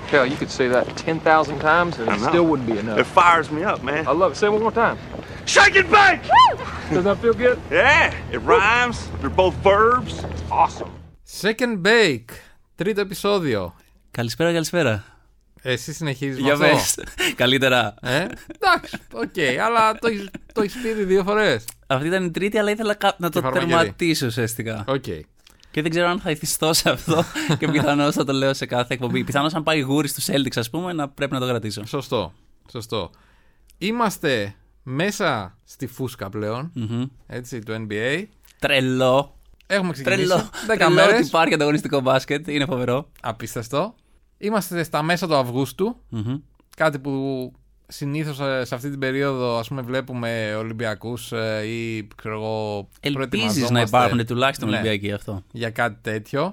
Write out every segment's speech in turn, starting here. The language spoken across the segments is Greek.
Hell, you could say that 10,000 times and it still wouldn't be enough. It fires me up, man. I love it. Say it one more time. Shake and bake! Does that feel good? Yeah, it rhymes. They're both verbs. It's awesome. Second Bake, τρίτο επεισόδιο. Καλησπέρα. Εσύ συνεχίζεις με Για αυτό. πες. Καλύτερα. Εντάξει, οκ, αλλά το έχεις πει ήδη 2 φορές. Αυτή ήταν η τρίτη, αλλά ήθελα να το τερματίσω ουσιαστικά. Οκ. Και δεν ξέρω αν θα ηθιστώ σε αυτό και πιθανώς θα το λέω σε κάθε εκπομπή. Πιθανώς αν πάει γούρι στους Celtics, ας πούμε, να πρέπει να το κρατήσω. Σωστό. Είμαστε μέσα στη φούσκα πλέον, έτσι, του NBA. Τρελό. Έχουμε ξεκινήσει. 10 Τρελό μέρες. ότι υπάρχει ανταγωνιστικό μπάσκετ, είναι φοβερό. Απίστευτο. Είμαστε στα μέσα του Αυγούστου. Κάτι που συνήθως σε αυτή την περίοδο, ας πούμε, βλέπουμε Ολυμπιακούς ή ξέρω εγώ. Ελπίζεις να υπάρχουν τουλάχιστον Ολυμπιακοί αυτό. Για κάτι τέτοιο.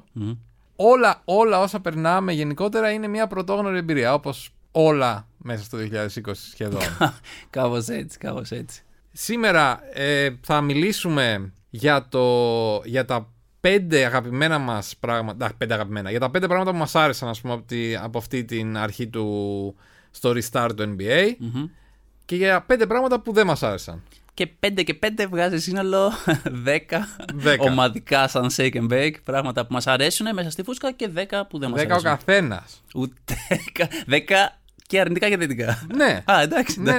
Όλα όσα περνάμε γενικότερα είναι μια πρωτόγνωρη εμπειρία. Όπως όλα μέσα στο 2020 σχεδόν. Κάπως έτσι. Σήμερα θα μιλήσουμε για τα 5 αγαπημένα μας πράγματα. Για τα 5 πράγματα που μας άρεσαν, ας πούμε, από αυτή την αρχή στο restart του NBA. Και για 5 πράγματα που δεν μας άρεσαν. Και 5 και 5 βγάζει σύνολο 10 ομαδικά σαν shake and bake. Πράγματα που μας αρέσουν μέσα στη φούσκα και 10 που δεν μας αρέσουν. 10 ο καθένας. Ούτε 10 και αρνητικά και θετικά. Ναι. Εντάξει. Ναι.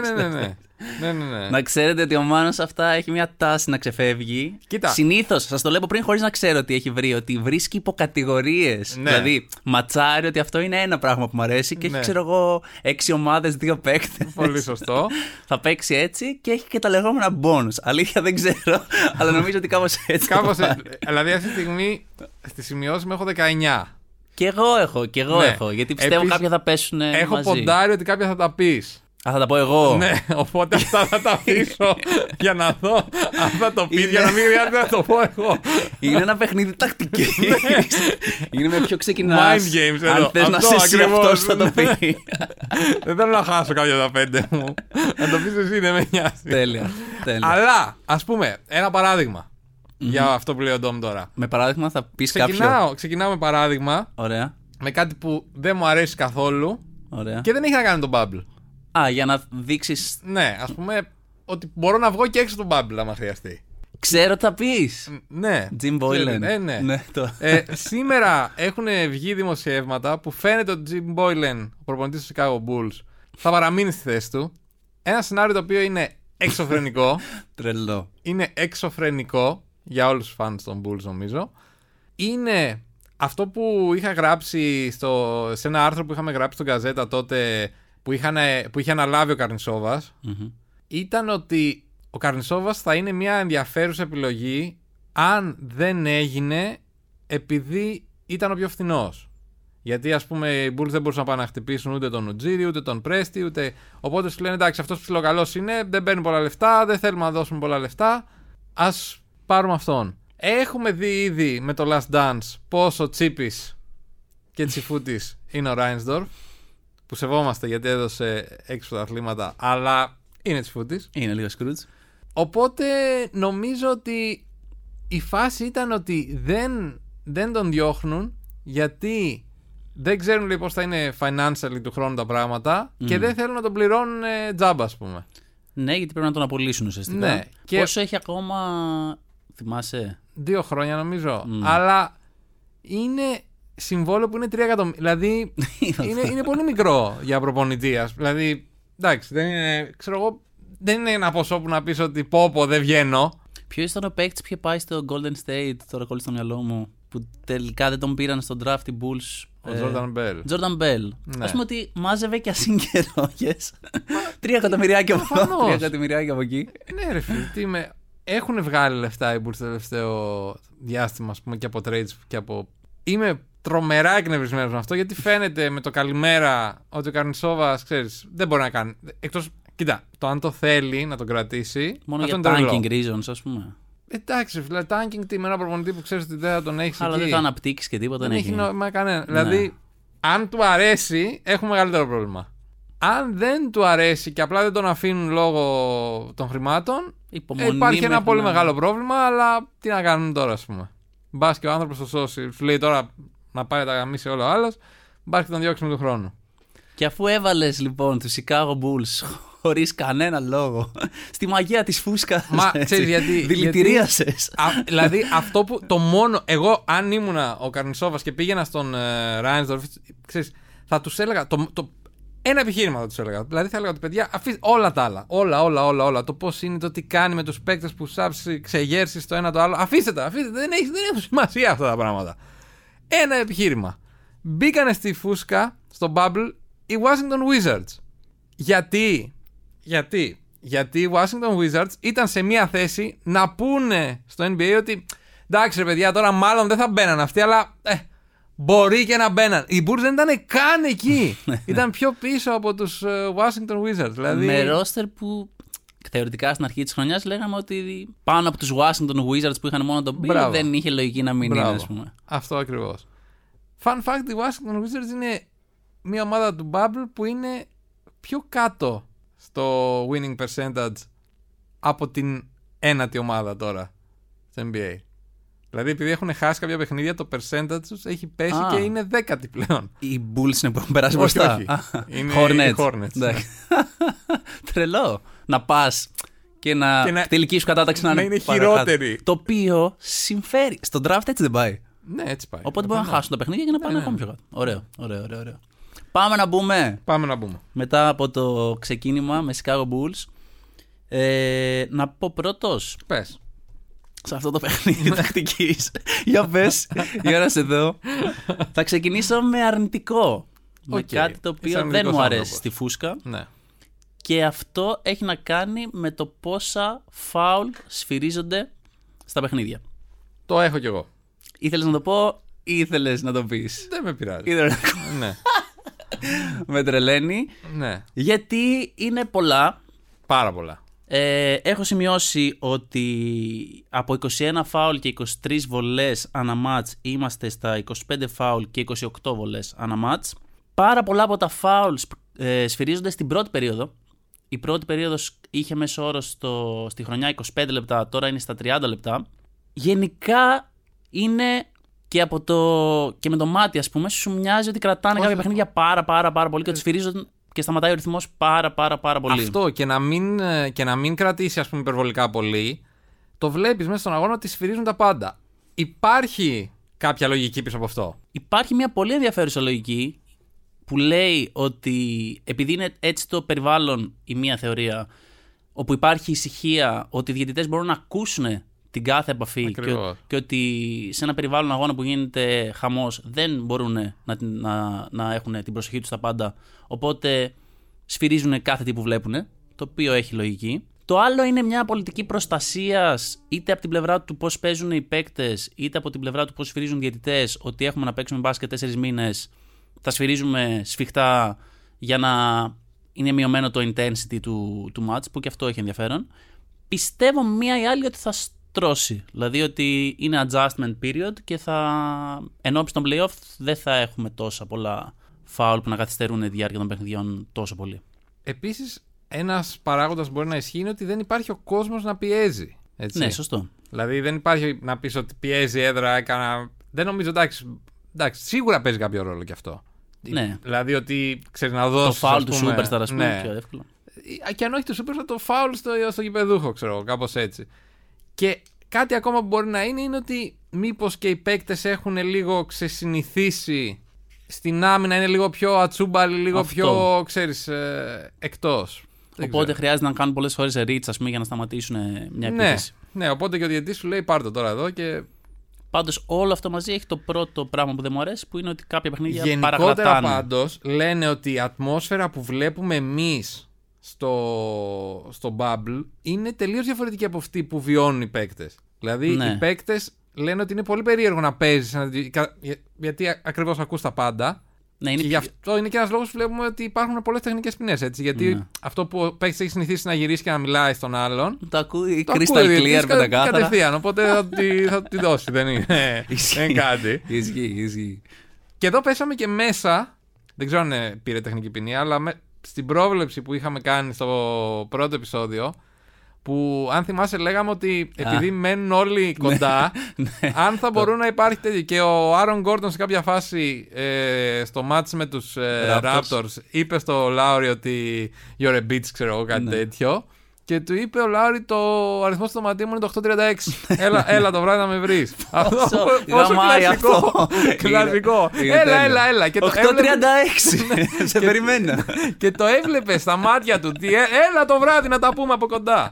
Να ξέρετε ότι ο Μάνος αυτά έχει μια τάση να ξεφεύγει. Κοίτα. Συνήθως, σας το λέω από πριν χωρίς να ξέρω τι έχει βρει, ότι βρίσκει υποκατηγορίες. Ναι. Δηλαδή, ματσάρει ότι αυτό είναι ένα πράγμα που μου αρέσει και έχει, ξέρω εγώ, 6 ομάδες, 2 παίκτες. Πολύ σωστό. Θα παίξει έτσι και έχει και τα λεγόμενα bonus. Αλήθεια δεν ξέρω, αλλά νομίζω ότι κάπως έτσι. Δηλαδή, αυτή τη στιγμή στη σημειώση μου έχω 19. Και εγώ έχω. Γιατί πιστεύω κάποια θα πέσουν μαζί. Έχω ποντάρει ότι κάποια θα τα πεις. Θα τα πω εγώ. Ναι, οπότε αυτά θα τα αφήσω για να δω αν θα το πεις, για να μην χρειάζεται να το πω εγώ. Είναι ένα παιχνίδι τακτικής. Είναι με ποιο ξεκινάς. Mind games εδώ. Αν θες να είσαι εσύ αυτός θα το πει. Δεν θέλω να χάσω κάποια τα 5 μου. Να το πεις εσύ, δεν με νοιάζει. Τέλεια. Αλλά, ας πούμε, ένα παράδειγμα για αυτό που λέει ο Ντόμ τώρα. Με παράδειγμα θα πεις κάποιο. Ξεκινάω με παράδειγμα. Ωραία. Με κάτι που δεν μου αρέσει καθόλου. Ωραία. Και δεν έχει να κάνει τον Bubble. Για να δείξεις. Ναι, ας πούμε ότι μπορώ να βγω και έξω τον Bubble άμα χρειαστεί. Ξέρω τι θα πεις. Ναι. Jim Boylan. Ναι. Σήμερα έχουν βγει δημοσιεύματα που φαίνεται ότι Jim Boylan, ο προπονητής του Chicago Bulls, θα παραμείνει στη θέση του. Ένα σενάριο το οποίο είναι εξωφρενικό. Τρελό. Είναι εξωφρενικό για όλους τους fans των Bulls, νομίζω. Είναι αυτό που είχα γράψει σε ένα άρθρο που είχαμε γράψει στον Γκαζέτα τότε, που είχε αναλάβει ο Καρνισόβας. Ήταν ότι ο Καρνισόβας θα είναι μια ενδιαφέρουσα επιλογή αν δεν έγινε επειδή ήταν ο πιο φθηνός. Γιατί, ας πούμε, οι Bulls δεν μπορούσαν να πάνε να χτυπήσουν ούτε τον Ουτζίρι, ούτε τον Πρέστη, ούτε. Οπότε σου λένε εντάξει, αυτός ψιλοκαλός είναι, δεν παίρνει πολλά λεφτά, δεν θέλουμε να δώσουμε πολλά λεφτά. Ας πάρουμε αυτόν. Έχουμε δει ήδη με το Last Dance πόσο τσίπης και τσιφούτης είναι ο Ράινσντορφ. Που σεβόμαστε γιατί έδωσε 6 πρωταθλήματα, αλλά είναι τσιφούτης. Είναι λίγο Scrooge. Οπότε νομίζω ότι η φάση ήταν ότι δεν τον διώχνουν γιατί δεν ξέρουν λέει, πώς θα είναι financially του χρόνου τα πράγματα και δεν θέλουν να τον πληρώνουν τζάμπα, ας πούμε. Ναι, γιατί πρέπει να τον απολύσουν ουσιαστικά. Ναι. Πόσο έχει ακόμα, θυμάσαι? 2 χρόνια νομίζω. Αλλά είναι συμβόλαιο που είναι 3 εκατομμύρια. Δηλαδή είναι πολύ μικρό για προπονητή. Δηλαδή, εντάξει, δεν είναι, ξέρω εγώ, δεν είναι ένα ποσό που να πεις ότι πω δεν βγαίνω. Ποιος ήταν ο παίκτης που είχε πάει στο Golden State, τώρα κόλλει στο μυαλό μου, που τελικά δεν τον πήραν στον draft οι Bulls? Ο Jordan Bell. Jordan Bell. Ναι. Ας πούμε ότι μάζευε και ασύγκαιρογες. 3 εκατομμυριάκια από εδώ, 3 εκατομμυριάκια από εκεί. Ναι, ρε φίλε, έχουν βγάλει λεφτά οι Bulls το τελευταίο διάστημα, ας πούμε, και από trades και από. Είμαι τρομερά εκνευρισμένος με αυτό γιατί φαίνεται με το καλημέρα ότι ο Καρνισόβας, ξέρεις, δεν μπορεί να κάνει. Εκτός, κοίτα, το αν το θέλει να τον κρατήσει. Μόνο για tanking reasons, ας πούμε. Εντάξει, φίλε, tanking τι με ένα προπονητή που ξέρεις ότι δεν θα τον έχεις. Αλλά εκεί. δεν θα αναπτύξεις και τίποτα. Δεν έχει νόημα κανένα. Ναι. Δηλαδή, αν του αρέσει, έχουμε μεγαλύτερο πρόβλημα. Αν δεν του αρέσει και απλά δεν τον αφήνουν λόγω των χρημάτων, υπάρχει ένα πολύ μεγάλο πρόβλημα, αλλά τι να κάνουμε τώρα, ας πούμε. Μπας και ο άνθρωπος το σώσει, σου λέει τώρα να πάει τα γαμίσει όλο ο άλλος, μπας και τον διώξουμε του χρόνου. Και αφού έβαλες λοιπόν τους Chicago Bulls χωρίς κανένα λόγο στη μαγεία της φούσκας, μα ξέρεις γιατί. Δηλητηρίασες. Δηλαδή αυτό που. Το μόνο. Εγώ, αν ήμουνα ο Καρνισόβας και πήγαινα στον Ράινσδορφ, ξέρεις, θα τους έλεγα. Ένα επιχείρημα θα τους έλεγα. Δηλαδή θα έλεγα ότι παιδιά, αφήστε όλα τα άλλα. Όλα. Το πώς είναι, το τι κάνει με τους παίκτες που σάψει, ξεγέρσει το ένα το άλλο. Αφήστε τα. Δεν έχουν σημασία αυτά τα πράγματα. Ένα επιχείρημα. Μπήκανε στη φούσκα, στο bubble, οι Washington Wizards. Γιατί οι Washington Wizards ήταν σε μια θέση να πούνε στο NBA ότι εντάξει ρε παιδιά, τώρα μάλλον δεν θα μπαίναν αυτοί, αλλά μπορεί και να μπαίναν. Οι Bulls δεν ήταν καν εκεί. Ήταν πιο πίσω από τους Washington Wizards. Δηλαδή... Με ρόστερ που θεωρητικά στην αρχή της χρονιάς λέγαμε ότι πάνω από τους Washington Wizards που είχαν μόνο τον Bill δεν είχε λογική να μην είναι, ας πούμε. Αυτό ακριβώς. Fun fact, οι Washington Wizards είναι μια ομάδα του Bubble που είναι πιο κάτω στο winning percentage από την ένατη ομάδα τώρα στο NBA. Δηλαδή επειδή έχουν χάσει κάποια παιχνίδια, το percentage τους έχει πέσει και είναι δέκατη πλέον. Οι Bulls είναι που έχουν περάσει μπροστά. Όχι. Είναι Hornets. οι Hornets. Τρελό. Να πας και να τελική σου κατάταξη να είναι χειρότερη. Το οποίο συμφέρει. Στον draft έτσι δεν πάει. Ναι, έτσι πάει. Οπότε μπορεί να χάσουν τα παιχνίδια και να πάνε ακόμη πιο κάτω. Ωραίο. Πάμε να μπούμε. Μετά από το ξεκίνημα με Chicago Bulls, να πω πρώτος. Πες. Σε αυτό το παιχνίδι τακτικής. Για πες, η ώρα σε εδώ. Θα ξεκινήσω με αρνητικό. Με κάτι το οποίο δεν μου αρέσει στη φούσκα. Ναι. Και αυτό έχει να κάνει με το πόσα φάουλ σφυρίζονται στα παιχνίδια. Το έχω κι εγώ. Ήθελες να το πω ή ήθελες να το πεις? Δεν με πειράζει. Ναι. Με τρελαίνει. Ναι. Γιατί είναι πολλά. Πάρα πολλά. Έχω σημειώσει ότι από 21 φάουλ και 23 βολές ανά μάτς είμαστε στα 25 φάουλ και 28 βολές ανά μάτς. Πάρα πολλά από τα φάουλ σφυρίζονται στην πρώτη περίοδο. Η πρώτη περίοδος είχε μέσο όρο στη χρονιά 25 λεπτά, τώρα είναι στα 30 λεπτά. Γενικά είναι και με το μάτι, ας πούμε, σου μοιάζει ότι κρατάνε κάποια παιχνίδια πάρα πολύ και ότι σφυρίζονται και σταματάει ο ρυθμός πάρα πολύ. Αυτό και να μην κρατήσει, ας πούμε, υπερβολικά πολύ, το βλέπεις μέσα στον αγώνα ότι σφυρίζουν τα πάντα. Υπάρχει κάποια λογική πίσω από αυτό? Υπάρχει μια πολύ ενδιαφέρουσα λογική που λέει ότι επειδή είναι έτσι το περιβάλλον, η μία θεωρία, όπου υπάρχει isuchia, ότι οι διαιτητές μπορούν να ακούσουν την κάθε επαφή και ότι σε ένα περιβάλλον αγώνα που γίνεται χαμός δεν μπορούν να έχουν την προσοχή τους στα πάντα, οπότε σφυρίζουν κάθε τι που βλέπουν, το οποίο έχει λογική. Το άλλο είναι μια πολιτική προστασίας, είτε από την πλευρά του πώς παίζουν οι παίκτες, είτε από την πλευρά του πώς σφυρίζουν οι διαιτητές, ότι έχουμε να παίξουμε μπάσκετ 4 μήνες, θα σφυρίζουμε σφιχτά για να είναι μειωμένο το intensity του match, που και αυτό έχει ενδιαφέρον. Πιστεύω μία ή άλλη ότι θα στρώσει, δηλαδή ότι είναι adjustment period και ενώπιση των playoff δεν θα έχουμε τόσα πολλά foul που να καθυστερούν τη διάρκεια των παιχνιδιών τόσο πολύ. Επίσης, ένας παράγοντας μπορεί να ισχύει είναι ότι δεν υπάρχει ο κόσμος να πιέζει. Έτσι. Ναι, σωστό. Δηλαδή δεν υπάρχει να πεις ότι πιέζει έδρα, δεν νομίζω, εντάξει, σίγουρα παίζει κάποιο ρόλο κι αυτό. Ναι. Δηλαδή ότι ξέρεις να δώσεις το foul του Superstar, ας πούμε, ναι. πιο εύκολο. Και αν όχι το Superstar, το foul στο γηπεδούχο, ξέρω, κάπως έτσι. Και κάτι ακόμα που μπορεί να είναι ότι μήπως και οι παίκτες έχουν λίγο ξεσυνηθίσει στην άμυνα, είναι λίγο πιο ατσούμπαλοι, λίγο πιο, ξέρεις, εκτός. Οπότε χρειάζεται να κάνουν πολλές φορές reach, ας πούμε, για να σταματήσουν μια επίθεση. Ναι, οπότε και ο διαιτητής σου λέει πάρ' το τώρα εδώ και... Πάντως όλο αυτό μαζί έχει το πρώτο πράγμα που δεν μου αρέσει, που είναι ότι κάποια παιχνίδια παρακρατάνε. Γενικότερα πάντως λένε ότι η ατμόσφαιρα που βλέπουμε εμείς στο Bubble είναι τελείως διαφορετική από αυτή που βιώνουν οι παίκτες. Δηλαδή οι παίκτες λένε ότι είναι πολύ περίεργο να παίζεις, γιατί ακριβώς ακούς τα πάντα. Ναι, και γι' αυτό είναι και ένας λόγος που βλέπουμε ότι υπάρχουν πολλές τεχνικές ποινές. Γιατί αυτό που ο παίκτης έχει συνηθίσει να γυρίσει και να μιλάει στον άλλον. Το ακούει crystal clear πεντακάθαρα. Κατευθείαν, οπότε θα τη δώσει. Δεν είναι κάτι. Ισχύει. Και εδώ πέσαμε και μέσα. Δεν ξέρω αν πήρε τεχνική ποινή, αλλά στην πρόβλεψη που είχαμε κάνει στο πρώτο επεισόδιο, Που αν θυμάσαι λέγαμε ότι επειδή μένουν όλοι κοντά, αν θα μπορούν να υπάρχει τέτοιο. Και ο Άρον Γκόρντον σε κάποια φάση στο μάτς με τους Raptors είπε στο Λάουρι ότι you're a bitch, ξέρω εγώ, κάτι τέτοιο. Και του είπε ο Λάουρι το αριθμό στο δωματίο μου είναι το 836. Έλα το βράδυ να με βρεις. Πόσο κλασικό. Κλασικό. Έλα. 836. Σε περιμένω. Και το έβλεπε στα μάτια του. Έλα το βράδυ να τα πούμε από κοντά.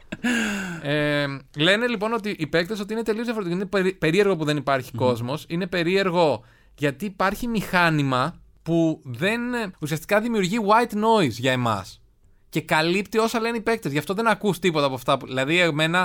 Λένε λοιπόν ότι οι παίκτες ότι είναι τελείως διαφορετικό. Είναι περίεργο που δεν υπάρχει κόσμος. Είναι περίεργο γιατί υπάρχει μηχάνημα που ουσιαστικά δημιουργεί white noise για εμάς. Και καλύπτει όσα λένε οι παίκτες. Γι' αυτό δεν ακούς τίποτα από αυτά. Δηλαδή,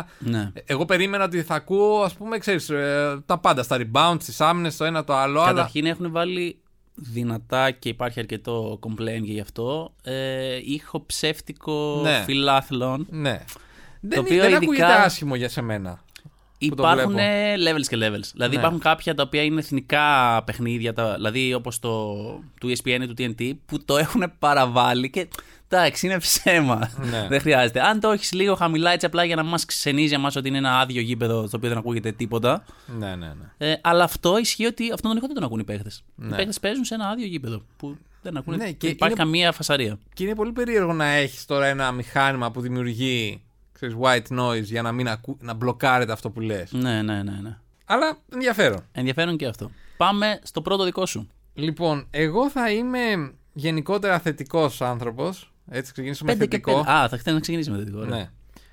εγώ περίμενα ότι θα ακούω, ας πούμε, ξέρεις, τα πάντα. Στα rebounds, στις άμυνες, το ένα το άλλο. Καταρχήν έχουν βάλει δυνατά και υπάρχει αρκετό complaint γι' αυτό. Ήχο ψεύτικο φιλάθλων. Ναι. Δεν ακούγεται άσχημο για σε μένα. Υπάρχουν levels και levels. Δηλαδή υπάρχουν κάποια τα οποία είναι εθνικά παιχνίδια, δηλαδή όπως του ESPN ή του TNT, που το έχουν παραβάλει και εντάξει, είναι ψέμα. Δεν χρειάζεται. Αν το έχεις λίγο χαμηλά, έτσι απλά για να μας ξενίζει εμάς ότι είναι ένα άδειο γήπεδο στο οποίο δεν ακούγεται τίποτα. Ναι. Αλλά αυτό ισχύει ότι αυτόν τον ήχο δεν τον ακούν οι παίχτες. Οι παίχτες παίζουν σε ένα άδειο γήπεδο που δεν ακούνε. Και υπάρχει καμία φασαρία. Και είναι πολύ περίεργο να έχεις τώρα ένα μηχάνημα που δημιουργεί white noise για να μπλοκάρεται αυτό που λες. Ναι. Αλλά ενδιαφέρον. Ενδιαφέρον και αυτό. Πάμε στο πρώτο δικό σου. Λοιπόν, εγώ θα είμαι γενικότερα θετικός άνθρωπος. Έτσι ξεκινήσουμε με θετικό. Θα ήθελα να ξεκινήσουμε με θετικό. Ναι.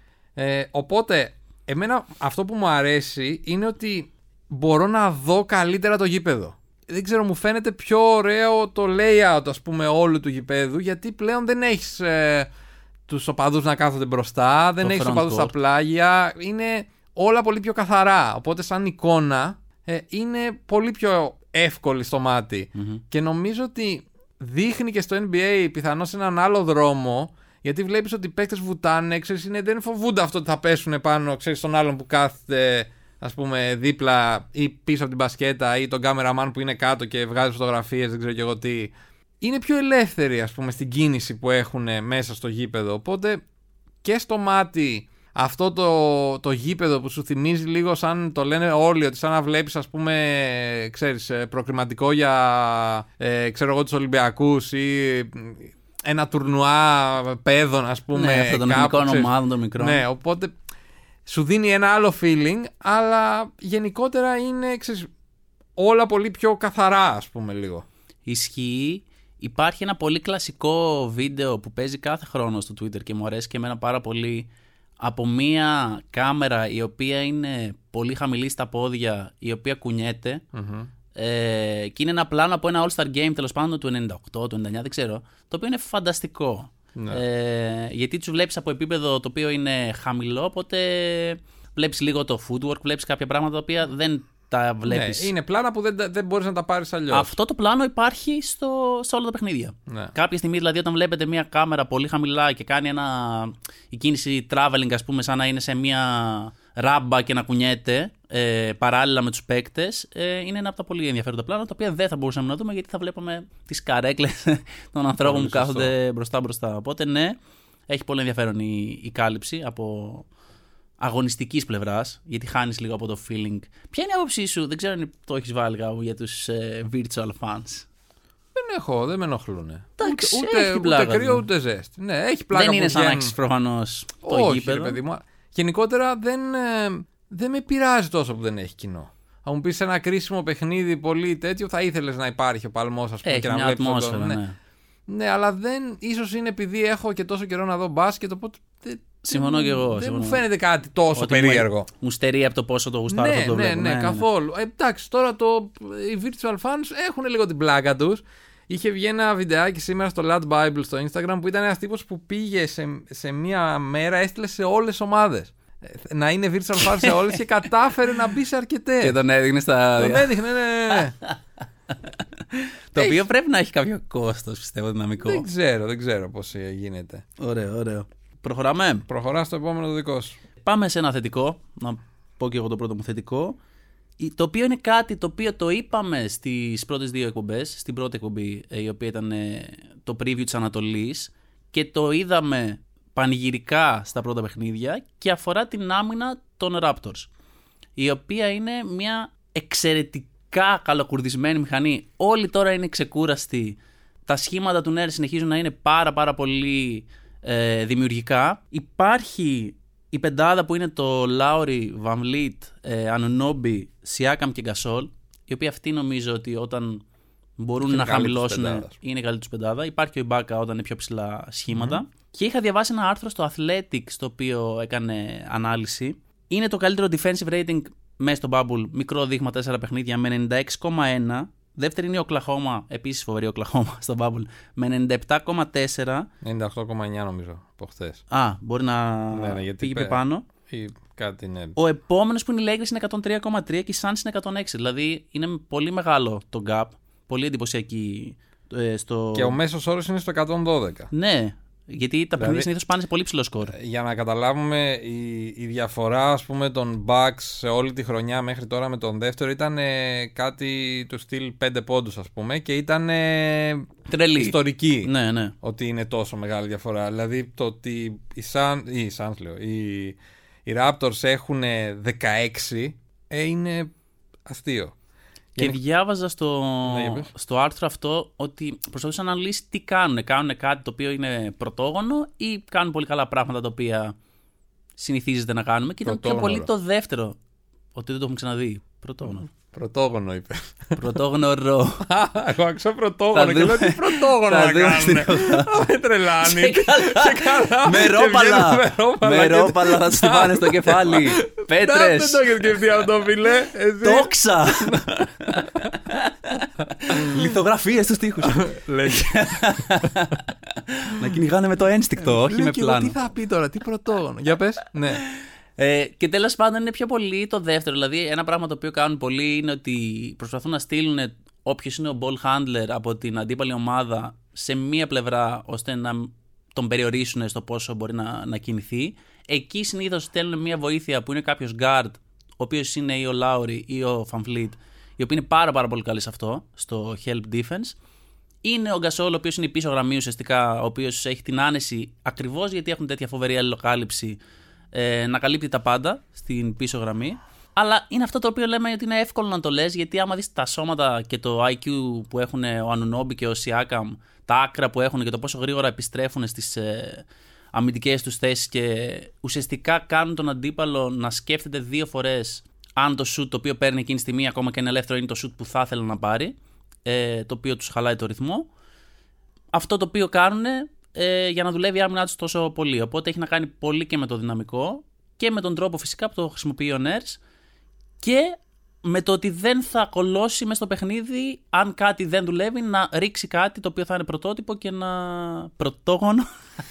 Οπότε, εμένα αυτό που μου αρέσει είναι ότι μπορώ να δω καλύτερα το γήπεδο. Δεν ξέρω, μου φαίνεται πιο ωραίο το layout, ας πούμε, όλου του γηπέδου, γιατί πλέον δεν έχεις τους οπαδούς να κάθονται μπροστά, δεν έχεις οπαδούς στα πλάγια, είναι όλα πολύ πιο καθαρά. Οπότε σαν εικόνα είναι πολύ πιο εύκολη στο μάτι. Και νομίζω ότι δείχνει και στο NBA πιθανώς έναν άλλο δρόμο, γιατί βλέπεις ότι οι παίκτες βουτάνε, δεν φοβούνται αυτό ότι θα πέσουν πάνω στον άλλον που κάθεται, ας πούμε, δίπλα ή πίσω από την μπασκέτα, ή τον cameraman που είναι κάτω και βγάζει φωτογραφίες, δεν ξέρω και εγώ τι. Είναι πιο ελεύθεροι, ας πούμε, στην κίνηση που έχουν μέσα στο γήπεδο. Οπότε και στο μάτι αυτό το γήπεδο που σου θυμίζει λίγο, σαν το λένε όλοι, ότι σαν να βλέπεις, ας πούμε, ξέρεις, προκριματικό για ξέρω εγώ τους Ολυμπιακούς ή ένα τουρνουά παιδών, ας πούμε. Ναι, αυτό των εθνικών ομάδων των μικρών. Ναι, οπότε σου δίνει ένα άλλο feeling, αλλά γενικότερα είναι, ξέρεις, όλα πολύ πιο καθαρά, ας πούμε, λίγο. Ισχύει. Υπάρχει ένα πολύ κλασικό βίντεο που παίζει κάθε χρόνο στο Twitter και μου αρέσει και εμένα πάρα πολύ, από μία κάμερα η οποία είναι πολύ χαμηλή στα πόδια, η οποία κουνιέται, και είναι ένα πλάνο από ένα All-Star Game, τέλος πάντων του 98, του 99, δεν ξέρω, το οποίο είναι φανταστικό. Γιατί τους βλέπεις από επίπεδο το οποίο είναι χαμηλό, οπότε βλέπεις λίγο το footwork, βλέπεις κάποια πράγματα τα οποία δεν τα βλέπεις. Ναι, είναι πλάνα που δεν μπορείς να τα πάρεις αλλιώς. Αυτό το πλάνο υπάρχει σε όλα τα παιχνίδια. Ναι. Κάποια στιγμή, δηλαδή, όταν βλέπετε μια κάμερα πολύ χαμηλά και κάνει η κίνηση traveling, ας πούμε, σαν να είναι σε μια ράμπα και να κουνιέται παράλληλα με τους παίκτες, είναι ένα από τα πολύ ενδιαφέροντα πλάνα, τα οποία δεν θα μπορούσαμε να δούμε, γιατί θα βλέπαμε τις καρέκλες των ανθρώπων που κάθονται μπροστά. Οπότε, ναι, έχει πολύ ενδιαφέρον η κάλυψη από αγωνιστικής πλευράς, γιατί χάνεις λίγο από το feeling. Ποια είναι η άποψή σου, δεν ξέρω αν το έχεις βάλει κάπου, για τους virtual fans? Δεν με ενοχλούν. Ούτε κρύο ούτε ζέστη. Ναι, έχει πλάκα. Δεν είναι σαν να έχεις προφανώς το γήπεδο. Ρε παιδί μου. Γενικότερα δεν με πειράζει τόσο που δεν έχει κοινό. Θα μου πεις ένα κρίσιμο παιχνίδι πολύ τέτοιο, θα ήθελες να υπάρχει ο παλμός, ας πούμε, έχει και να βλέπεις ατμόσφαιρα, ναι, αλλά ίσως είναι επειδή έχω και τόσο καιρό να δω μπάσκετ, οπότε συμφωνώ και εγώ. Δεν μου φαίνεται κάτι τόσο περίεργο. Μου στερεί από το πόσο το γουστάρω αυτό το βλέπω. Ναι, καθόλου. Εντάξει, τώρα οι virtual fans έχουν λίγο την πλάκα τους. Είχε βγει ένα βιντεάκι σήμερα στο Lad Bible στο Instagram που ήταν ένας τύπος που πήγε σε μία μέρα, έστειλε σε όλες τις ομάδες να είναι virtual fans σε όλες και κατάφερε να μπει σε αρκετές. Και τον έδειχνε στα. Τον έδειχνε, ναι. Το οποίο πρέπει να έχει κάποιο κόστος, πιστεύω, δυναμικό. Δεν ξέρω πώς γίνεται. Ωραίο. Προχωράμε. Προχωρά στο επόμενο το δικό σου. Πάμε σε ένα θετικό. Να πω και εγώ το πρώτο μου θετικό. Το οποίο είναι κάτι το οποίο το είπαμε στις πρώτες δύο εκπομπές. Στην πρώτη εκπομπή, η οποία ήταν το preview της Ανατολής, και το είδαμε πανηγυρικά στα πρώτα παιχνίδια και αφορά την άμυνα των Raptors, η οποία είναι μια εξαιρετικά καλοκουρδισμένη μηχανή. Όλοι τώρα είναι ξεκούραστοι. Τα σχήματα του Nurse συνεχίζουν να είναι πάρα πολύ δημιουργικά. Υπάρχει η πεντάδα που είναι το Lowry, Van Vliet, Anunoby, Siakam και Gasol, οι οποίοι αυτοί νομίζω ότι όταν μπορούν να χαμηλώσουν είναι καλή τους πεντάδα. Υπάρχει και ο Ibaka όταν είναι πιο ψηλά σχήματα. Και είχα διαβάσει ένα άρθρο στο Athletic στο οποίο έκανε ανάλυση. Είναι το καλύτερο defensive rating μέσα στο Bubble, μικρό δείγμα 4 παιχνίδια με 96,1. Δεύτερη είναι η Oklahoma, επίσης φοβερή Oklahoma στο Bubble, με 97,4. 98,9 νομίζω από χθες. Μπορεί να πήγε πιο πάνω. Ή κάτι, ναι. Ο επόμενος που είναι οι Lakers είναι 103,3 και οι Suns είναι 106. Δηλαδή είναι πολύ μεγάλο το gap. Πολύ εντυπωσιακή. Και ο μέσος όρος είναι στο 112. Ναι. Γιατί τα παιχνίδια συνήθως πάνε σε πολύ ψηλό σκορ. Για να καταλάβουμε, η διαφορά, ας πούμε, των Bucks σε όλη τη χρονιά μέχρι τώρα με τον δεύτερο ήταν κάτι του στυλ 5 πόντους, ας πούμε, και ήταν ιστορική. Ναι. Ότι είναι τόσο μεγάλη διαφορά. Δηλαδή το ότι οι Raptors έχουν 16 είναι αστείο. Και διάβαζα στο άρθρο αυτό ότι προσπαθούσαν να αναλύσει τι κάνουν. Κάνουν κάτι το οποίο είναι πρωτόγονο ή κάνουν πολύ καλά πράγματα τα οποία συνηθίζεται να κάνουμε. Και ήταν πιο πολύ το δεύτερο. Ότι δεν το έχουμε ξαναδεί. Πρωτόγονο. Πρωτόγονο είπε. Πρωτόγονο ρο. Εγώ άκουσα πρωτόγονο και λέω τι πρωτόγονο να κάνουν. Με τρελάνει. Με ρόπαλα θα τους την πάνε στο κεφάλι. Πέτρες. Δεν το έχεις σκεφτεί αυτό, φίλε. Τόξα. Λιθογραφίες στους τοίχους. Να κυνηγάνε με το ένστικτο, όχι με πλάνο. Τι θα πει τώρα, τι πρωτόγονο. Για πες. Ναι. Και τέλος πάντων είναι πιο πολύ το δεύτερο. Δηλαδή, ένα πράγμα το οποίο κάνουν πολλοί είναι ότι προσπαθούν να στείλουν όποιος είναι ο ball handler από την αντίπαλη ομάδα σε μία πλευρά ώστε να τον περιορίσουν στο πόσο μπορεί να κινηθεί. Εκεί συνήθως στέλνουν μία βοήθεια που είναι κάποιος guard, ο οποίος είναι ή ο Lowry ή ο Van Vliet, οι οποίοι είναι πάρα πολύ καλοί σε αυτό, στο help defense. Είναι ο Gasol, ο οποίος είναι η πίσω γραμμή ουσιαστικά, ο οποίος έχει την άνεση ακριβώς γιατί έχουν τέτοια φοβερή αλληλοκάλυψη. Να καλύπτει τα πάντα στην πίσω γραμμή. Αλλά είναι αυτό το οποίο λέμε ότι είναι εύκολο να το λες, γιατί άμα δεις τα σώματα και το IQ που έχουν ο Anunoby και ο Siakam, τα άκρα που έχουν και το πόσο γρήγορα επιστρέφουν στις αμυντικές τους θέσεις και ουσιαστικά κάνουν τον αντίπαλο να σκέφτεται 2 φορές αν το shoot το οποίο παίρνει εκείνη τη στιγμή, ακόμα και είναι ελεύθερο, είναι το shoot που θα ήθελε να πάρει, το οποίο τους χαλάει το ρυθμό. Αυτό το οποίο κάνουν για να δουλεύει η άμυνά τους τόσο πολύ. Οπότε έχει να κάνει πολύ και με το δυναμικό και με τον τρόπο φυσικά που το χρησιμοποιεί ο Nurse και με το ότι δεν θα κολώσει μέσα στο παιχνίδι αν κάτι δεν δουλεύει, να ρίξει κάτι το οποίο θα είναι πρωτότυπο και να πρωτόγονο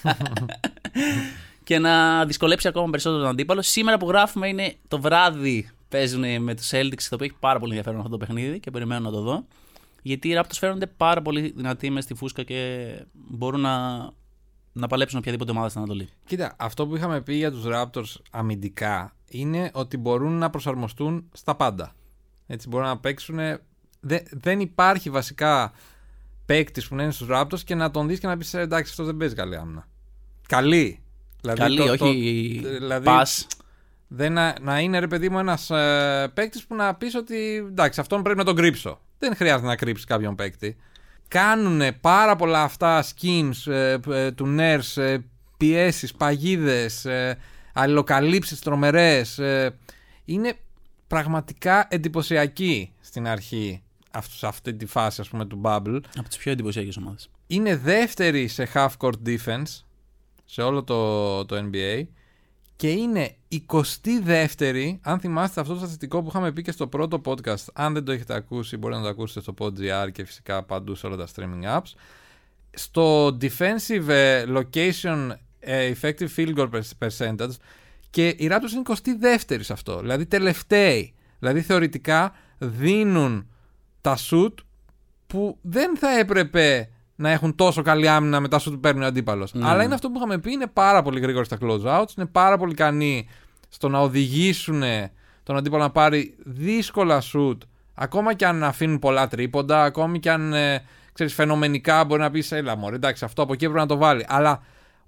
και να δυσκολέψει ακόμα περισσότερο τον αντίπαλο. Σήμερα που γράφουμε είναι το βράδυ, παίζουν με τους Celtics, το οποίο έχει πάρα πολύ ενδιαφέρον αυτό το παιχνίδι και περιμένω να το δω. Γιατί οι Raptors φαίνονται πάρα πολύ δυνατοί μες στη φούσκα και μπορούν να παλέψουν οποιαδήποτε ομάδα στην Ανατολή. Κοίτα, αυτό που είχαμε πει για τους Raptors αμυντικά είναι ότι μπορούν να προσαρμοστούν στα πάντα. Έτσι μπορούν να παίξουν. Δεν υπάρχει βασικά παίκτης που να είναι στους Raptors και να τον δεις και να πεις εντάξει, αυτός δεν παίζει καλή άμυνα. Καλή. Δηλαδή, όχι δηλαδή, πας. Να είναι ρε παιδί μου ένας παίκτης που να πεις ότι εντάξει, αυτόν πρέπει να τον κρύψω. Δεν χρειάζεται να κρύψεις κάποιον παίκτη. Κάνουν πάρα πολλά αυτά schemes του Nurse, πιέσεις, παγίδες, αλληλοκαλύψεις τρομερές. Είναι πραγματικά εντυπωσιακοί στην αρχή σε αυτή τη φάση, ας πούμε, του Bubble. Από τις πιο εντυπωσιακές ομάδες. Είναι δεύτερη σε half-court defense σε όλο το NBA και είναι 22η, αν θυμάστε αυτό το στατιστικό που είχαμε πει και στο πρώτο podcast. Αν δεν το έχετε ακούσει, μπορείτε να το ακούσετε στο PodGR και φυσικά παντού σε όλα τα streaming apps. Στο defensive location effective field goal percentage, και οι Raptors είναι 22η σε αυτό. Δηλαδή τελευταίοι. Δηλαδή θεωρητικά δίνουν τα shoot που δεν θα έπρεπε να έχουν τόσο καλή άμυνα μετά σου του παίρνει ο αντίπαλος. Αλλά είναι αυτό που είχαμε πει, είναι πάρα πολύ γρήγοροι στα close-outs, είναι πάρα πολύ ικανοί στο να οδηγήσουν τον αντίπαλο να πάρει δύσκολα shoot, ακόμα και αν αφήνουν πολλά τρίποντα, ακόμη και αν ξέρεις, φαινομενικά μπορεί να πεις έλα μωρέ, εντάξει, αυτό από εκεί πρέπει να το βάλει. Αλλά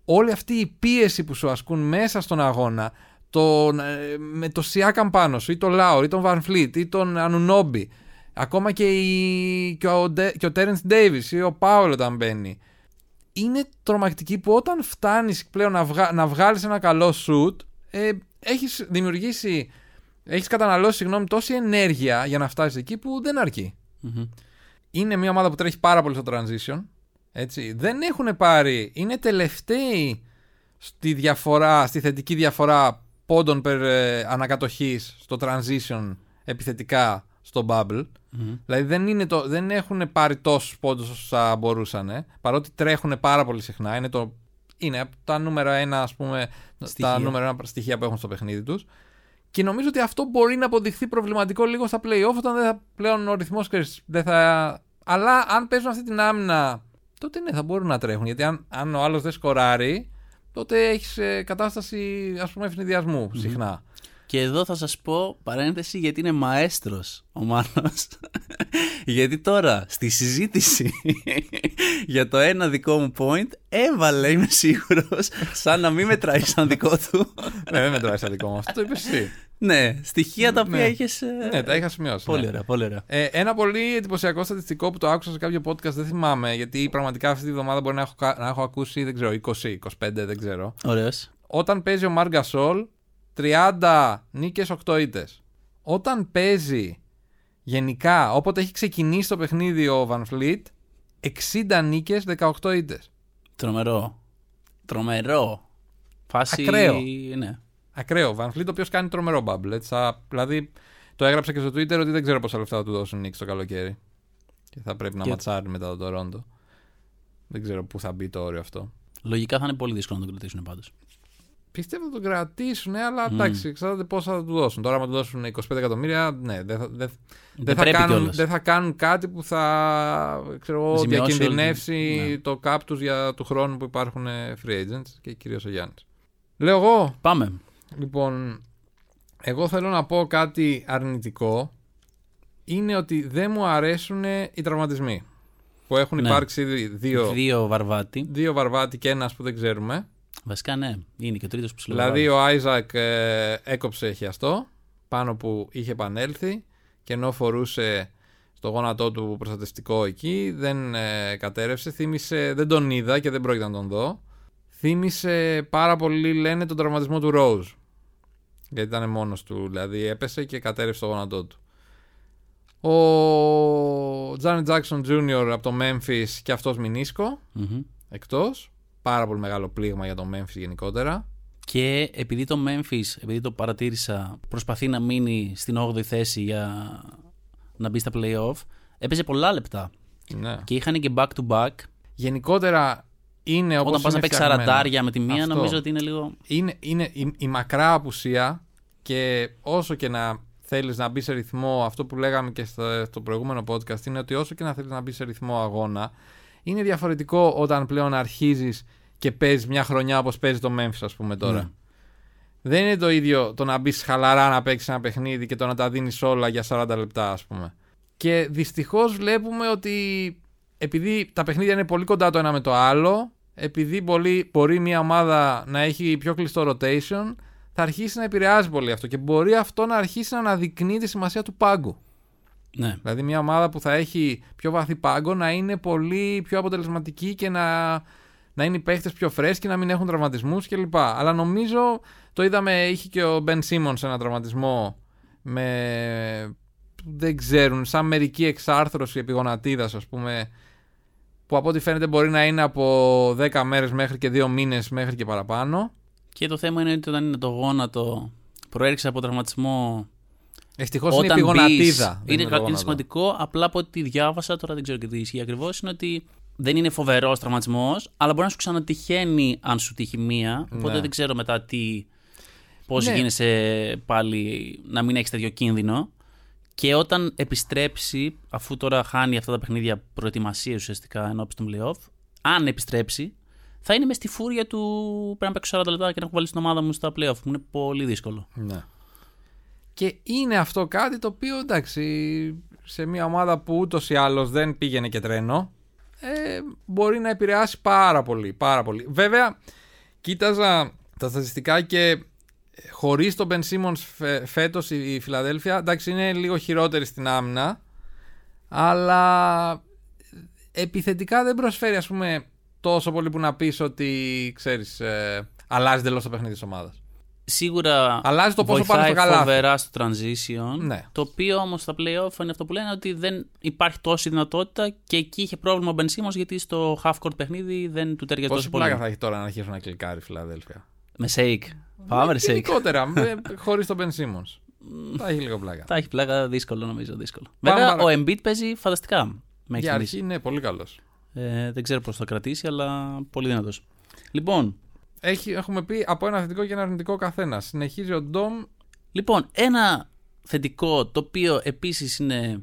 όλη αυτή η πίεση που σου ασκούν μέσα στον αγώνα, με το Siakam πάνω σου, ή τον Lowry, ή τον Van Fleet, ή τον Anunoby, ακόμα και ο Terence Davis ή ο Powell όταν μπαίνει, είναι τρομακτική που όταν φτάνεις πλέον να βγάλεις ένα καλό shoot, έχεις καταναλώσει τόση ενέργεια για να φτάσεις εκεί που δεν αρκεί. Mm-hmm. Είναι μια ομάδα που τρέχει πάρα πολύ στο transition, έτσι. Δεν έχουν πάρει, είναι τελευταίοι στη θετική διαφορά πόντων ανακατοχής στο transition επιθετικά στο bubble. Mm-hmm. Δηλαδή δεν έχουν πάρει τόσους πόντους όσο θα μπορούσαν, παρότι τρέχουν πάρα πολύ συχνά. Είναι από τα νούμερα 1, ας πούμε, τα νούμερα 1 στοιχεία που έχουν στο παιχνίδι τους. Και νομίζω ότι αυτό μπορεί να αποδειχθεί προβληματικό λίγο στα play-off, όταν πλέον ο ρυθμός δεν θα... Αλλά αν παίζουν αυτή την άμυνα, τότε ναι, θα μπορούν να τρέχουν. Γιατί αν ο άλλος δεν σκοράρει, τότε έχεις κατάσταση, ας πούμε, ευνηδιασμού συχνά. Και εδώ θα σας πω παρένθεση, γιατί είναι μαέστρος ο Μάνος. Γιατί τώρα στη συζήτηση για το ένα δικό μου point έβαλε, είμαι σίγουρος, σαν να μην μετράει σαν δικό του. Ναι, δεν μετράει σαν δικό μου, αυτό το είπες εσύ. Ναι, στοιχεία τα οποία είχες... Ναι, τα είχα σημειώσει. Πολύ ωραία, πολύ ωραία. Ένα πολύ εντυπωσιακό στατιστικό που το άκουσα σε κάποιο podcast, δεν θυμάμαι, γιατί πραγματικά αυτή τη βδομάδα μπορεί να έχω ακούσει, δεν ξέρω, 20, 25, δεν ξέρω. Ωραίος. Όταν παίζει ο Marc Gasol, 30 νίκες, 8 ήττες. Όταν παίζει γενικά, όποτε έχει ξεκινήσει το παιχνίδι ο Van Fleet, 60 νίκες, 18 ήττες. Τρομερό. Φάση... Ακραίο. Ναι. Ακραίο. Van Fleet, ο οποίος κάνει τρομερό bubble. Έτσι, δηλαδή, το έγραψα και στο Twitter ότι δεν ξέρω πόσα λεφτά θα του δώσουν Knicks το καλοκαίρι. Και θα πρέπει να ματσάρει μετά το Toronto. Δεν ξέρω πού θα μπει το όριο αυτό. Λογικά θα είναι πολύ δύσκολο να τον κρατήσουν πάντως. Πιστεύω να τον κρατήσουν, αλλά εντάξει, εξαρτάται πόσα θα του δώσουν. Τώρα, άμα του δώσουν 25 εκατομμύρια, ναι, δεν θα κάνουν κάτι που θα διακινδυνεύσει το cap τους για του χρόνου που υπάρχουν free agents και κυρίως ο Γιάννης. Λέω εγώ. Πάμε. Λοιπόν, εγώ θέλω να πω κάτι αρνητικό. Είναι ότι δεν μου αρέσουν οι τραυματισμοί. Που έχουν υπάρξει ήδη δύο Βαρβάτη και ένας που δεν ξέρουμε. Βασικά ναι, είναι και ο τρίτος που συλλογιάζει. Δηλαδή ο Άιζακ έκοψε χιαστό πάνω που είχε επανέλθει, και ενώ φορούσε στο γόνατό του προστατευτικό εκεί, δεν κατέρευσε. Δεν τον είδα και δεν πρόκειται να τον δω. Θύμισε πάρα πολύ, λένε, τον τραυματισμό του Rose. Γιατί ήταν μόνος του, δηλαδή έπεσε και κατέρευσε το γόνατό του. Ο Janet Jackson Jr. από το Memphis, και αυτός μηνίσκο, εκτός. Πάρα πολύ μεγάλο πλήγμα για το Memphis γενικότερα. Και επειδή το Memphis, επειδή το παρατήρησα, προσπαθεί να μείνει στην 8η θέση για να μπει στα play-off, έπαιζε πολλά λεπτά. Ναι. Και είχαν και back-to-back. Γενικότερα είναι όπως. Όταν πας να παίξεις 40 με τη μία, αυτό, νομίζω ότι είναι λίγο. Είναι η μακρά απουσία, και όσο και να θέλεις να μπει σε ρυθμό, αυτό που λέγαμε και στο προηγούμενο podcast, είναι ότι όσο και να θέλεις να μπει σε ρυθμό αγώνα, είναι διαφορετικό όταν πλέον αρχίζεις και παίζεις μια χρονιά όπως παίζει το Memphis, ας πούμε τώρα. Ναι. Δεν είναι το ίδιο το να μπεις χαλαρά να παίξεις ένα παιχνίδι και το να τα δίνεις όλα για 40 λεπτά, ας πούμε. Και δυστυχώς βλέπουμε ότι επειδή τα παιχνίδια είναι πολύ κοντά το ένα με το άλλο, επειδή μπορεί μια ομάδα να έχει πιο κλειστό rotation, θα αρχίσει να επηρεάζει πολύ αυτό, και μπορεί αυτό να αρχίσει να αναδεικνύει τη σημασία του πάγκου. Ναι. Δηλαδή μια ομάδα που θα έχει πιο βαθύ πάγκο να είναι πολύ πιο αποτελεσματική και να είναι οι παίχτες πιο φρέσκοι, να μην έχουν τραυματισμούς κλπ. Αλλά νομίζω, το είδαμε, είχε και ο Ben Simmons ένα τραυματισμό δεν ξέρουν, σαν μερική εξάρθρωση επιγονατίδας, ας πούμε, που από ό,τι φαίνεται μπορεί να είναι από 10 μέρες μέχρι και 2 μήνες μέχρι και παραπάνω. Και το θέμα είναι ότι όταν είναι το γόνατο, προέρχεσαι από τραυματισμό. Ευτυχώς είναι επιγονατίδα. Είναι σημαντικό. Απλά από ό,τι διάβασα, τώρα δεν ξέρω και τι ισχύει ακριβώς, είναι ότι δεν είναι φοβερός τραυματισμός, αλλά μπορεί να σου ξανατυχαίνει αν σου τύχει μία. Οπότε ναι, δεν ξέρω μετά πώς γίνεσαι πάλι να μην έχεις τέτοιο κίνδυνο. Και όταν επιστρέψει, αφού τώρα χάνει αυτά τα παιχνίδια προετοιμασίας ουσιαστικά ενώπιση των playoff, αν επιστρέψει, θα είναι μες στη φούρια του πρέπει να παίξω 40 λεπτά και να έχω βάλει στην ομάδα μου στα playoff, που είναι πολύ δύσκολο. Ναι. Και είναι αυτό κάτι το οποίο, εντάξει, σε μια ομάδα που ούτως ή άλλως δεν πήγαινε και τρένο, μπορεί να επηρεάσει πάρα πολύ, πάρα πολύ. Βέβαια, κοίταζα τα στατιστικά και χωρίς τον Ben Simmons φέτος η Φιλαδέλφια, εντάξει, είναι λίγο χειρότερη στην άμυνα, αλλά επιθετικά δεν προσφέρει, ας πούμε, τόσο πολύ που να πεις ότι, ξέρεις, αλλάζει τελώς το παιχνίδι της ομάδας. Σίγουρα αλλάζει το πόσο βοηθάει πάνω στο καλάθι. φοβερά στο transition. Ναι. Το οποίο όμως στα play-off είναι αυτό που λένε, ότι δεν υπάρχει τόση δυνατότητα, και εκεί είχε πρόβλημα ο Ben Simmons, γιατί στο half-court παιχνίδι δεν του ταιριάζει τόσο πολύ. Πόση πλάκα θα έχει τώρα να αρχίσουν να κλικάρει η Φιλαδέλφια. Με shake. Πάμε ρε shake. Γενικότερα, χωρίς τον Ben Simmons. Θα έχει λίγο πλάκα. Θα έχει πλάκα, δύσκολο νομίζω. Δύσκολο. Βέβαια, ο Embiid παίζει φανταστικά. Για αρχή είναι πολύ καλός. Δεν ξέρω πώς θα κρατήσει, αλλά πολύ δυνατός. Λοιπόν. Έχουμε πει από ένα θετικό και ένα αρνητικό καθένα. Συνεχίζει ο Ντόμ. Λοιπόν, ένα θετικό, το οποίο επίσης είναι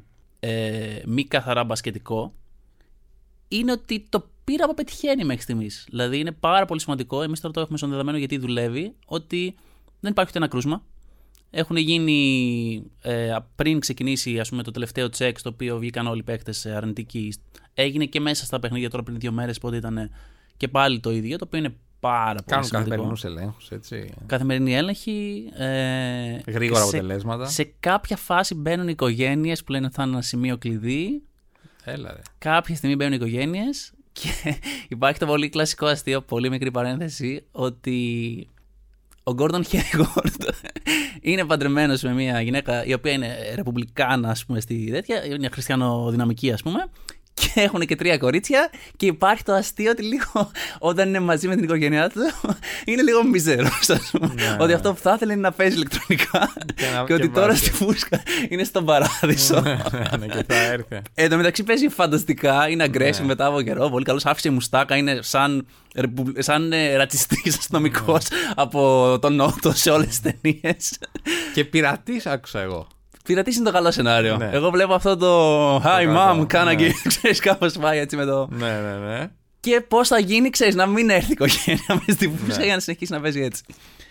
μη καθαρά μπασκετικό, είναι ότι το πείραμα πετυχαίνει μέχρι στιγμής. Δηλαδή είναι πάρα πολύ σημαντικό. Εμείς τώρα το έχουμε στον δεδομένο, γιατί δουλεύει, ότι δεν υπάρχει ούτε ένα κρούσμα. Έχουν γίνει, πριν ξεκινήσει, ας πούμε, το τελευταίο τσεκ, στο οποίο βγήκαν όλοι οι παίκτες αρνητικοί. Έγινε και μέσα στα παιχνίδια τώρα πριν 2 μέρες, πότε ήταν και πάλι το ίδιο, το οποίο είναι πάρα πολύ σημαντικό. Κάνουν καθημερινούς ελέγχους, έτσι. Καθημερινή έλεγχη. Γρήγορα αποτελέσματα. Σε κάποια φάση μπαίνουν οικογένειες που λένε ότι θα είναι ένα σημείο κλειδί. Έλα ρε. Κάποια στιγμή μπαίνουν οικογένειες και υπάρχει το πολύ κλασικό αστείο, πολύ μικρή παρένθεση, ότι ο Gordon Hayward είναι παντρεμένος με μια γυναίκα η οποία είναι ρεπουμπλικάνα, ας πούμε, στη τέτοια, μια χριστιανοδυναμική, ας πούμε. Και έχουν και 3 κορίτσια, και υπάρχει το αστείο ότι λίγο όταν είναι μαζί με την οικογένειά του είναι λίγο μιζερός, ας πούμε. Ότι αυτό που θα ήθελε είναι να παίζει ηλεκτρονικά και ότι τώρα στη φούσκα είναι στον παράδεισο. Ναι, και θα έρθει. Εν τω μεταξύ παίζει φανταστικά, είναι aggressive μετά από καιρό, πολύ καλός, άφησε μουστάκα, είναι σαν ρατσιστής αστυνομικός από τον Νότο σε όλες τις ταινίες. Και πειρατής άκουσα εγώ. Πειρατής είναι το καλό σενάριο. Ναι. Εγώ βλέπω αυτό το Hi mom, κάναγε. Ξέρεις, κάπως πάει έτσι με το. Ναι. Και πώς θα γίνει, ξέρεις, να μην έρθει η οικογένεια μέσα στη φούσκα για να συνεχίσει να παίζει έτσι.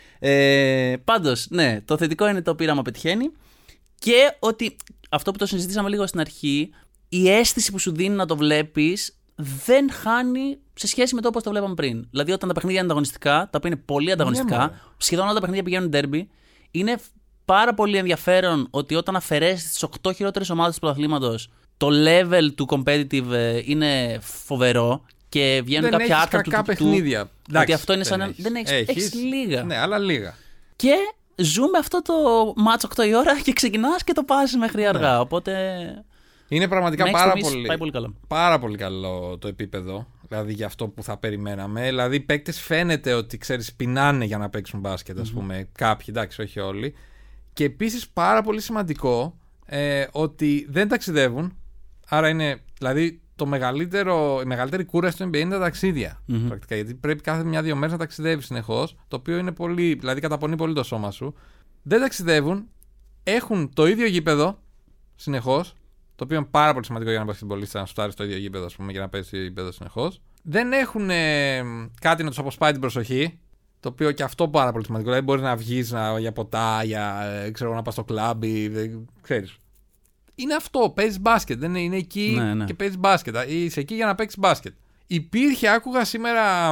Πάντως, ναι, το θετικό είναι το πείραμα πετυχαίνει. Και ότι αυτό που το συζητήσαμε λίγο στην αρχή, η αίσθηση που σου δίνει να το βλέπεις δεν χάνει σε σχέση με το όπως το βλέπαμε πριν. Δηλαδή, όταν τα παιχνίδια είναι ανταγωνιστικά, τα οποία είναι πολύ ανταγωνιστικά, σχεδόν όλα τα παιχνίδια πηγαίνουν derby, είναι πάρα πολύ ενδιαφέρον ότι όταν αφαιρέσεις τις 8 χειρότερες ομάδες του πρωταθλήματος, το level του competitive είναι φοβερό και βγαίνουν δεν κάποια άρθρα του παιχνίδια. Ότι αυτό είναι σαν. Δεν έχεις λίγα. Ναι, αλλά λίγα. Και ζούμε αυτό το μάτσο 8 η ώρα και ξεκινάς και το πας μέχρι αργά. Οπότε. Είναι πραγματικά πάρα πολύ καλό το επίπεδο. Δηλαδή για αυτό που θα περιμέναμε. Δηλαδή οι παίκτες φαίνεται ότι, ξέρεις, πεινάνε για να παίξουν μπάσκετ, ας πούμε. Κάποιοι, εντάξει, όχι όλοι. Και επίσης πάρα πολύ σημαντικό ότι δεν ταξιδεύουν. Άρα είναι, δηλαδή, η μεγαλύτερη κούραση του NBA είναι τα ταξίδια. Πρακτικά, γιατί πρέπει κάθε 1-2 μέρες να ταξιδεύεις συνεχώς. Το οποίο είναι πολύ, δηλαδή καταπονεί πολύ το σώμα σου. Δεν ταξιδεύουν. Έχουν το ίδιο γήπεδο συνεχώς. Το οποίο είναι πάρα πολύ σημαντικό για ένα μπασκετμπολίστα να σουτάρει στο ίδιο γήπεδο, ας πούμε, για να παίζει στο ίδιο γήπεδο συνεχώς. Δεν έχουν κάτι να τους αποσπάει την προσοχή. Το οποίο και αυτό πάρα πολύ σημαντικό. Δηλαδή, μπορεί να βγεις για ποτά, να πας στο κλαμπ, ξέρεις. Είναι αυτό. Παίζεις μπάσκετ. Δεν είναι εκεί και παίζεις μπάσκετ. Είσαι εκεί για να παίξεις μπάσκετ. Άκουγα σήμερα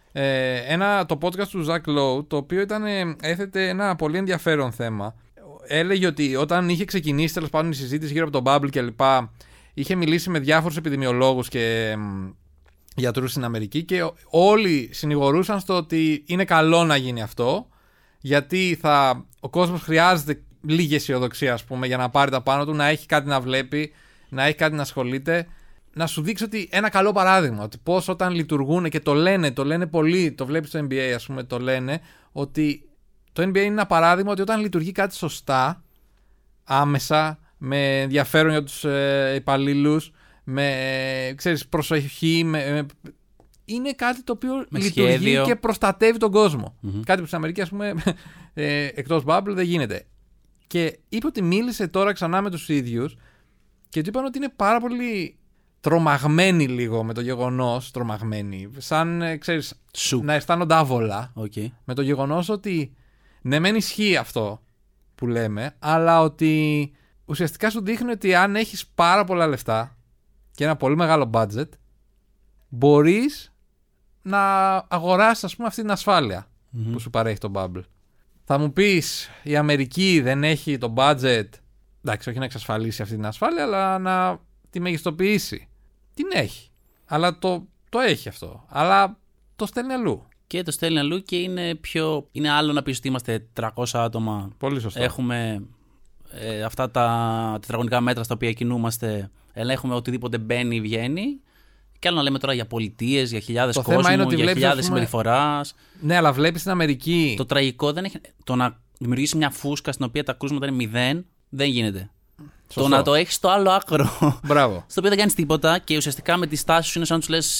το podcast του Zach Lowe, το οποίο έθετε ένα πολύ ενδιαφέρον θέμα. Έλεγε ότι όταν είχε ξεκινήσει, τέλος πάντων, η συζήτηση γύρω από τον Bubble κλπ., είχε μιλήσει με διάφορους επιδημιολόγους και γιατρούς στην Αμερική και όλοι συνηγορούσαν στο ότι είναι καλό να γίνει αυτό, γιατί ο κόσμος χρειάζεται λίγη αισιοδοξία, ας πούμε, για να πάρει τα πάνω του, να έχει κάτι να βλέπει, να έχει κάτι να ασχολείται. Να σου δείξει ότι ένα καλό παράδειγμα, ότι πώς όταν λειτουργούν και το λένε πολύ, το βλέπεις στο NBA, ας πούμε, το λένε, ότι το NBA είναι ένα παράδειγμα ότι όταν λειτουργεί κάτι σωστά, άμεσα, με ενδιαφέρον για τους υπαλλήλους, με, ξέρεις, προσοχή, είναι κάτι το οποίο λειτουργεί σχέδιο και προστατεύει τον κόσμο. Κάτι που στην Αμερική, ας πούμε, εκτός bubble δεν γίνεται. Και είπε ότι μίλησε τώρα ξανά με τους ίδιους και του είπαν ότι είναι πάρα πολύ τρομαγμένοι λίγο με το γεγονός, σαν, ξέρεις, να αισθάνονται άβολα με το γεγονός ότι ναι, μεν ισχύει αυτό που λέμε, αλλά ότι ουσιαστικά σου δείχνει ότι αν έχεις πάρα πολλά λεφτά και ένα πολύ μεγάλο budget, μπορείς να αγοράσεις, ας πούμε, αυτή την ασφάλεια που σου παρέχει το bubble. Θα μου πεις, η Αμερική δεν έχει το budget, εντάξει, όχι να εξασφαλίσει αυτή την ασφάλεια, αλλά να τη μεγιστοποιήσει. Την έχει. Αλλά το έχει αυτό. Αλλά το στέλνει αλλού. Και το στέλνει αλλού και είναι άλλο να πεις ότι είμαστε 300 άτομα. Πολύ σωστό. Έχουμε αυτά τα τετραγωνικά μέτρα στα οποία κινούμαστε, ελέγχουμε οτιδήποτε μπαίνει ή βγαίνει. Και άλλο να λέμε τώρα για πολιτείες, για χιλιάδες κόσμου, για χιλιάδες συμπεριφοράς. Ναι, αλλά βλέπεις στην Αμερική. Το τραγικό δεν έχει. Το να δημιουργήσει μια φούσκα στην οποία τα κρούσματα είναι 0, δεν γίνεται. Σωστό. Το να το έχεις στο άλλο άκρο. Μπράβο. Στο οποίο δεν κάνεις τίποτα και ουσιαστικά με τη στάση σου είναι σαν να τους λες.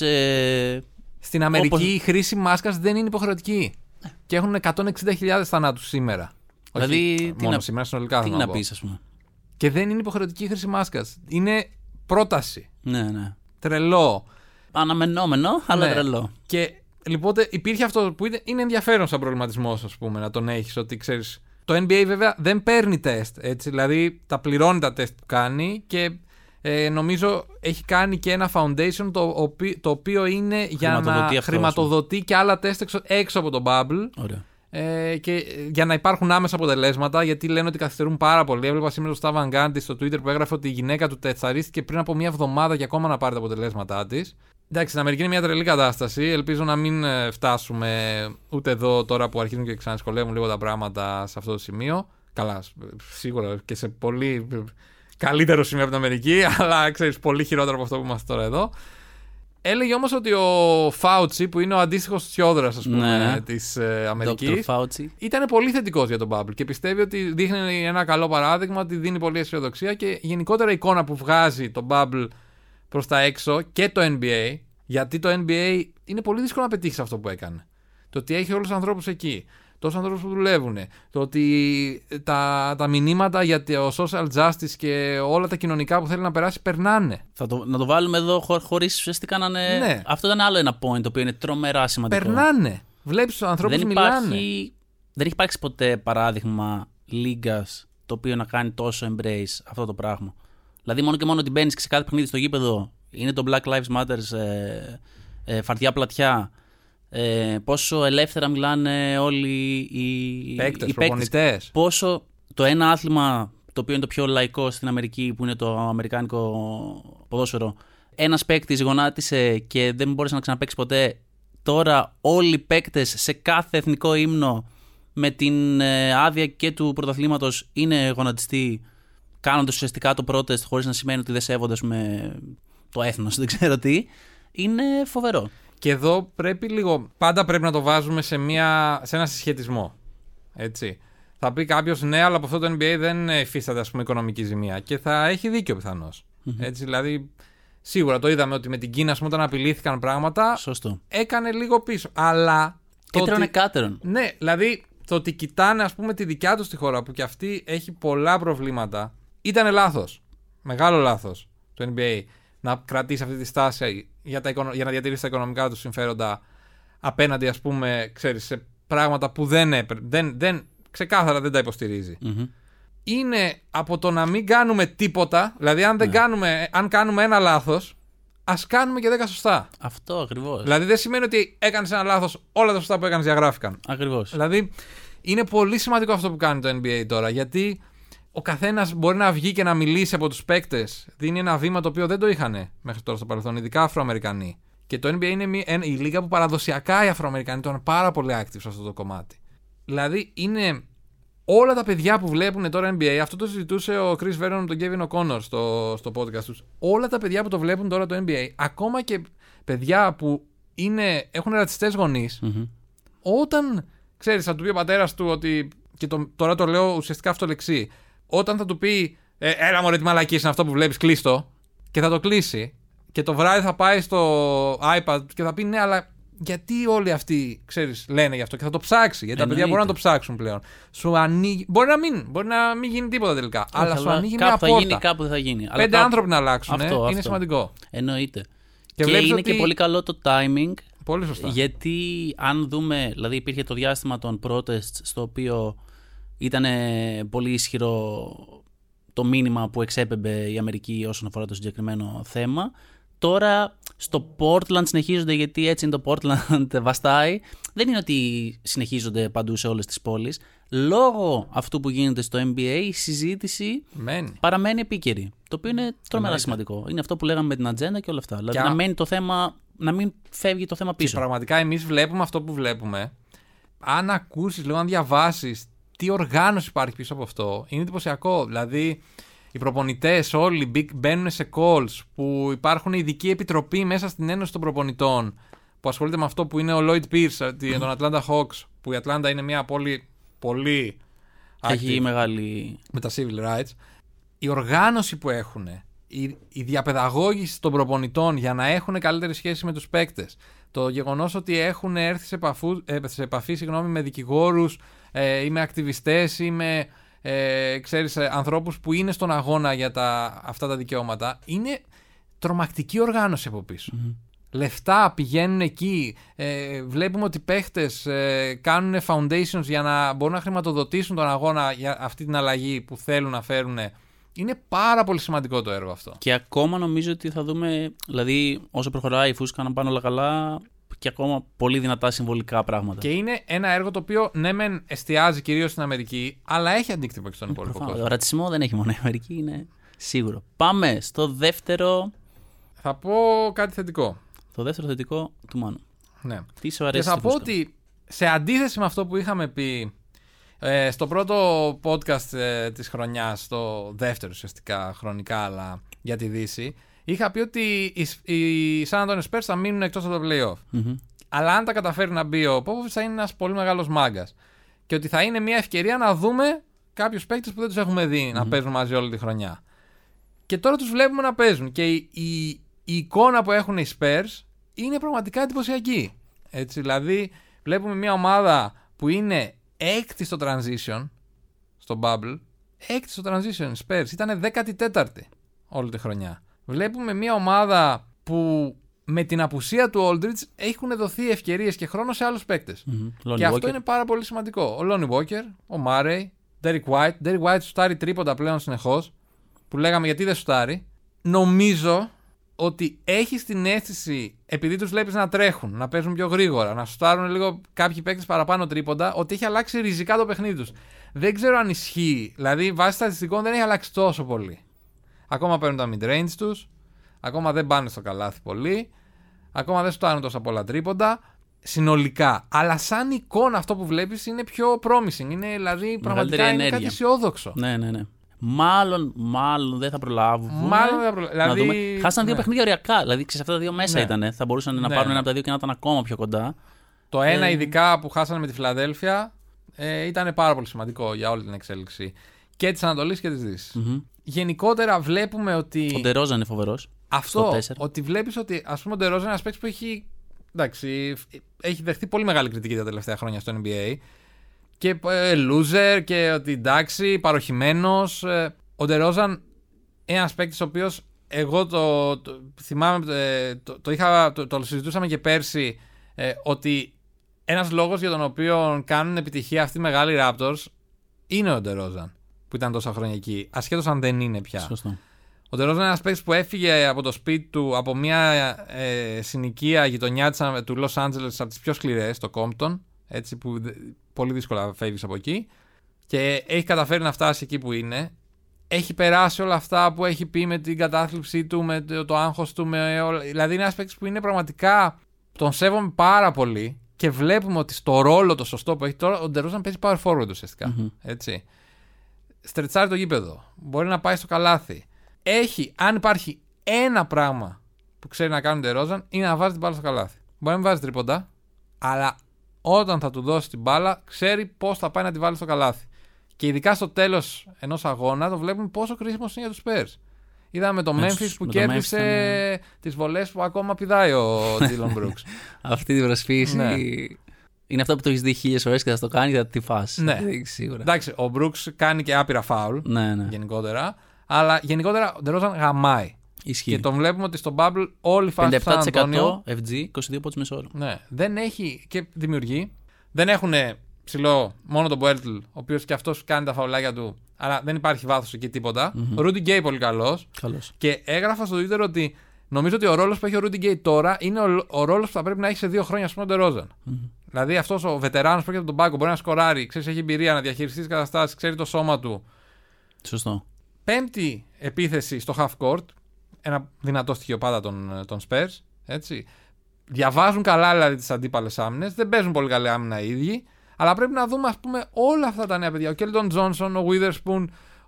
Στην Αμερική η χρήση μάσκας δεν είναι υποχρεωτική. Και έχουν 160.000 θανάτους σήμερα. Δηλαδή, μόνο σήμερα, συνολικά τι θα να πω. πεις, ας πούμε. Και δεν είναι υποχρεωτική η χρήση μάσκας. Είναι πρόταση. Ναι. Τρελό. Αναμενόμενο, αλλά τρελό. Και λοιπόν υπήρχε αυτό που είναι ενδιαφέρον σαν προβληματισμός, ας πούμε, να τον έχεις, ότι ξέρεις. Το NBA βέβαια δεν παίρνει τεστ, έτσι, δηλαδή τα πληρώνει τα τεστ που κάνει και νομίζω έχει κάνει και ένα foundation το οποίο είναι για να χρηματοδοτεί και άλλα τεστ έξω από το bubble. Ωραία. Και για να υπάρχουν άμεσα αποτελέσματα, γιατί λένε ότι καθυστερούν πάρα πολύ. Έβλεπα σήμερα το Stavan Gandy στο Twitter που έγραφε ότι η γυναίκα του τεσταρίστηκε πριν από μια εβδομάδα και ακόμα να πάρει τα αποτελέσματά της. Εντάξει, στην Αμερική είναι μια τρελή κατάσταση. Ελπίζω να μην φτάσουμε ούτε εδώ τώρα που αρχίζουν και ξανασκολεύουν λίγο τα πράγματα σε αυτό το σημείο. Καλά, σίγουρα και σε πολύ καλύτερο σημείο από την Αμερική, αλλά ξέρεις, πολύ χειρότερο από αυτό που είμαστε τώρα εδώ. Έλεγε όμως ότι ο Fauci, που είναι ο αντίστοιχος Τσιόδρας, ας πούμε, της Αμερικής, ήταν πολύ θετικός για τον bubble και πιστεύει ότι δείχνει ένα καλό παράδειγμα, ότι δίνει πολλή αισιοδοξία και γενικότερα η εικόνα που βγάζει το bubble προς τα έξω και το NBA, γιατί το NBA είναι πολύ δύσκολο να πετύχει αυτό που έκανε. Το ότι έχει όλους τους ανθρώπους εκεί, τόσους ανθρώπους που δουλεύουν, το ότι τα μηνύματα για το social justice και όλα τα κοινωνικά που θέλει να περάσει περνάνε. Να το βάλουμε εδώ χωρίς ουσιαστικά να είναι. Ναι. Αυτό ήταν άλλο ένα point το οποίο είναι τρομερά σημαντικό. Περνάνε. Βλέπεις τους ανθρώπους μιλάνε. Δεν έχει υπάρξει ποτέ παράδειγμα λίγκας το οποίο να κάνει τόσο embrace αυτό το πράγμα. Δηλαδή, μόνο και μόνο ότι μπαίνεις σε κάθε παιχνίδι στο γήπεδο, είναι το Black Lives Matter, φαρτιά πλατιά. Πόσο ελεύθερα μιλάνε όλοι οι παίκτες, προπονητές. Πόσο το ένα άθλημα, το οποίο είναι το πιο λαϊκό στην Αμερική, που είναι το αμερικάνικο ποδόσφαιρο, ένας παίκτης γονάτισε και δεν μπόρεσε να ξαναπαίξει ποτέ. Τώρα όλοι οι παίκτες σε κάθε εθνικό ύμνο με την άδεια και του πρωταθλήματος είναι γονατιστοί, κάνοντας ουσιαστικά το protest χωρίς να σημαίνει ότι δεν σέβονται το έθνος, δεν ξέρω τι. Είναι φοβερό. Και εδώ πάντα πρέπει να το βάζουμε σε ένα συσχετισμό. Έτσι. Θα πει κάποιος, ναι, αλλά από αυτό το NBA δεν υφίσταται, ας πούμε, οικονομική ζημία. Και θα έχει δίκιο πιθανώς. Έτσι, δηλαδή, σίγουρα το είδαμε ότι με την Κίνα, ας πούμε, όταν απειλήθηκαν πράγματα, σωστό, έκανε λίγο πίσω. Αλλά. Και τρώνε κάτερον. Ναι, δηλαδή το ότι κοιτάνε, ας πούμε, τη δικιά τους τη χώρα που και αυτή έχει πολλά προβλήματα, ήταν λάθος. Μεγάλο λάθος το NBA να κρατήσει αυτή τη στάση για να διατηρήσει τα οικονομικά του συμφέροντα απέναντι, ας πούμε, ξέρεις, σε πράγματα που ξεκάθαρα δεν τα υποστηρίζει. Είναι από το να μην κάνουμε τίποτα, δηλαδή αν κάνουμε ένα λάθος, ας κάνουμε και 10 σωστά. Αυτό ακριβώς. Δηλαδή δεν σημαίνει ότι έκανες ένα λάθος, όλα τα σωστά που έκανες διαγράφηκαν. Ακριβώς. Δηλαδή είναι πολύ σημαντικό αυτό που κάνει το NBA τώρα, γιατί ο καθένας μπορεί να βγει και να μιλήσει από τους παίκτες. Δίνει ένα βήμα το οποίο δεν το είχαν μέχρι τώρα στο παρελθόν, ειδικά Αφροαμερικανοί. Και το NBA είναι η λίγα που παραδοσιακά οι Αφροαμερικανοί ήταν πάρα πολύ active σε αυτό το κομμάτι. Δηλαδή είναι όλα τα παιδιά που βλέπουν τώρα NBA, αυτό το συζητούσε ο Chris Vernon με τον Kevin O'Connor στο podcast τους. Όλα τα παιδιά που το βλέπουν τώρα το NBA, ακόμα και παιδιά που έχουν ρατσιστές γονείς, όταν ξέρεις, θα του πει ο πατέρας του ότι. Και τώρα το λέω ουσιαστικά αυτό λεξί. Όταν θα του πει, έλα μωρέ, τι μαλακή είναι αυτό που βλέπεις, κλείστο, και θα το κλείσει, και το βράδυ θα πάει στο iPad και θα πει, ναι, αλλά γιατί όλοι αυτοί, ξέρεις, λένε γι' αυτό, και θα το ψάξει. Γιατί τα παιδιά μπορούν να το ψάξουν πλέον. Σου ανοίγει. Μπορεί να μην γίνει τίποτα τελικά. Όχι, αλλά σου ανοίγει μια πόρτα. Κάπου θα γίνει, κάπου δεν θα γίνει. 5 άνθρωποι να αλλάξουν. Είναι σημαντικό. Εννοείται. Και είναι και πολύ καλό το timing. Πολύ σωστά. Γιατί αν δούμε, δηλαδή υπήρχε το διάστημα των protests, στο οποίο ήταν πολύ ισχυρό το μήνυμα που εξέπεμπε η Αμερική όσον αφορά το συγκεκριμένο θέμα. Τώρα στο Portland συνεχίζονται γιατί έτσι είναι το Portland βαστάει. Δεν είναι ότι συνεχίζονται παντού σε όλες τις πόλεις. Λόγω αυτού που γίνεται στο NBA, η συζήτηση παραμένει επίκαιρη. Το οποίο είναι τρομερά σημαντικό. Είναι αυτό που λέγαμε με την ατζέντα και όλα αυτά. Δηλαδή να μένει το θέμα, να μην φεύγει το θέμα πίσω. Και πραγματικά εμείς βλέπουμε αυτό που βλέπουμε. Αν ακούσεις, αν διαβάσεις τι οργάνωση υπάρχει πίσω από αυτό, είναι εντυπωσιακό. Δηλαδή, οι προπονητές όλοι μπαίνουν σε calls που υπάρχουν ειδική επιτροπή μέσα στην Ένωση των Προπονητών που ασχολείται με αυτό που είναι ο Lloyd Pierce των Atlanta Hawks, που η Atlanta είναι μια πόλη πολύ έχει μεγάλη με τα civil rights. Η οργάνωση που έχουν, η διαπαιδαγώγηση των προπονητών για να έχουν καλύτερη σχέση με τους παίκτες, το γεγονός ότι έχουν έρθει σε επαφή με δικηγόρους ή με ακτιβιστές ή με ανθρώπους που είναι στον αγώνα για αυτά τα δικαιώματα, είναι τρομακτική οργάνωση από πίσω. Λεφτά πηγαίνουν εκεί, βλέπουμε ότι παίχτες κάνουν foundations για να μπορούν να χρηματοδοτήσουν τον αγώνα για αυτή την αλλαγή που θέλουν να φέρουν. Είναι πάρα πολύ σημαντικό το έργο αυτό. Και ακόμα νομίζω ότι θα δούμε, δηλαδή όσο προχωράει η φούσκα να πάνε όλα καλά, και ακόμα πολύ δυνατά συμβολικά πράγματα. Και είναι ένα έργο το οποίο ναι μεν εστιάζει κυρίως στην Αμερική, αλλά έχει αντίκτυπο και στον υπόλοιπο κόσμο. Ο ρατσισμό δεν έχει μόνο η Αμερική, είναι σίγουρο. Πάμε στο δεύτερο. Θα πω κάτι θετικό. Το δεύτερο θετικό του Μάνου. Ναι. Τι σου αρέσει? Και θα πω ότι σε αντίθεση με αυτό που είχαμε πει στο πρώτο podcast της χρονιάς, το δεύτερο ουσιαστικά χρονικά, αλλά για τη Δύση, είχα πει ότι οι San Antonio Spurs θα μείνουν εκτός από το play-off. Αλλά αν τα καταφέρει να μπει ο Popovich, θα είναι ένας πολύ μεγάλος μάγκας. Και ότι θα είναι μια ευκαιρία να δούμε κάποιους παίκτες που δεν τους έχουμε δει να παίζουν μαζί όλη τη χρονιά. Και τώρα τους βλέπουμε να παίζουν. Και η εικόνα που έχουν οι Spurs είναι πραγματικά εντυπωσιακή. Έτσι, δηλαδή, βλέπουμε μια ομάδα που είναι έκτη στο transition, στο bubble, έκτη στο transition. Οι Spurs ήταν 14η όλη τη χρονιά. Βλέπουμε μια ομάδα που με την απουσία του Aldridge έχουν δοθεί ευκαιρίες και χρόνο σε άλλους παίκτες. Και αυτό είναι πάρα πολύ σημαντικό. Ο Lonnie Walker, ο Murray, Derek White. Derek White σουτάρει τρίποντα πλέον συνεχώς. Που λέγαμε γιατί δεν σουτάρει. Νομίζω ότι έχεις την αίσθηση, επειδή τους βλέπεις να τρέχουν, να παίζουν πιο γρήγορα, να σουτάρουν λίγο κάποιοι παίκτες παραπάνω τρίποντα, ότι έχει αλλάξει ριζικά το παιχνίδι τους. Δεν ξέρω αν ισχύει. Δηλαδή, βάσει στατιστικών δεν έχει αλλάξει τόσο πολύ. Ακόμα παίρνουν τα mid-range τους. Ακόμα δεν πάνε στο καλάθι πολύ. Ακόμα δεν σουτάρουν τόσα πολλά τρίποντα. Συνολικά. Αλλά σαν εικόνα αυτό που βλέπεις είναι πιο promising. Είναι δηλαδή πραγματικά είναι κάτι αισιόδοξο. Ναι. Μάλλον δεν θα προλάβουν. Δηλαδή, χάσαν δύο παιχνίδια ωριακά. Δηλαδή σε αυτά τα δύο μέσα ήταν. Θα μπορούσαν να πάρουν ένα από τα δύο και να ήταν ακόμα πιο κοντά. Το ένα ειδικά που χάσανε με τη Φιλαδέλφια ήταν πάρα πολύ σημαντικό για όλη την εξέλιξη και της Ανατολής και της Δύσης. Γενικότερα βλέπουμε ότι. Ο Ντερόζαν είναι φοβερός. Αυτό. Ότι βλέπεις ότι ας πούμε ο Ντερόζαν είναι ένας παίκτης που έχει δεχτεί πολύ μεγάλη κριτική τα τελευταία χρόνια στο NBA. Και loser και ότι εντάξει, παροχημένος. Ο Ντερόζαν είναι ένας παίκτης ο οποίος εγώ το θυμάμαι, το συζητούσαμε και πέρσι, ότι ένας λόγος για τον οποίο κάνουν επιτυχία αυτοί οι μεγάλοι Raptors είναι ο Ντερόζαν που ήταν τόσα χρόνια εκεί, ασχέτως αν δεν είναι πια. Σωστό. Ο Ντερόζαν είναι ένας παίκτης που έφυγε από το σπίτι του, από μια συνοικία γειτονιά του Los Angeles, από τις πιο σκληρές, το Compton, έτσι, που πολύ δύσκολα φεύγεις από εκεί, και έχει καταφέρει να φτάσει εκεί που είναι. Έχει περάσει όλα αυτά που έχει πει με την κατάθλιψή του, με το άγχος του, δηλαδή είναι ένας παίκτης που είναι πραγματικά, τον σέβομαι πάρα πολύ και βλέπουμε ότι στο ρόλο το σωστό που έχει τώρα ο Ντερόζαν παίζει power forward ουσιαστικά. Έτσι. Στρετσάρει το γήπεδο, μπορεί να πάει στο καλάθι. Αν υπάρχει ένα πράγμα που ξέρει να κάνει ο Ντερόζαν, είναι να βάζει την μπάλα στο καλάθι. Μπορεί να μην βάζει τρίποντα, αλλά όταν θα του δώσει την μπάλα, ξέρει πώς θα πάει να τη βάλει στο καλάθι. Και ειδικά στο τέλος ενός αγώνα το βλέπουμε πόσο κρίσιμος είναι για τους Spurs. Είδαμε το Memphis που κέρδισε τις βολές που ακόμα πηδάει ο Dillon Brooks. Αυτή την προσποίηση είναι αυτό που το έχεις δει 1000 φορές και θα το κάνει και θα τη φας. Ναι. Σίγουρα. Εντάξει, ο Brooks κάνει και άπειρα φάουλ γενικότερα, αλλά γενικότερα ο Ντερόζαν γαμάει. Ισχύει. Και τον βλέπουμε ότι στο Bubble όλη η φάση του San Antonio, 57% FG, 22 πόντους μεσόωρο. Ναι, δεν έχει και δημιουργεί. Δεν έχουν ψηλό μόνο τον Boeltl, ο οποίος και αυτός κάνει τα φαουλάκια του, αλλά δεν υπάρχει βάθος εκεί τίποτα. Rudy Gay πολύ καλός. Και έγραφα στο Twitter ότι Νομίζω ότι ο ρόλος που έχει ο Rudy Gay τώρα είναι ο ρόλος που θα πρέπει να έχει σε 2 χρόνια, ας πούμε, ο DeRozan. Δηλαδή αυτός ο βετεράνος που έχει από τον πάγκο μπορεί να σκοράρει, ξέρεις, έχει εμπειρία να διαχειριστεί τις καταστάσεις, ξέρει το σώμα του. Σωστό. Πέμπτη επίθεση στο half court. Ένα δυνατό στοιχείο πάντα των Spurs. Έτσι. Διαβάζουν καλά δηλαδή τις αντίπαλες άμυνες. Δεν παίζουν πολύ καλή άμυνα οι ίδιοι. Αλλά πρέπει να δούμε, ας πούμε, όλα αυτά τα νέα παιδιά. Ο Κέλτον Τζόνσον, ο Witherspoon,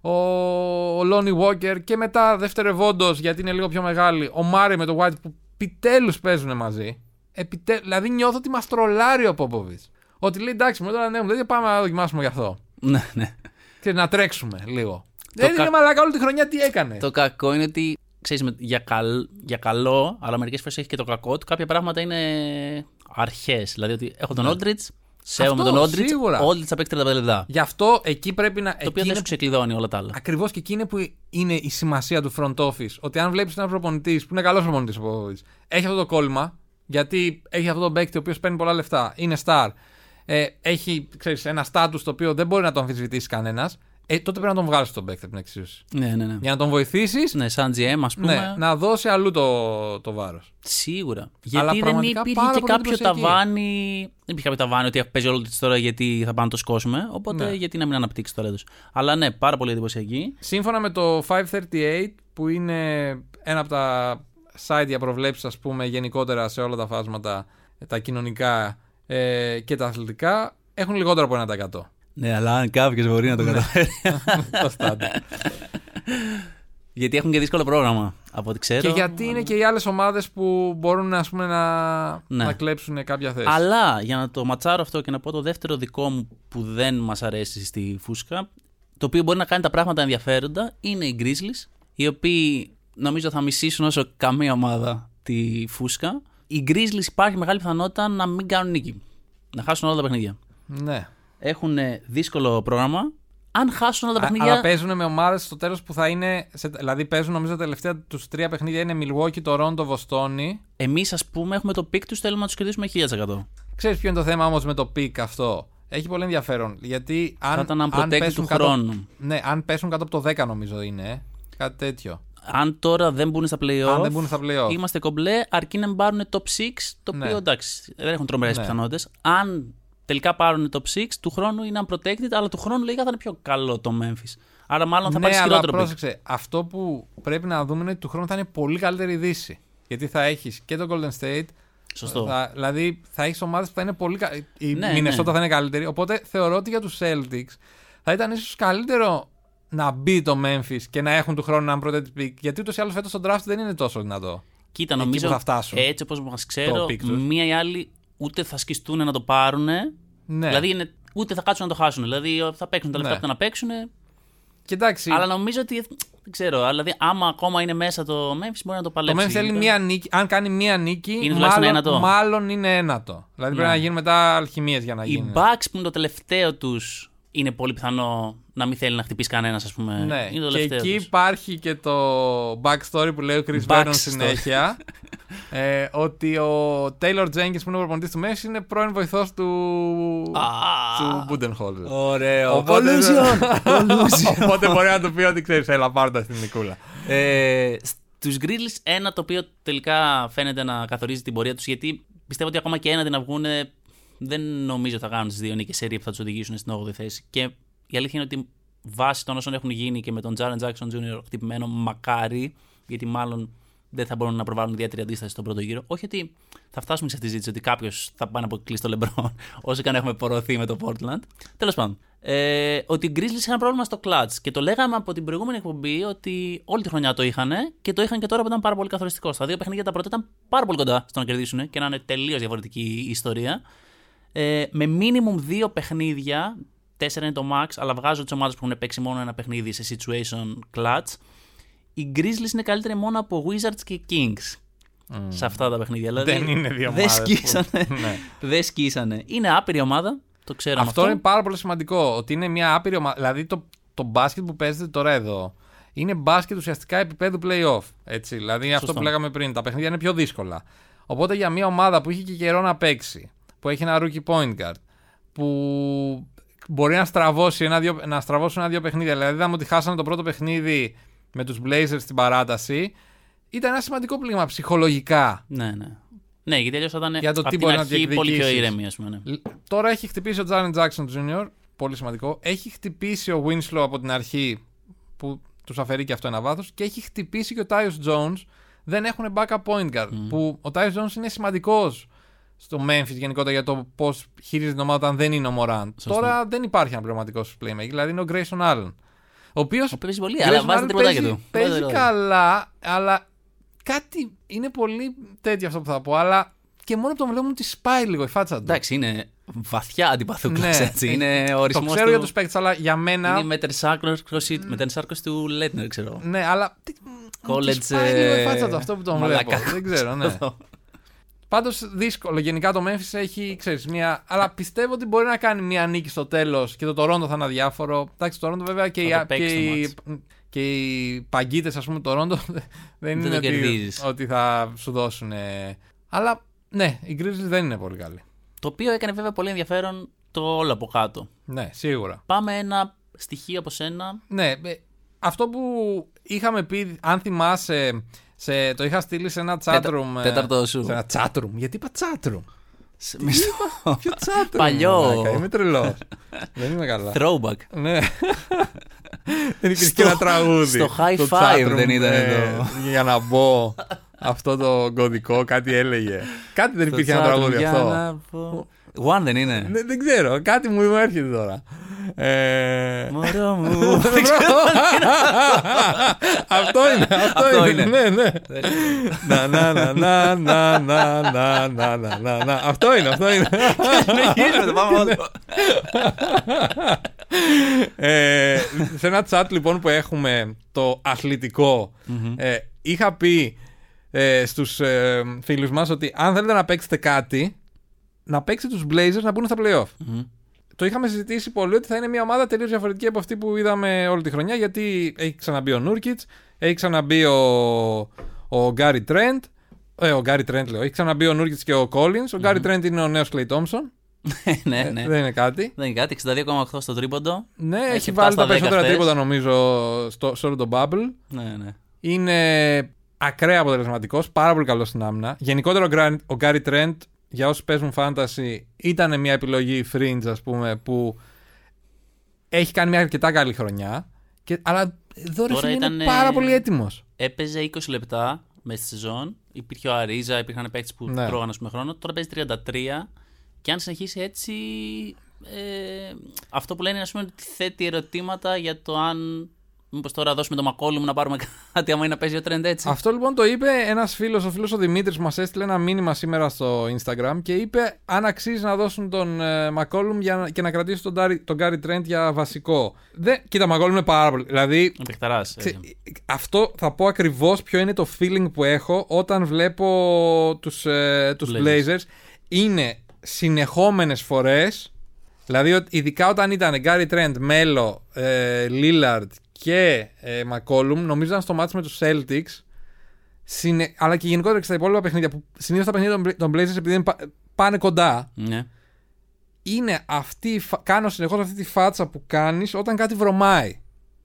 ο Lonnie Walker και μετά δευτερευόντως, γιατί είναι λίγο πιο μεγάλοι, ο Murray με το White που επιτέλους παίζουν μαζί. Δηλαδή νιώθω ότι μας τρολάρει ο Πόποβιτς. Ότι λέει εντάξει, με τώρα ναι, δεν πάμε να δοκιμάσουμε γι' αυτό. Ναι. Και να τρέξουμε λίγο. Δεν είναι μαλάκα όλη τη χρονιά τι έκανε. Το κακό είναι ότι ξέρεις, για καλό, αλλά μερικές φορές έχει και το κακό του, κάποια πράγματα είναι αρχές. Δηλαδή ότι έχω τον Aldridge, σέβομαι τον Aldridge, ο Aldridge θα παίξει 35 λεπτά. Γι' αυτό εκεί πρέπει να. Το οποίο δεν σου ξεκλειδώνει όλα τα άλλα. Ακριβώς και εκεί είναι που είναι η σημασία του front office. Ότι αν βλέπεις έναν προπονητή που είναι καλός προπονητής, έχει αυτό το κόλλημα, γιατί έχει αυτό το παίκτη ο οποίος παίρνει πολλά λεφτά, είναι star, έχει ξέρεις, ένα στάτους το οποίο δεν μπορεί να το αμφισβητήσει κανένας. Τότε πρέπει να τον βγάλεις τον παίκτη από την εξίσωση. Ναι. Για να τον βοηθήσεις. Ναι, σαν GM, ας πούμε. Ναι, να δώσει αλλού το βάρος. Σίγουρα. Γιατί δεν υπήρχε και κάποιο ταβάνι. Δεν υπήρχε κάποιο ταβάνι ότι παίζει όλο τη τώρα γιατί θα πάμε να το σκόσουμε. Οπότε γιατί να μην αναπτύξει το έντος. Αλλά ναι, πάρα πολύ εντυπωσιακή. Σύμφωνα με το 538, που είναι ένα από τα site για προβλέψεις, ας πούμε, γενικότερα σε όλα τα φάσματα, τα κοινωνικά και τα αθλητικά, έχουν λιγότερο από 1%. Ναι, αλλά αν κάποιος μπορεί να το καταφέρει. Το στάντα. Γιατί έχουν και δύσκολο πρόγραμμα, από ό,τι ξέρω. Και γιατί είναι και οι άλλες ομάδες που μπορούν, ας πούμε, να κλέψουν κάποια θέση. Αλλά για να το ματσάρω αυτό και να πω το δεύτερο δικό μου που δεν μας αρέσει στη φούσκα, το οποίο μπορεί να κάνει τα πράγματα ενδιαφέροντα, είναι οι Grizzlies, οι οποίοι νομίζω θα μισήσουν όσο καμία ομάδα τη φούσκα. Οι Grizzlies υπάρχει μεγάλη πιθανότητα να μην κάνουν νίκη. Να χάσουν όλα τα παιχνίδια. Ναι. Έχουν δύσκολο πρόγραμμα. Αν χάσουν όλα τα παιχνίδια. Αλλά παίζουν με ομάδες στο τέλος που θα είναι. Δηλαδή παίζουν, νομίζω, τα τελευταία τους 3 παιχνίδια είναι Milwaukee, Toronto, Βοστόνη. Εμείς, ας πούμε, έχουμε το πικ τους, θέλουμε να τους κερδίσουμε 1000%. Ξέρεις ποιο είναι το θέμα όμως με το πικ αυτό? Έχει πολύ ενδιαφέρον. Γιατί αν πέσουν του χρόνου. Ναι, αν πέσουν κάτω από το 10, νομίζω είναι. Κάτι τέτοιο. Αν τώρα δεν μπουν στα play-off, είμαστε κομπλέ, αρκεί να πάρουν top 6, το οποίο εντάξει, δεν έχουν τρομερές πιθανότητες. Αν τελικά πάρουν top 6, του χρόνου είναι unprotected, αλλά του χρόνου λέγα θα είναι πιο καλό το Memphis. Άρα μάλλον θα πάρει χειρότερο. Αλλά πρόσεξε, αυτό που πρέπει να δούμε είναι ότι του χρόνου θα είναι πολύ καλύτερη η Δύση. Γιατί θα έχεις και το Golden State. Σωστό. Δηλαδή θα έχεις ομάδες που θα είναι πολύ καλύτερη. Η Minnesota θα είναι καλύτερη. Οπότε θεωρώ ότι για τους Celtics θα ήταν ίσως καλύτερο να μπει το Memphis και να έχουν του χρόνου έναν unprotected pick. Γιατί ούτως ή άλλως φέτος το draft δεν είναι τόσο δυνατό. Κοίτα, νομίζω έτσι όπως μας ξέρω, μία ή άλλη ούτε θα σκιστούν να το πάρουν. Ναι. Δηλαδή ούτε θα κάτσουν να το χάσουν. Δηλαδή θα παίξουν τα λεφτά που να παίξουν. Κοιτάξτε. Αλλά νομίζω ότι. Δεν ξέρω. Δηλαδή, άμα ακόμα είναι μέσα το Memphis, μπορεί να το παλέψει. Το Memphis θέλει μία νίκη. Αν κάνει μία νίκη, μάλλον είναι ένατο. Δηλαδή πρέπει να γίνουν μετά αλχημίες για να γίνει. Οι Bucks που είναι το τελευταίο τους, είναι πολύ πιθανό να μην θέλει να χτυπήσει κανένας, ας πούμε. Ναι. Είναι το και εκεί τους. Υπάρχει και το backstory που λέει ο Chris Vernon συνέχεια. Ότι ο Taylor Jenkins που είναι ο προπονητής του Memphis είναι πρώην βοηθός του Budenholzer. Ωραίο. Οπότε μπορεί να του πει ότι ξέρεις, έλα πάρ' τα στην Νικούλα. Τους Grizzlies, ένα το οποίο τελικά φαίνεται να καθορίζει την πορεία τους, γιατί πιστεύω ότι ακόμα και έναντι να βγουν, δεν νομίζω θα κάνουν τις 2 νίκες σερί που θα τους οδηγήσουν στην 8η θέση. Και η αλήθεια είναι ότι βάσει των όσων έχουν γίνει και με τον Jaren Jackson Jr. χτυπημένο, μακάρι, γιατί μάλλον δεν θα μπορούν να προβάλλουν ιδιαίτερη αντίσταση στον πρώτο γύρο. Όχι ότι θα φτάσουμε σε αυτή τη ζήτηση ότι κάποιος θα πάει να αποκλείσει το LeBron, όσο και αν έχουμε πορωθεί με το Portland. Τέλος πάντων. Ότι οι Grizzlies είχαν πρόβλημα στο clutch. Και το λέγαμε από την προηγούμενη εκπομπή ότι όλη τη χρονιά το είχαν και το είχαν και τώρα που ήταν πάρα πολύ καθοριστικό. Στα 2 παιχνίδια τα πρώτα ήταν πάρα πολύ κοντά στο να κερδίσουν και να είναι τελείως διαφορετική η ιστορία. Με minimum 2 παιχνίδια, 4 είναι το max, αλλά βγάζω τις ομάδες που έχουν παίξει μόνο ένα παιχνίδι σε situation clutch. Οι Grizzlies είναι καλύτεροι μόνο από Wizards και Kings σε αυτά τα παιχνίδια. Δηλαδή, δεν είναι 2 ομάδες. Δεν σκίσανε. Είναι άπειρη ομάδα, το ξέρω αυτό. Είναι πάρα πολύ σημαντικό. Ότι είναι μια άπειρη ομάδα. Δηλαδή το μπάσκετ που παίζεται τώρα εδώ είναι μπάσκετ ουσιαστικά επίπεδου playoff. Έτσι. Δηλαδή αυτό που λέγαμε πριν. Τα παιχνίδια είναι πιο δύσκολα. Οπότε για μια ομάδα που είχε και καιρό να παίξει, που έχει ένα rookie point guard, που μπορεί να στραβώσει 1-2 παιχνίδια. Δηλαδή είδαμε ότι χάσανε το πρώτο παιχνίδι με τους Blazers στην παράταση ήταν ένα σημαντικό πλήγμα ψυχολογικά. Ναι. Ναι, γιατί αλλιώς θα ήταν για το από τι την μπορεί αρχή πολύ πιο ήρεμη, ας πούμε. Ναι. Τώρα έχει χτυπήσει ο Jaren Jackson Jr., πολύ σημαντικό. Έχει χτυπήσει ο Winslow από την αρχή, που τους αφαιρεί και αυτό ένα βάθος. Και έχει χτυπήσει και ο Tyus Jones. Δεν έχουν backup point guard. Που ο Tyus Jones είναι σημαντικός στο Memphis γενικότερα για το πώς χειρίζεται την ομάδα όταν δεν είναι ο Morant. Τώρα δεν υπάρχει ένα πνευματικός playmaker, δηλαδή είναι ο Grayson Allen. Ο οποίος παίζει πολύ, αλλά βάζει την τρυποτάκια του. Παίζει καλά, αλλά κάτι είναι πολύ τέτοιο αυτό που θα πω, αλλά και μόνο που τον βλέπουν τη σπάει λίγο η φάτσα του. Εντάξει, είναι βαθιά αντιπαθούκλας, έτσι. Είναι ο ορισμός το ξέρω για τους παίκτες, αλλά για μένα. Είναι μετερσάρκος του Λέτνερ, ξέρω. Ναι, αλλά. College. Σπάει λίγο η φάτσα του αυτό που τον βλέπω. Δεν ξέρω, ναι. Πάντως δύσκολο. Γενικά το Memphis έχει, ξέρεις, μία. Αλλά πιστεύω ότι μπορεί να κάνει μία νίκη στο τέλος και το Toronto θα είναι αδιάφορο. Εντάξει, το Toronto βέβαια και οι παγκίτες, ας πούμε, το Toronto δεν είναι ότι θα σου δώσουν. Αλλά ναι, οι Grizzlies δεν είναι πολύ καλοί. Το οποίο έκανε βέβαια πολύ ενδιαφέρον το όλο από κάτω. Ναι, σίγουρα. Πάμε ένα στοιχείο από σένα. Ναι, αυτό που είχαμε πει, αν θυμάσαι. Το είχα στείλει σε ένα chatroom. Τέταρτο σου. Σε ένα chatroom. Γιατί είπα chatroom? Ποιο chatroom? Παλιό. Είμαι τρελός. Δεν είμαι καλά. Throwback. Ναι. Δεν υπήρχε και ένα τραγούδι. Στο high five δεν ήταν εδώ. Για να μπω αυτό το κωδικό, κάτι έλεγε. Κάτι δεν υπήρχε ένα τραγούδι αυτό. One δεν είναι. Δεν ξέρω. Κάτι μου έρχεται τώρα. Μωρό μου. Αυτό είναι. Ναι. Αυτό είναι. Συνεχίζουμε, το πάμε όλο. Σε ένα chat λοιπόν που έχουμε το αθλητικό, είχα πει στους φίλους μας ότι αν θέλετε να παίξετε κάτι, να παίξετε τους Blazers να μπουν στα play-off. Το είχαμε συζητήσει πολύ ότι θα είναι μια ομάδα τελείως διαφορετική από αυτή που είδαμε όλη τη χρονιά, γιατί έχει ξαναμπεί ο Νούρκιτς, έχει ξαναμπεί ο Γκάρι Τρέντ. Ο Γκάρι Τρέντ λέω. Έχει ξαναμπεί ο Νούρκιτς και ο Κόλινς. Ο Γκάρι Τρέντ είναι ο νέος Κλέι Τόμψον. Ναι. Δεν είναι κάτι. Δεν είναι κάτι. 62,8 στο τρίποντο. Ναι, έχει βάλει τα περισσότερα τρίποντα νομίζω σε όλο το bubble. Ναι. Είναι ακραία αποτελεσματικός, πάρα πολύ καλός στην άμυνα. Γενικότερα ο Γκάρι Τρέντ, για όσους παίζουν fantasy, ήταν μια επιλογή fringe, ας πούμε, που έχει κάνει μια αρκετά καλή χρονιά. Αλλά εδώ ρε φίλε είναι πάρα πολύ έτοιμος. Έπαιζε 20 λεπτά μέσα στη σεζόν. Υπήρχε ο Αρίζα, υπήρχαν παίκτες που τρώγανε χρόνο. Τώρα παίζει 33. Και αν συνεχίσει έτσι, αυτό που λένε είναι ότι θέτει ερωτήματα για το αν. Μήπως τώρα δώσουμε το Μακόλουμ να πάρουμε κάτι, άμα είναι να παίζει ο Τρέντ έτσι. Αυτό λοιπόν το είπε ένας φίλος, ο φίλος ο Δημήτρης, μας έστειλε ένα μήνυμα σήμερα στο Instagram και είπε αν αξίζει να δώσουν τον Μακόλουμ και να κρατήσουν τον Γκάρι Τρέντ για βασικό. Κοίτα, Μακόλουμ είναι πάρα πολύ. Δηλαδή. Αυτό θα πω ακριβώς ποιο είναι το feeling που έχω όταν βλέπω τους Blazers. Είναι συνεχόμενες φορές. Δηλαδή, ειδικά όταν ήταν Γκάρι Τρέντ, Μέλο, Λίλαρντ και Μακόλουμ, νομίζω ήταν στο μάτς με τους Celtics, αλλά και γενικότερα και στα υπόλοιπα παιχνίδια, που συνήθως τα παιχνίδια των Blazers επειδή πάνε κοντά, είναι κάνω συνεχώς αυτή τη φάτσα που κάνεις όταν κάτι βρωμάει.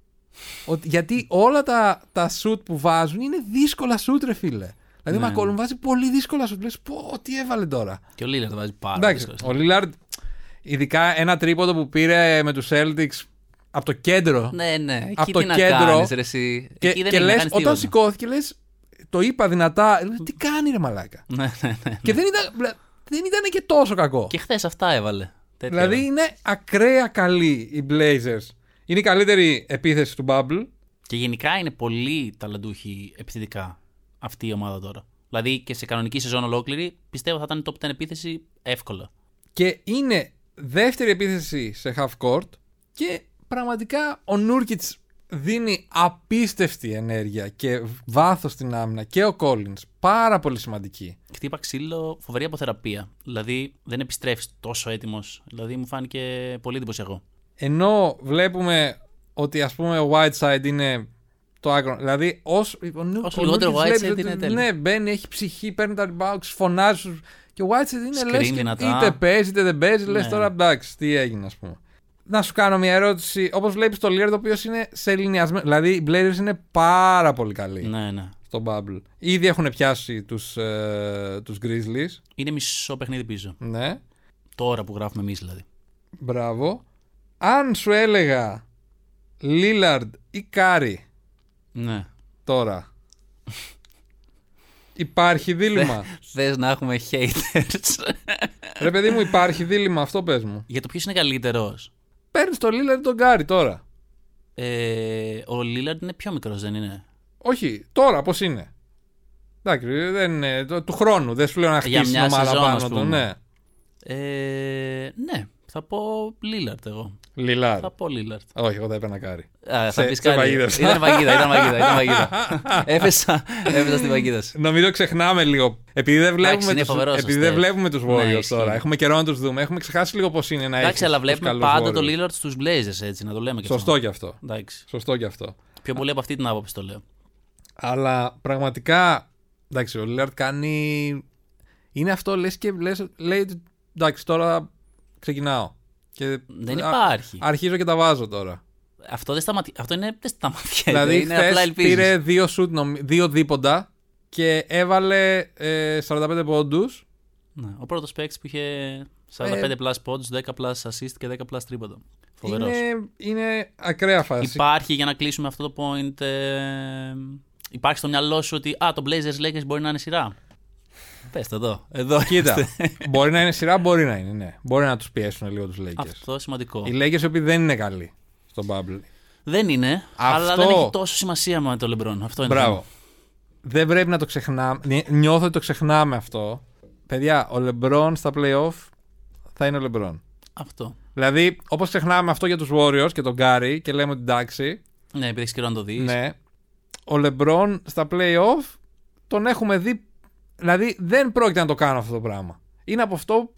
Γιατί όλα τα shoot που βάζουν είναι δύσκολα shoot, ρε φίλε. Δηλαδή ο Μακόλουμ βάζει πολύ δύσκολα shoot. Λες τι έβαλε τώρα. Και ο Λίλαρντ βάζει πάρα δύσκολα. Ο Λίλαρντ, ειδικά ένα τρίποντο που πήρε με τους Celtics από το κέντρο. Ναι. Από το τι κέντρο. Να κάνεις, ρε, εσύ. Και λες, όταν σηκώθηκε, λες, το είπα δυνατά. Τι κάνει ρε μαλάκα. Ναι. Και δεν ήταν και τόσο κακό. Και χθες αυτά έβαλε. Δηλαδή είναι ακραία καλή οι Blazers. Είναι η καλύτερη επίθεση του Bubble. Και γενικά είναι πολύ ταλαντούχοι επιθετικά αυτή η ομάδα τώρα. Δηλαδή και σε κανονική σεζόν ολόκληρη πιστεύω θα ήταν top 10 επίθεση εύκολα. Και είναι δεύτερη επίθεση σε half court και πραγματικά ο Νούρκιτς δίνει απίστευτη ενέργεια και βάθος στην άμυνα και ο Collins πάρα πολύ σημαντική. Χτύπα ξύλο, φοβερή αποθεραπεία. Δηλαδή δεν επιστρέφεις τόσο έτοιμος. Δηλαδή μου φάνηκε πολύ εντυπωσιακό. Ενώ βλέπουμε ότι ας πούμε ο Whiteside είναι το άκρο. Δηλαδή όσο λιγότερο Whiteside είναι τέλειο. Ναι, μπαίνει, έχει ψυχή, παίρνει τα rebounds, φωνάζει. Και ο Whiteside είναι λες είτε παίζει είτε δεν παίζει. Λες τώρα εντάξει, τι έγινε ας πούμε. Να σου κάνω μια ερώτηση. Όπως βλέπεις το Lillard, ο οποίος είναι σε λινιασμένο. Δηλαδή οι Blazers είναι πάρα πολύ καλοί. Ναι. στο Bubble. Ήδη έχουν πιάσει τους Grizzlies. Είναι μισό παιχνίδι πίσω. Ναι. Τώρα που γράφουμε εμείς δηλαδή. Μπράβο. Αν σου έλεγα Lillard ή Curry Ναι. τώρα, υπάρχει δίλημμα? Θες να έχουμε haters? Ρε παιδί μου, υπάρχει δίλημμα, αυτό πες μου. Για το ποιος είναι καλύτερος. Παίρνεις το Lillard ή τον Curry τώρα? Ο Lillard είναι πιο μικρός, δεν είναι? Όχι, τώρα πώς είναι? Εντάξει, δεν είναι του χρόνου. Δεν σου λέω να χτίσεις την ομάδα πάνω του. Ναι. Ναι, θα πω Lillard εγώ. Lillard. Θα πω Lillard. Όχι, εγώ θα έπαιρνα Curry. Θα πεις Curry. Ήταν παγίδα. Έπεσα στην παγίδα σου. Νομίζω ξεχνάμε λίγο. Επειδή δεν βλέπουμε τους Warriors τώρα. Έχουμε καιρό να τους δούμε. Έχουμε ξεχάσει λίγο πώς είναι να έχεις. Εντάξει, αλλά βλέπουμε πάντα το Lillard στους Blazers, έτσι, να το λέμε και αυτό. Σωστό κι αυτό. Πιο πολύ από αυτή την άποψη το λέω. Αλλά πραγματικά, εντάξει, ο Lillard κάνει. Είναι αυτό, λες και λέει, εντάξει, τώρα ξεκινάω. Και δεν υπάρχει. Αρχίζω και τα βάζω τώρα. Αυτό δεν είναι δεν σταματιέται. Δηλαδή, χθες πήρε 2 δίποντα και έβαλε 45 πόντους. Ναι, ο πρώτος παίκτης που είχε 45 πλάς πόντους, 10 πλάς assist και 10 πλάς τρίποντα. Φοβερός. Είναι ακραία φάση. Υπάρχει, για να κλείσουμε αυτό το point, υπάρχει στο μυαλό σου ότι το Blazers Lakers μπορεί να είναι σειρά? Πες το εδώ. Κοίτα, μπορεί να είναι σειρά, μπορεί να είναι, ναι. Μπορεί να τους πιέσουν λίγο τους Lakers. Αυτό σημαντικό. Οι Lakers οποίοι δεν είναι καλοί στο Bubble. Δεν είναι, αλλά δεν έχει τόσο σημασία με το LeBron. Αυτό είναι. Μπράβο. Δεν πρέπει να το ξεχνάμε. Νιώθω ότι το ξεχνάμε αυτό. Παιδιά, ο LeBron στα playoff θα είναι ο LeBron. Αυτό. Δηλαδή, όπως ξεχνάμε αυτό για τους Warriors και τον Curry και λέμε ότι εντάξει. Ναι, επειδή έχεις καιρό να το δεις. Ναι. Ο LeBron στα playoff τον έχουμε δει. Δηλαδή, δεν πρόκειται να το κάνω αυτό το πράγμα. Είναι από αυτό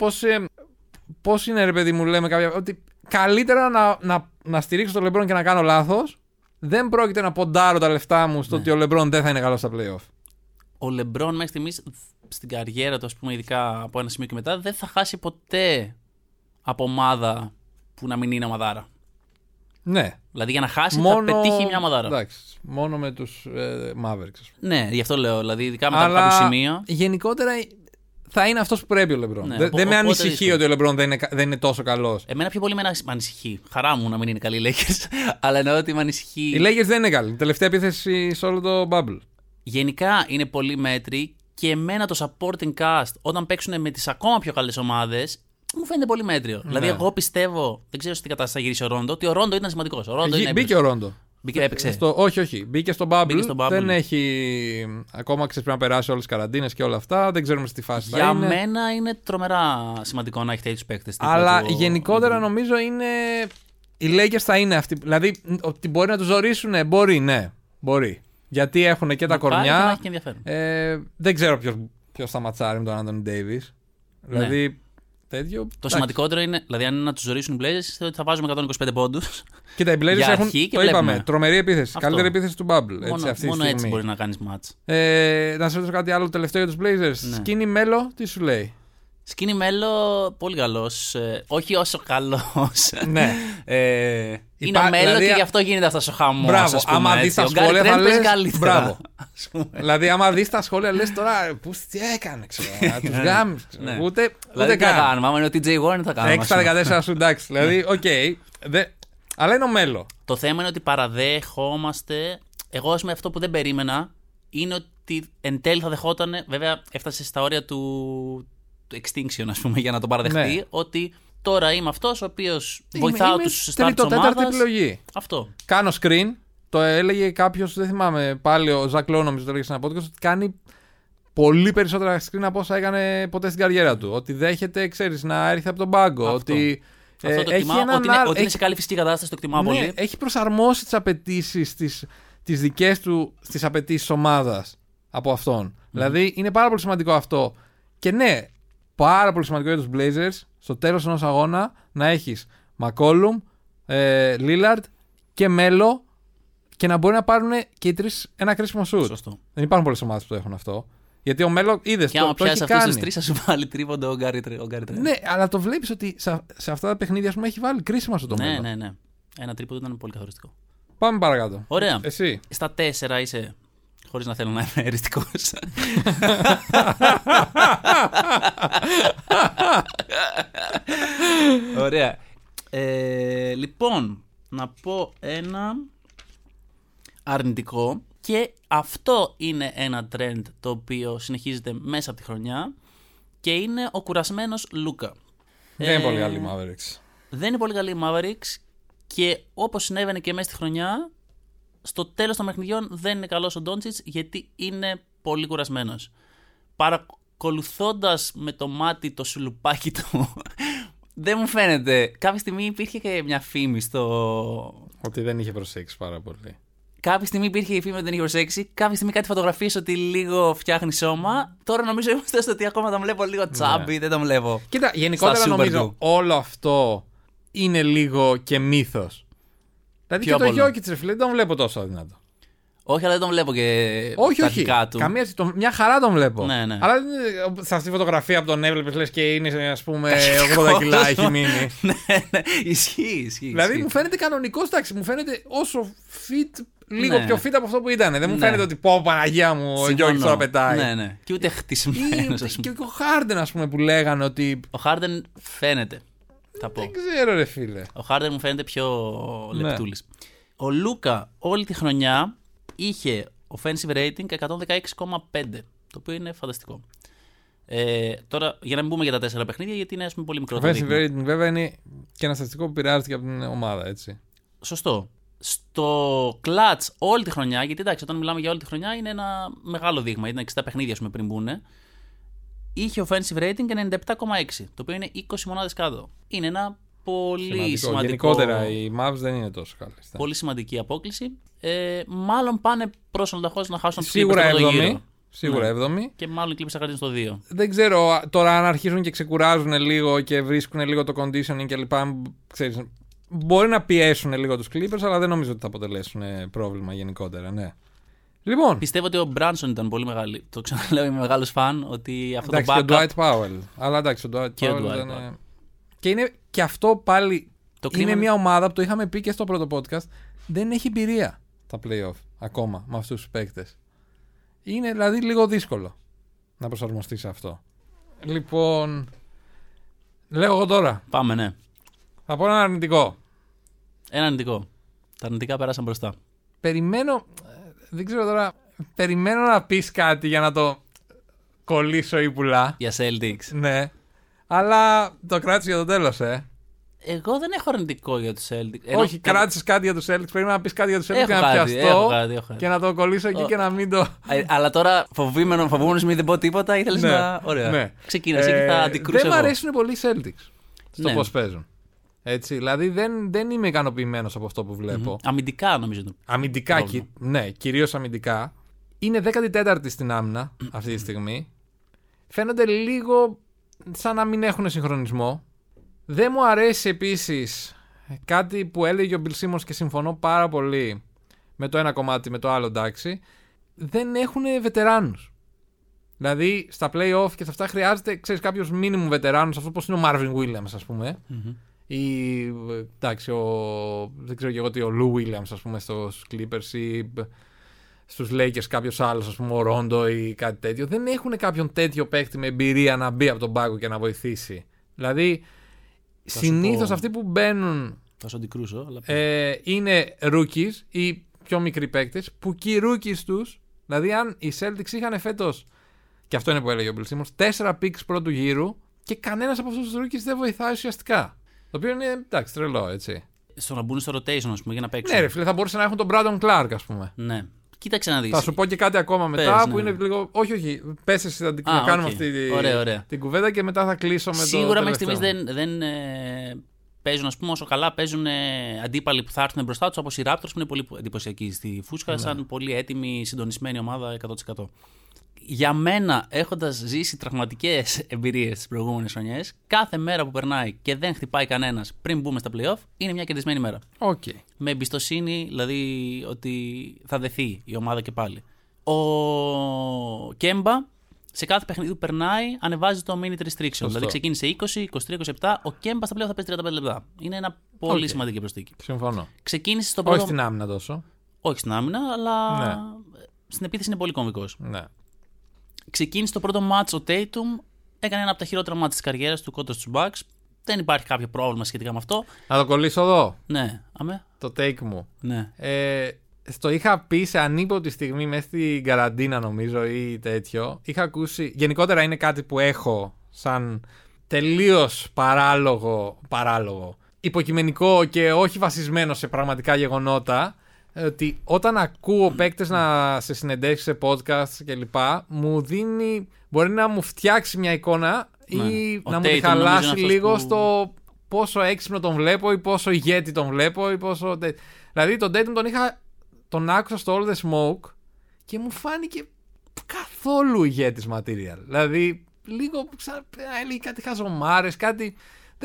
πώς είναι, ρε παιδί μου, λέμε κάποια. Ότι καλύτερα να στηρίξω τον LeBron και να κάνω λάθος. Δεν πρόκειται να ποντάρω τα λεφτά μου στο ότι ο LeBron δεν θα είναι καλός στα playoff. Ο LeBron μέχρι στιγμής στην καριέρα του, ας πούμε, ειδικά από ένα σημείο και μετά, δεν θα χάσει ποτέ από ομάδα που να μην είναι ομαδάρα. Ναι. Δηλαδή για να χάσει θα πετύχει μια ομαδάρα. Εντάξει, μόνο με τους Mavericks. Ναι, γι' αυτό λέω. Δηλαδή, ειδικά με κάποιο σημείο. Γενικότερα θα είναι αυτός που πρέπει ο LeBron. Ναι, δεν με ανησυχεί ότι ο LeBron δεν είναι τόσο καλός. Εμένα πιο πολύ με ανησυχεί. Χαρά μου να μην είναι καλοί οι Lakers, αλλά εννοώ ότι με ανησυχεί. Οι Lakers δεν είναι καλοί. Τελευταία επίθεση σε όλο το bubble. Γενικά είναι πολύ μέτρη και εμένα το supporting cast όταν παίξουν με τις ακόμα πιο καλές ομάδες μου φαίνεται πολύ μέτριο. Ναι. Δηλαδή, εγώ πιστεύω, δεν ξέρω σε τι κατάσταση θα γυρίσει ο Ρόντο, ότι ο Ρόντο ήταν σημαντικός. Μπήκε ο Ρόντο. Έπαιξε. Όχι. Μπήκε στο bubble. Δεν έχει. Ακόμα πρέπει να περάσει όλες τις καραντίνες και όλα αυτά. Δεν ξέρουμε στη φάση θα είναι. Για μένα είναι τρομερά σημαντικό να έχει τέτοιους παίκτες. Αλλά γενικότερα νομίζω είναι. Οι Lakers θα είναι αυτοί. Δηλαδή, ότι μπορεί να τους ζωρίσουν, μπορεί, ναι. Μπορεί. Γιατί έχουν και τα κορμιά. Δεν ξέρω ποιος θα ματσάρει με τον Άντονι Ντέιβις. Δηλαδή. Τέτοιο, το σημαντικότερο είναι, δηλαδή, αν είναι να τους ζωρίσουν οι Blazers, ότι θα βάζουμε 125 πόντους. Κοίτα, οι Blazers έχουν, το είπαμε, τρομερή επίθεση. Αυτό. Καλύτερη επίθεση του Bubble. Μόνο έτσι μπορεί να κάνεις μάτς. Να σε ρωτήσω κάτι άλλο τελευταίο για τους Blazers. Skinny Melo, τι σου λέει? Skinny Melo, πολύ καλός. Όχι όσο καλός. Ναι. Είναι ο Melo και γι' αυτό γίνεται αυτός ο χαμός. Μπράβο, άμα δεις τα σχόλια θα λες. Μπράβο. Δηλαδή, άμα δεις τα σχόλια, λες τώρα, τι έκανε, ξέρω. Τους γάμεις. Ούτε καν. Άμα είναι ο TJ Warren θα κάνουμε. 6-14 σου, εντάξει. Δηλαδή, οκ. Αλλά είναι ο Melo. Το θέμα είναι ότι παραδέχομαστε. Εγώ, ας πούμε, αυτό που δεν περίμενα είναι ότι εν τέλει θα δεχόταν. Βέβαια, έφτασε στα όρια του extinction, ας πούμε, για να το παραδεχτεί. Ναι. Ότι τώρα είμαι αυτός ο οποίος βοηθάω τους stars της ομάδας. Τέταρτη επιλογή. Αυτό. Κάνω screen. Το έλεγε κάποιος, δεν θυμάμαι, πάλι ο Ζακ Λό, νομίζω το έλεγε σε ένα podcast, ότι κάνει πολύ περισσότερα screen από όσα έκανε ποτέ στην καριέρα του. Ότι δέχεται, ξέρεις, να έρθει από τον πάγκο. Αυτό. Ότι το εκτιμά, ότι είναι σε καλή φυσική κατάσταση, το εκτιμά πολύ. Έχει προσαρμόσει τις απαιτήσεις τις δικές του στις απαιτήσεις ομάδας από αυτόν. Δηλαδή είναι πάρα πολύ σημαντικό αυτό. Και ναι, πάρα πολύ σημαντικό για τους Blazers στο τέλος ενός αγώνα να έχεις McCollum, Lillard και Melo και να μπορεί να πάρουν και οι τρεις ένα κρίσιμο σουτ. Σωστό. Δεν υπάρχουν πολλές ομάδες που το έχουν αυτό. Γιατί ο Melo είδες και άμα πιάσει αυτούς τους τρεις θα σου βάλει τρίποντο ο Γκάρι Τρέντ. Ναι, αλλά το βλέπεις ότι σε αυτά τα παιχνίδια ας πούμε, έχει βάλει κρίσιμα σουτ το Melo. Ναι. Ένα τρίποντο ήταν πολύ καθοριστικό. Πάμε παρακάτω. Ωραία. Εσύ. Στα 4 είσαι χωρίς να θέλω να είμαι εριστικός. Ωραία. Λοιπόν, να πω ένα αρνητικό, και αυτό είναι ένα trend το οποίο συνεχίζεται μέσα από τη χρονιά, και είναι ο κουρασμένος Λούκα. Δεν είναι πολύ καλή η Mavericks. Δεν είναι πολύ καλή η Mavericks, και όπως συνέβαινε και μέσα στη χρονιά, στο τέλος των παιχνιδιών δεν είναι καλός ο Ντόντσιτς, γιατί είναι πολύ κουρασμένος. Παρακολουθώντας με το μάτι το σουλουπάκι του, δεν μου φαίνεται. Κάποια στιγμή υπήρχε και μια φήμη ότι δεν είχε προσέξει πάρα πολύ. Κάποια στιγμή υπήρχε η φήμη ότι δεν είχε προσέξει. Κάποια στιγμή κάτι φωτογραφίες ότι λίγο φτιάχνει σώμα. Τώρα νομίζω είμαστε στο ότι ακόμα τον βλέπω λίγο τσάμπι, δεν τον βλέπω. Κοίτα, γενικότερα νομίζω όλο αυτό είναι λίγο και μύθος. Δηλαδή και το Γιόκιτς, ρε φίλε, δεν τον βλέπω τόσο αδυνατό. Όχι, αλλά δεν τον βλέπω και τα αρχικά του. Μια χαρά τον βλέπω. Ναι, ναι. Αλλά σε αυτή τη φωτογραφία που τον έβλεπες, λες και είναι, ας πούμε, 80 κιλά έχει μείνει. Ναι, ισχύει. Δηλαδή μου φαίνεται κανονικός, εντάξει, μου φαίνεται όσο fit, λίγο πιο fit από αυτό που ήταν. Δεν μου φαίνεται ότι πω Παναγία μου, ο Γιόκιτς τώρα πετάει. Ναι, ναι. Και ούτε χτισμένος, ας πούμε. Και ο Χάρντεν, ας πούμε, που λέγανε ότι. Ο Χάρντεν φαίνεται. Δεν ξέρω, ρε φίλε. Ο Χάρντεν μου φαίνεται πιο λεπτούλης. Ο Λούκα όλη τη χρονιά είχε offensive rating 116,5, το οποίο είναι φανταστικό. Τώρα, για να μην πούμε για τα 4 παιχνίδια, γιατί είναι, ας πούμε, πολύ μικρό. Offensive rating, βέβαια, είναι και ένα στατιστικό που πειράζεται από την ομάδα, έτσι. Σωστό. Στο clutch όλη τη χρονιά, γιατί εντάξει, όταν μιλάμε για όλη τη χρονιά είναι ένα μεγάλο δείγμα, ήταν 60 παιχνίδια, ας πούμε, πριν μπουν. Είχε offensive rating 97,6, το οποίο είναι 20 μονάδες κάτω. Είναι ένα πολύ σημαντικό. Γενικότερα οι Mavs δεν είναι τόσο καλές. Πολύ σημαντική απόκληση. Μάλλον πάνε προς ολοταχώς να χάσουν σίγουρα 7η. Σίγουρα 7η. Και μάλλον οι Clippers θα κρατήσουν στο 2. Δεν ξέρω τώρα αν αρχίζουν και ξεκουράζουν λίγο και βρίσκουν λίγο το conditioning κλπ. Ξέρεις, μπορεί να πιέσουν λίγο τους Clippers, αλλά δεν νομίζω ότι θα αποτελέσουν πρόβλημα γενικότερα. Ναι. Λοιπόν. Πιστεύω ότι ο Μπράνσον ήταν πολύ μεγάλη. Το ξαναλέω, είμαι μεγάλος φαν. Ότι αυτό εντάξει, το backup. Και ο Dwight Powell. Αλλά εντάξει, ο Dwight και Powell δεν είναι. Και είναι και αυτό πάλι. Είναι μια ομάδα που το είχαμε πει και στο πρώτο podcast. Δεν έχει εμπειρία τα playoff ακόμα με αυτούς τους παίκτες. Είναι δηλαδή λίγο δύσκολο να προσαρμοστεί σε αυτό. Λοιπόν. Λέω εγώ τώρα. Πάμε, ναι. Θα πω ένα αρνητικό. Ένα αρνητικό. Τα αρνητικά πέρασαν μπροστά. Περιμένω. Δεν ξέρω τώρα. Περιμένω να πεις κάτι για να το κολλήσω ή πουλά. Για Celtics. Ναι. Αλλά το κράτησε για το τέλος, Εγώ δεν έχω αρνητικό για τους Celtics. Όχι, κράτησες κάτι για τους Celtics. Περίμενα να πεις κάτι για τους Celtics και να πιαστώ και να το κολλήσω εκεί και να μην το. Αλλά τώρα φοβούμενος μην δεν πω τίποτα, ήθελες να. Ωραία. Ναι. Ξεκίνησε και θα αντικρούσω. Δεν μου αρέσουν πολύ οι Celtics στο πώς παίζουν. Έτσι, δηλαδή δεν είμαι ικανοποιημένος από αυτό που βλέπω. Αμυντικά νομίζω. Αμυντικά, ναι, κυρίως αμυντικά. Είναι 14η στην άμυνα αυτή τη στιγμή. Φαίνονται λίγο σαν να μην έχουν συγχρονισμό. Δεν μου αρέσει επίσης κάτι που έλεγε ο Bill Simmons και συμφωνώ πάρα πολύ με το ένα κομμάτι, με το άλλο εντάξει. Δεν έχουν βετεράνους. Δηλαδή στα play-off και σε αυτά χρειάζεται, ξέρεις, κάποιος minimum βετεράνους, αυτό πως είναι ο Marvin Williams, ας πούμε. Ή εντάξει, δεν ξέρω και εγώ τι, ο Lou Williams, ας πούμε, στους Clippers ή στους Lakers κάποιος άλλος, ας πούμε, ο Rondo ή κάτι τέτοιο. Δεν έχουν κάποιον τέτοιο παίκτη με εμπειρία να μπει από τον πάγκο και να βοηθήσει. Δηλαδή, συνήθως αυτοί που μπαίνουν θα σου αντικρούσω, αλλά είναι rookies ή πιο μικροί παίκτες, που και οι rookies τους, δηλαδή αν οι Celtics είχαν φέτος, και αυτό είναι που έλεγε ο Bill Simmons, 4 picks πρώτου γύρου και κανένας από αυτούς τους rookies δεν βοηθάει ουσιαστικά. Το οποίο είναι, εντάξει, τρελό, έτσι. Στο να μπουν στο rotation, ας πούμε, για να παίξουν. Ναι, ρε φίλε, θα μπορούσαν να έχουν τον Brandon Clark, ας πούμε. Ναι. Κοίταξε να δεις. Θα σου πω και κάτι ακόμα μετά που είναι λίγο. Όχι, πες εσύ, θα κάνουμε αυτή την κουβέντα και μετά θα κλείσω με το. Σίγουρα μέχρι στιγμής δεν παίζουν, ας πούμε, όσο καλά παίζουν αντίπαλοι που θα έρθουν μπροστά τους, όπως οι Raptors, που είναι πολύ εντυπωσιακοί στη φούσκα, σαν πολύ έτοιμη, συντονισμένη ομάδα 100%. Για μένα, έχοντας ζήσει τραυματικές εμπειρίες τις προηγούμενες χρονιές, κάθε μέρα που περνάει και δεν χτυπάει κανένας πριν μπούμε στα playoff, είναι μια κερδισμένη μέρα. Okay. Με εμπιστοσύνη, δηλαδή ότι θα δεθεί η ομάδα και πάλι. Ο Κέμπα, σε κάθε παιχνίδι που περνάει, ανεβάζει το minute restriction. Δηλαδή ξεκίνησε 20, 23, 27, ο Κέμπα στα playoff θα παίζει 35 λεπτά. Είναι ένα πολύ σημαντική προσθήκη. Συμφωνώ. Ξεκίνησε στο πρώτο. Όχι στην άμυνα τόσο. Όχι στην άμυνα, αλλά. Ναι. στην επίθεση είναι πολύ κομβικός. Ναι. Ξεκίνησε το πρώτο μάτς ο Tatum, έκανε ένα από τα χειρότερα μάτς της καριέρας του κόντρα στους Bucks. Δεν υπάρχει κάποιο πρόβλημα σχετικά με αυτό. Να το κολλήσω εδώ. Ναι, αμέ. Το take μου. Ναι. Στο είχα πει σε ανίποτη στιγμή μέσα στην καραντίνα, νομίζω, ή τέτοιο. Είχα ακούσει. Γενικότερα είναι κάτι που έχω σαν τελείως παράλογο, υποκειμενικό και όχι βασισμένο σε πραγματικά γεγονότα. Ότι όταν ακούω παίκτες σε συνεντεύξεις, σε podcast κλπ., μου δίνει. Μπορεί να μου φτιάξει μια εικόνα ή να μου τη χαλάσει λίγο στο πόσο έξυπνο τον βλέπω ή πόσο ηγέτη τον βλέπω ή πόσο. Δηλαδή τον Tatum τον άκουσα στο All the Smoke και μου φάνηκε καθόλου ηγέτης material. Δηλαδή λίγο έλεγε κάτι χαζομάρες, κάτι.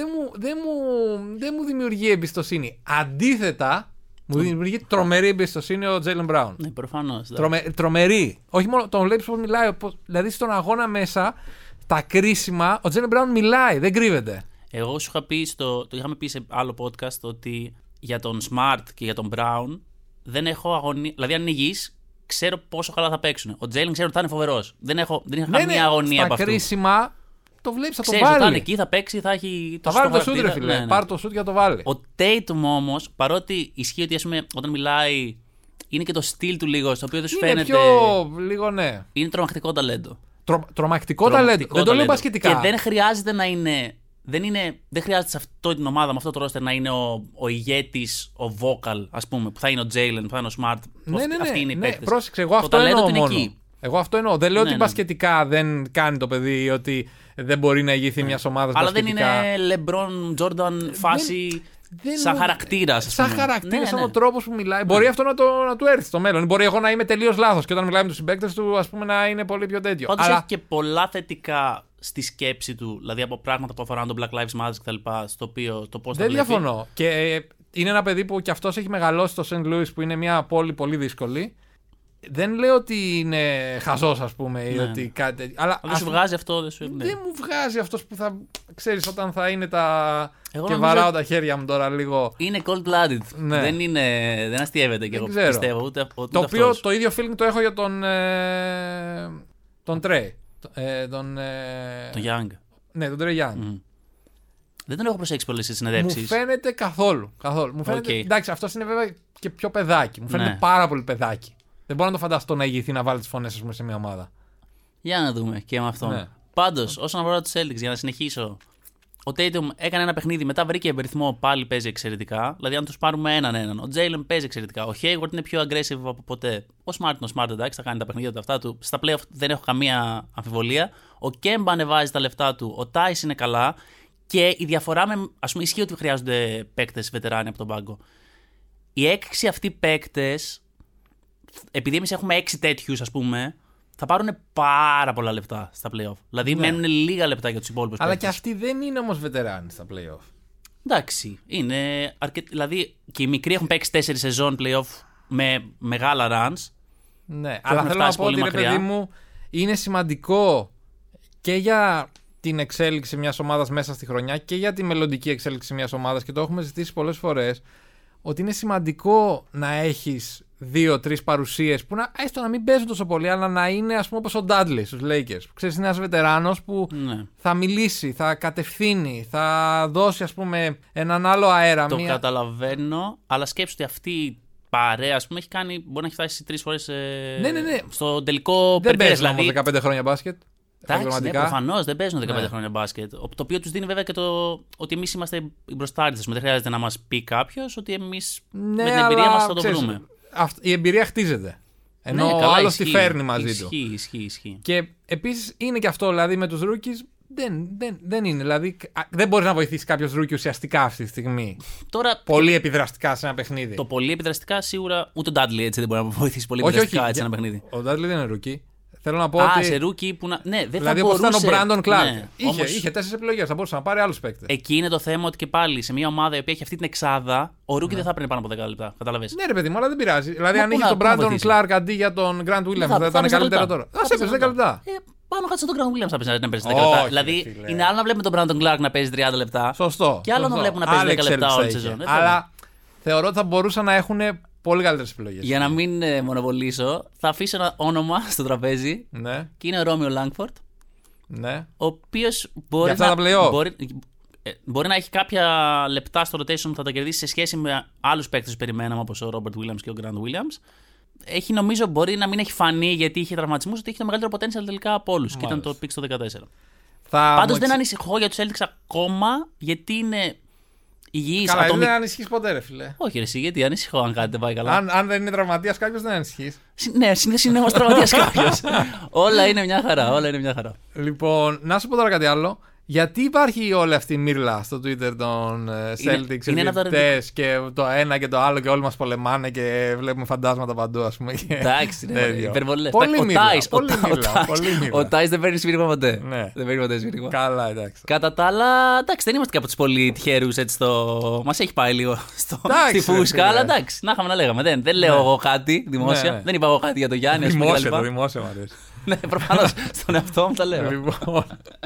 Δεν μου δημιουργεί εμπιστοσύνη. Αντίθετα, μου δημιουργεί τρομερή εμπιστοσύνη ο Jaylen Brown. Ναι, προφανώς. Τρομερή. Όχι μόνο τον βλέπεις πώς μιλάει, δηλαδή στον αγώνα μέσα, τα κρίσιμα, ο Jaylen Brown μιλάει, δεν κρύβεται. Εγώ σου είχα πει, το είχαμε πει σε άλλο podcast, ότι για τον Smart και για τον Brown δεν έχω αγωνία. Δηλαδή, αν είναι υγιείς, ξέρω πόσο καλά θα παίξουν. Ο Jaylen ξέρω ότι θα είναι φοβερός. Δεν είχα καμία αγωνία από αυτό. Στα κρίσιμα το βλέπεις, θα το ξέρεις, βάλει. Όταν εκεί θα παίξει, θα έχει. Θα βάλει το σούτ, ρε φίλε. Πάρε το σούτ για το βάλει. Ο Tatum όμως, παρότι ισχύει ότι, ας πούμε, όταν μιλάει, είναι και το στυλ του λίγο, στο οποίο δεν σου φαίνεται. Πιο λίγο, ναι. Είναι τρομακτικό ταλέντο. Τρομακτικό ταλέντο. Δεν το λέω μπασκετικά. Και δεν χρειάζεται να είναι. Δεν χρειάζεται σε αυτή την ομάδα, με αυτό το roster, να είναι ο ηγέτης, ο vocal, ας πούμε, που θα είναι ο Jaylen, που θα είναι ο Smart. Ναι. Αυτοί είναι οι παίκτες. Πρόσεξε, εγώ αυτό εννοώ μόνο. Εγώ αυτό εννοώ. Δεν λέω ότι μπασκετικά δεν κάνει το παιδί ή ότι δεν μπορεί να ηγηθεί μια ομάδα. Αλλά δεν είναι LeBron, Jordan φάση. Σαν χαρακτήρα. Σαν χαρακτήρα, σαν ο τρόπο που μιλάει. Μπορεί αυτό να του έρθει στο μέλλον. Μπορεί εγώ να είμαι τελείως λάθος και όταν μιλάει με τους συμπαίκτες του, ας πούμε, να είναι πολύ πιο τέτοιο. Πάντως έχει και πολλά θετικά στη σκέψη του, δηλαδή από πράγματα που αφορούν τον Black Lives Matter κτλ. Στο οποίο το πώς θα δεν διαφωνώ. Και είναι ένα παιδί που κι αυτός έχει μεγαλώσει στο St. Louis, που είναι μια πόλη πολύ δύσκολη. Δεν λέω ότι είναι χαζός, ας πούμε, ή ότι κάτι. Αλλά δεν σου βγάζει αυτό, δεν μου βγάζει αυτός που θα. Ξέρεις, όταν θα είναι τα. Και βαράω τα χέρια μου τώρα λίγο. Είναι cold-blooded. Ναι. Δεν αστιεύεται και εγώ πιστεύω. Ούτε το οποίο το ίδιο feeling το έχω για τον Trey. Τον Young. Ναι, τον Trey Young. Δεν τον έχω προσέξει πολλές συνεντεύξεις. Μου φαίνεται καθόλου. Μου φαίνεται, εντάξει, αυτός είναι βέβαια και πιο παιδάκι. Μου φαίνεται πάρα πολύ παιδάκι. Δεν μπορώ να το φανταστώ να ηγηθεί να βάλει τις φωνές σε μια ομάδα. Για να δούμε και με αυτό. Ναι. Πάντως, όσον αφορά τους Celtics, για να συνεχίσω. Ο Tatum έκανε ένα παιχνίδι, μετά βρήκε ρυθμό, πάλι παίζει εξαιρετικά. Δηλαδή, αν τους πάρουμε έναν. Ο Jaylen παίζει εξαιρετικά. Ο Hayward είναι πιο aggressive από ποτέ. Ο Smart, εντάξει, θα κάνει τα παιχνίδια του αυτά του. Στα playoff δεν έχω καμία αμφιβολία. Ο Kemba ανεβάζει τα λεφτά του. Ο Tice είναι καλά. Και η διαφορά ας πούμε, ισχύει ότι χρειάζονται παίκτες βετεράνοι από τον πάγκο. Οι 6 αυτοί παίκτες, επειδή εμείς έχουμε 6 τέτοιους, ας πούμε, θα πάρουν πάρα πολλά λεπτά στα playoff. Δηλαδή μένουν λίγα λεπτά για τους υπόλοιπους παίκτες. Αλλά και αυτοί δεν είναι όμως βετεράνοι στα playoff. Εντάξει, είναι δηλαδή και οι μικροί έχουν παίξει 4 σεζόν playoff με μεγάλα runs. Ναι, αλλά θέλω να πω ότι, ρε παιδί μου, είναι σημαντικό και για την εξέλιξη μιας ομάδας μέσα στη χρονιά και για τη μελλοντική εξέλιξη μιας ομάδας, και το έχουμε ζητήσει πολλές φορές, ότι είναι σημαντικό να έχεις 2-3 παρουσίες που έστω να μην παίζουν τόσο πολύ, αλλά να είναι, ας πούμε, όπως ο Dudley στους Lakers. Ξέρεις, είναι ένας βετεράνος που θα μιλήσει, θα κατευθύνει, θα δώσει, ας πούμε, έναν άλλο αέρα. Το καταλαβαίνω, αλλά σκέψου ότι αυτή η παρέα, ας πούμε, μπορεί να έχει φτάσει 3 φορές στο τελικό. Δεν παίζει δηλαδή 15 χρόνια μπάσκετ. Εντάξει, ναι, προφανώς δεν παίζουν 15 χρόνια μπάσκετ. Το οποίο τους δίνει βέβαια και το ότι εμείς είμαστε οι μπροστάριδες. Δεν χρειάζεται να μας πει κάποιος ότι εμείς με την εμπειρία μας θα το βρούμε. Η εμπειρία χτίζεται. Ενώ ο άλλος τη φέρνει μαζί του. Ισχύει. Και επίσης είναι και αυτό, δηλαδή με τους rookies δεν είναι. Δηλαδή δεν μπορείς να βοηθήσεις κάποιος rookie ουσιαστικά αυτή τη στιγμή. Τώρα, πολύ επιδραστικά σε ένα παιχνίδι. Το πολύ επιδραστικά σίγουρα ούτε ο Dudley έτσι δεν μπορεί να βοηθήσει πολύ επιδραστικά έτσι ένα παιχνίδι. Ο Dudley δεν είναι rookie. Θέλω να πω ότι. Σε rookie που να. Ναι, δεν δηλαδή, θα μπορούσε. Δηλαδή, όπως ήταν ο Brandon Clark. Ναι, είχε 4 επιλογές. Θα μπορούσε να πάρει άλλους παίκτες. Εκεί είναι το θέμα ότι και πάλι σε μια ομάδα η οποία έχει αυτή την εξάδα, ο rookie δεν θα παίρνει πάνω από 10 λεπτά. Καταλαβες. Ναι, ρε παιδί μου, αλλά δεν πειράζει. Δηλαδή, αν είχε τον Brandon Clark αντί για τον Grant Williams, θα ήταν καλύτερα τώρα. Α έπαιζε 10 λεπτά. Πάνω κάτω στον Grant Williams θα παίζει 10 λεπτά. Δηλαδή, είναι άλλο να βλέπουμε τον Brandon Clark να παίζει 30 λεπτά. Σωστό. Και άλλο να βλέπουμε να παίζει 10 λεπτά όλη τη σεζόν. Αλλά θεωρώ ότι θα μπορούσαν να έχουν Πολύ καλύτερες επιλογές. Για να μην μονοπολίσω, θα αφήσω ένα όνομα στο τραπέζι. Ναι. Και είναι ο Ρόμιο Λάγκφορντ. Ναι. Ο οποίος μπορεί αυτά τα play-off. Μπορεί να έχει κάποια λεπτά στο rotation που θα τα κερδίσει σε σχέση με άλλους παίκτες που περιμέναμε, όπως ο Ρόμπερτ Williams και ο Grant Williams. Έχει, νομίζω, μπορεί να μην έχει φανεί γιατί είχε τραυματισμούς, ότι έχει το μεγαλύτερο potential τελικά από όλους. Και ήταν το pick στο 14. Πάντως δεν ανησυχώ για τους Celtics ακόμα, γιατί είναι υγιείς. Καλά, δεν ανησυχείς ποτέ, ρε φίλε. Όχι, ρε, εσύ, γιατί ανησυχώ αν κάτι δεν πάει καλά. Αν δεν είναι τραυματίας κάποιος, δεν ανησυχείς. Ναι, συνήθως είναι όμως τραυματίας κάποιος. Όλα είναι μια χαρά. Λοιπόν, να σου πω τώρα κάτι άλλο. Γιατί υπάρχει όλη αυτή η μύρλα στο Twitter των Celtics, διαιτητές και το ένα και το άλλο και όλοι μας πολεμάνε και βλέπουμε φαντάσματα παντού, ας πούμε. Εντάξει, υπερβολές. Ο Τάις δεν παίρνει σφύριγμα ποτέ. Ναι. Δεν παίρνει ποτέ σφύριγμα. Καλά, εντάξει. Κατά τα άλλα, εντάξει, δεν είμαστε και από τους πολύ τυχερούς έτσι στο. Μας έχει πάει λίγο στη φούσκα, αλλά εντάξει, να είχαμε να λέγαμε. Δεν λέω εγώ κάτι δημόσια. Δεν είπα εγώ κάτι για το Γιάννη, ας πούμε. Δημόσια, μου αρέσει. Ναι, προφανώς στον εαυτό μου τα λέω. Λοιπόν.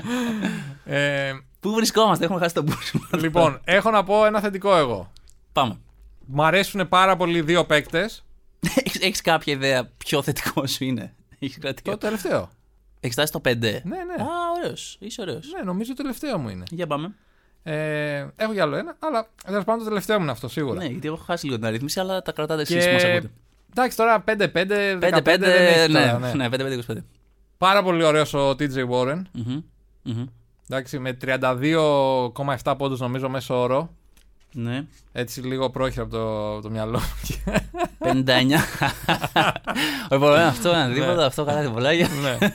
Πού βρισκόμαστε, έχουμε χάσει τον πούσιμο. Λοιπόν, έχω να πω ένα θετικό εγώ. Πάμε. Μ' αρέσουν πάρα πολύ δύο παίκτες. Έχεις κάποια ιδέα ποιο θετικό σου είναι? Το τελευταίο. Έχεις φτάσει στο 5. Ναι. Α, ωραίος. Είσαι ωραίος. Ναι, νομίζω το τελευταίο μου είναι. Για πάμε. Έχω για άλλο ένα, αλλά τέλος πάντων το τελευταίο μου είναι αυτό σίγουρα. Ναι, γιατί έχω χάσει λίγο την αρρύθμιση, αλλά τα κρατάτε εσείς που μας ακούτε. Εντάξει, τώρα 5-5, 15, ναι, 5-5-25. Πάρα πολύ ωραίος ο TJ Warren. Εντάξει, με 32,7 πόντους νομίζω μέσο όρο. Ναι. Έτσι λίγο πρόχειρα από το μυαλό μου. 59. Όχι, αυτό είναι τίποτα, αυτό καλά την πολλάγια.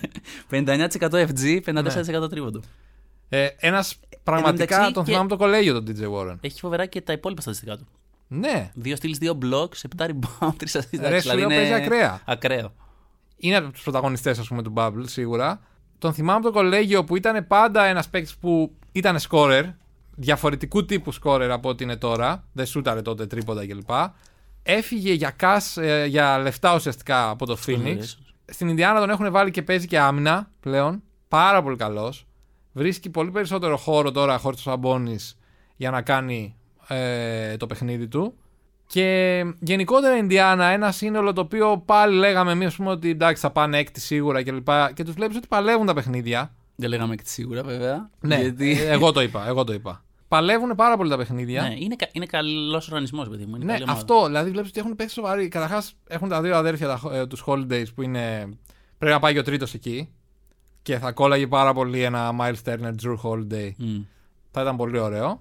59% FG, 54% τρίποντο. Ένας πραγματικά τον θυμάμαι το κολέγιο τον TJ Warren. Έχει φοβερά και τα υπόλοιπα στατιστικά του. Ναι. 2 steals, 2 blocks, 7 rebound, 3 assists. Δηλαδή παίζει ακραίο. Είναι από τους πρωταγωνιστές, ας πούμε, του Bubble, σίγουρα. Τον θυμάμαι το κολέγιο που ήταν πάντα ένας παίκτης που ήταν scorer, διαφορετικού τύπου scorer από ό,τι είναι τώρα. Δεν σούταρε τότε τρίποτα κλπ. Έφυγε για για λεφτά ουσιαστικά από το Phoenix. Στην Ινδιάνα τον έχουν βάλει και παίζει και άμυνα πλέον. Πάρα πολύ καλός. Βρίσκει πολύ περισσότερο χώρο τώρα χωρίς το Sabonis για να κάνει το παιχνίδι του. Και γενικότερα η Ινδιάνα, ένα σύνολο το οποίο πάλι λέγαμε εμείς ότι εντάξει θα πάνε έκτη σίγουρα κλπ. Και τους βλέπεις ότι παλεύουν τα παιχνίδια. Δεν λέγαμε έκτη σίγουρα, βέβαια. Ναι, γιατί... εγώ το είπα. Παλεύουν πάρα πολύ τα παιχνίδια. Ναι, είναι καλός οργανισμός, παιδί μου. Είναι ναι, αυτό. Δηλαδή βλέπεις ότι έχουν παίξει σοβαροί. Καταρχάς έχουν τα δύο αδέρφια τους Holidays που είναι. Πρέπει να πάει και ο τρίτος εκεί. Και θα κόλλαγε πάρα πολύ ένα Miles Turner, Drew Holiday. Θα ήταν πολύ ωραίο.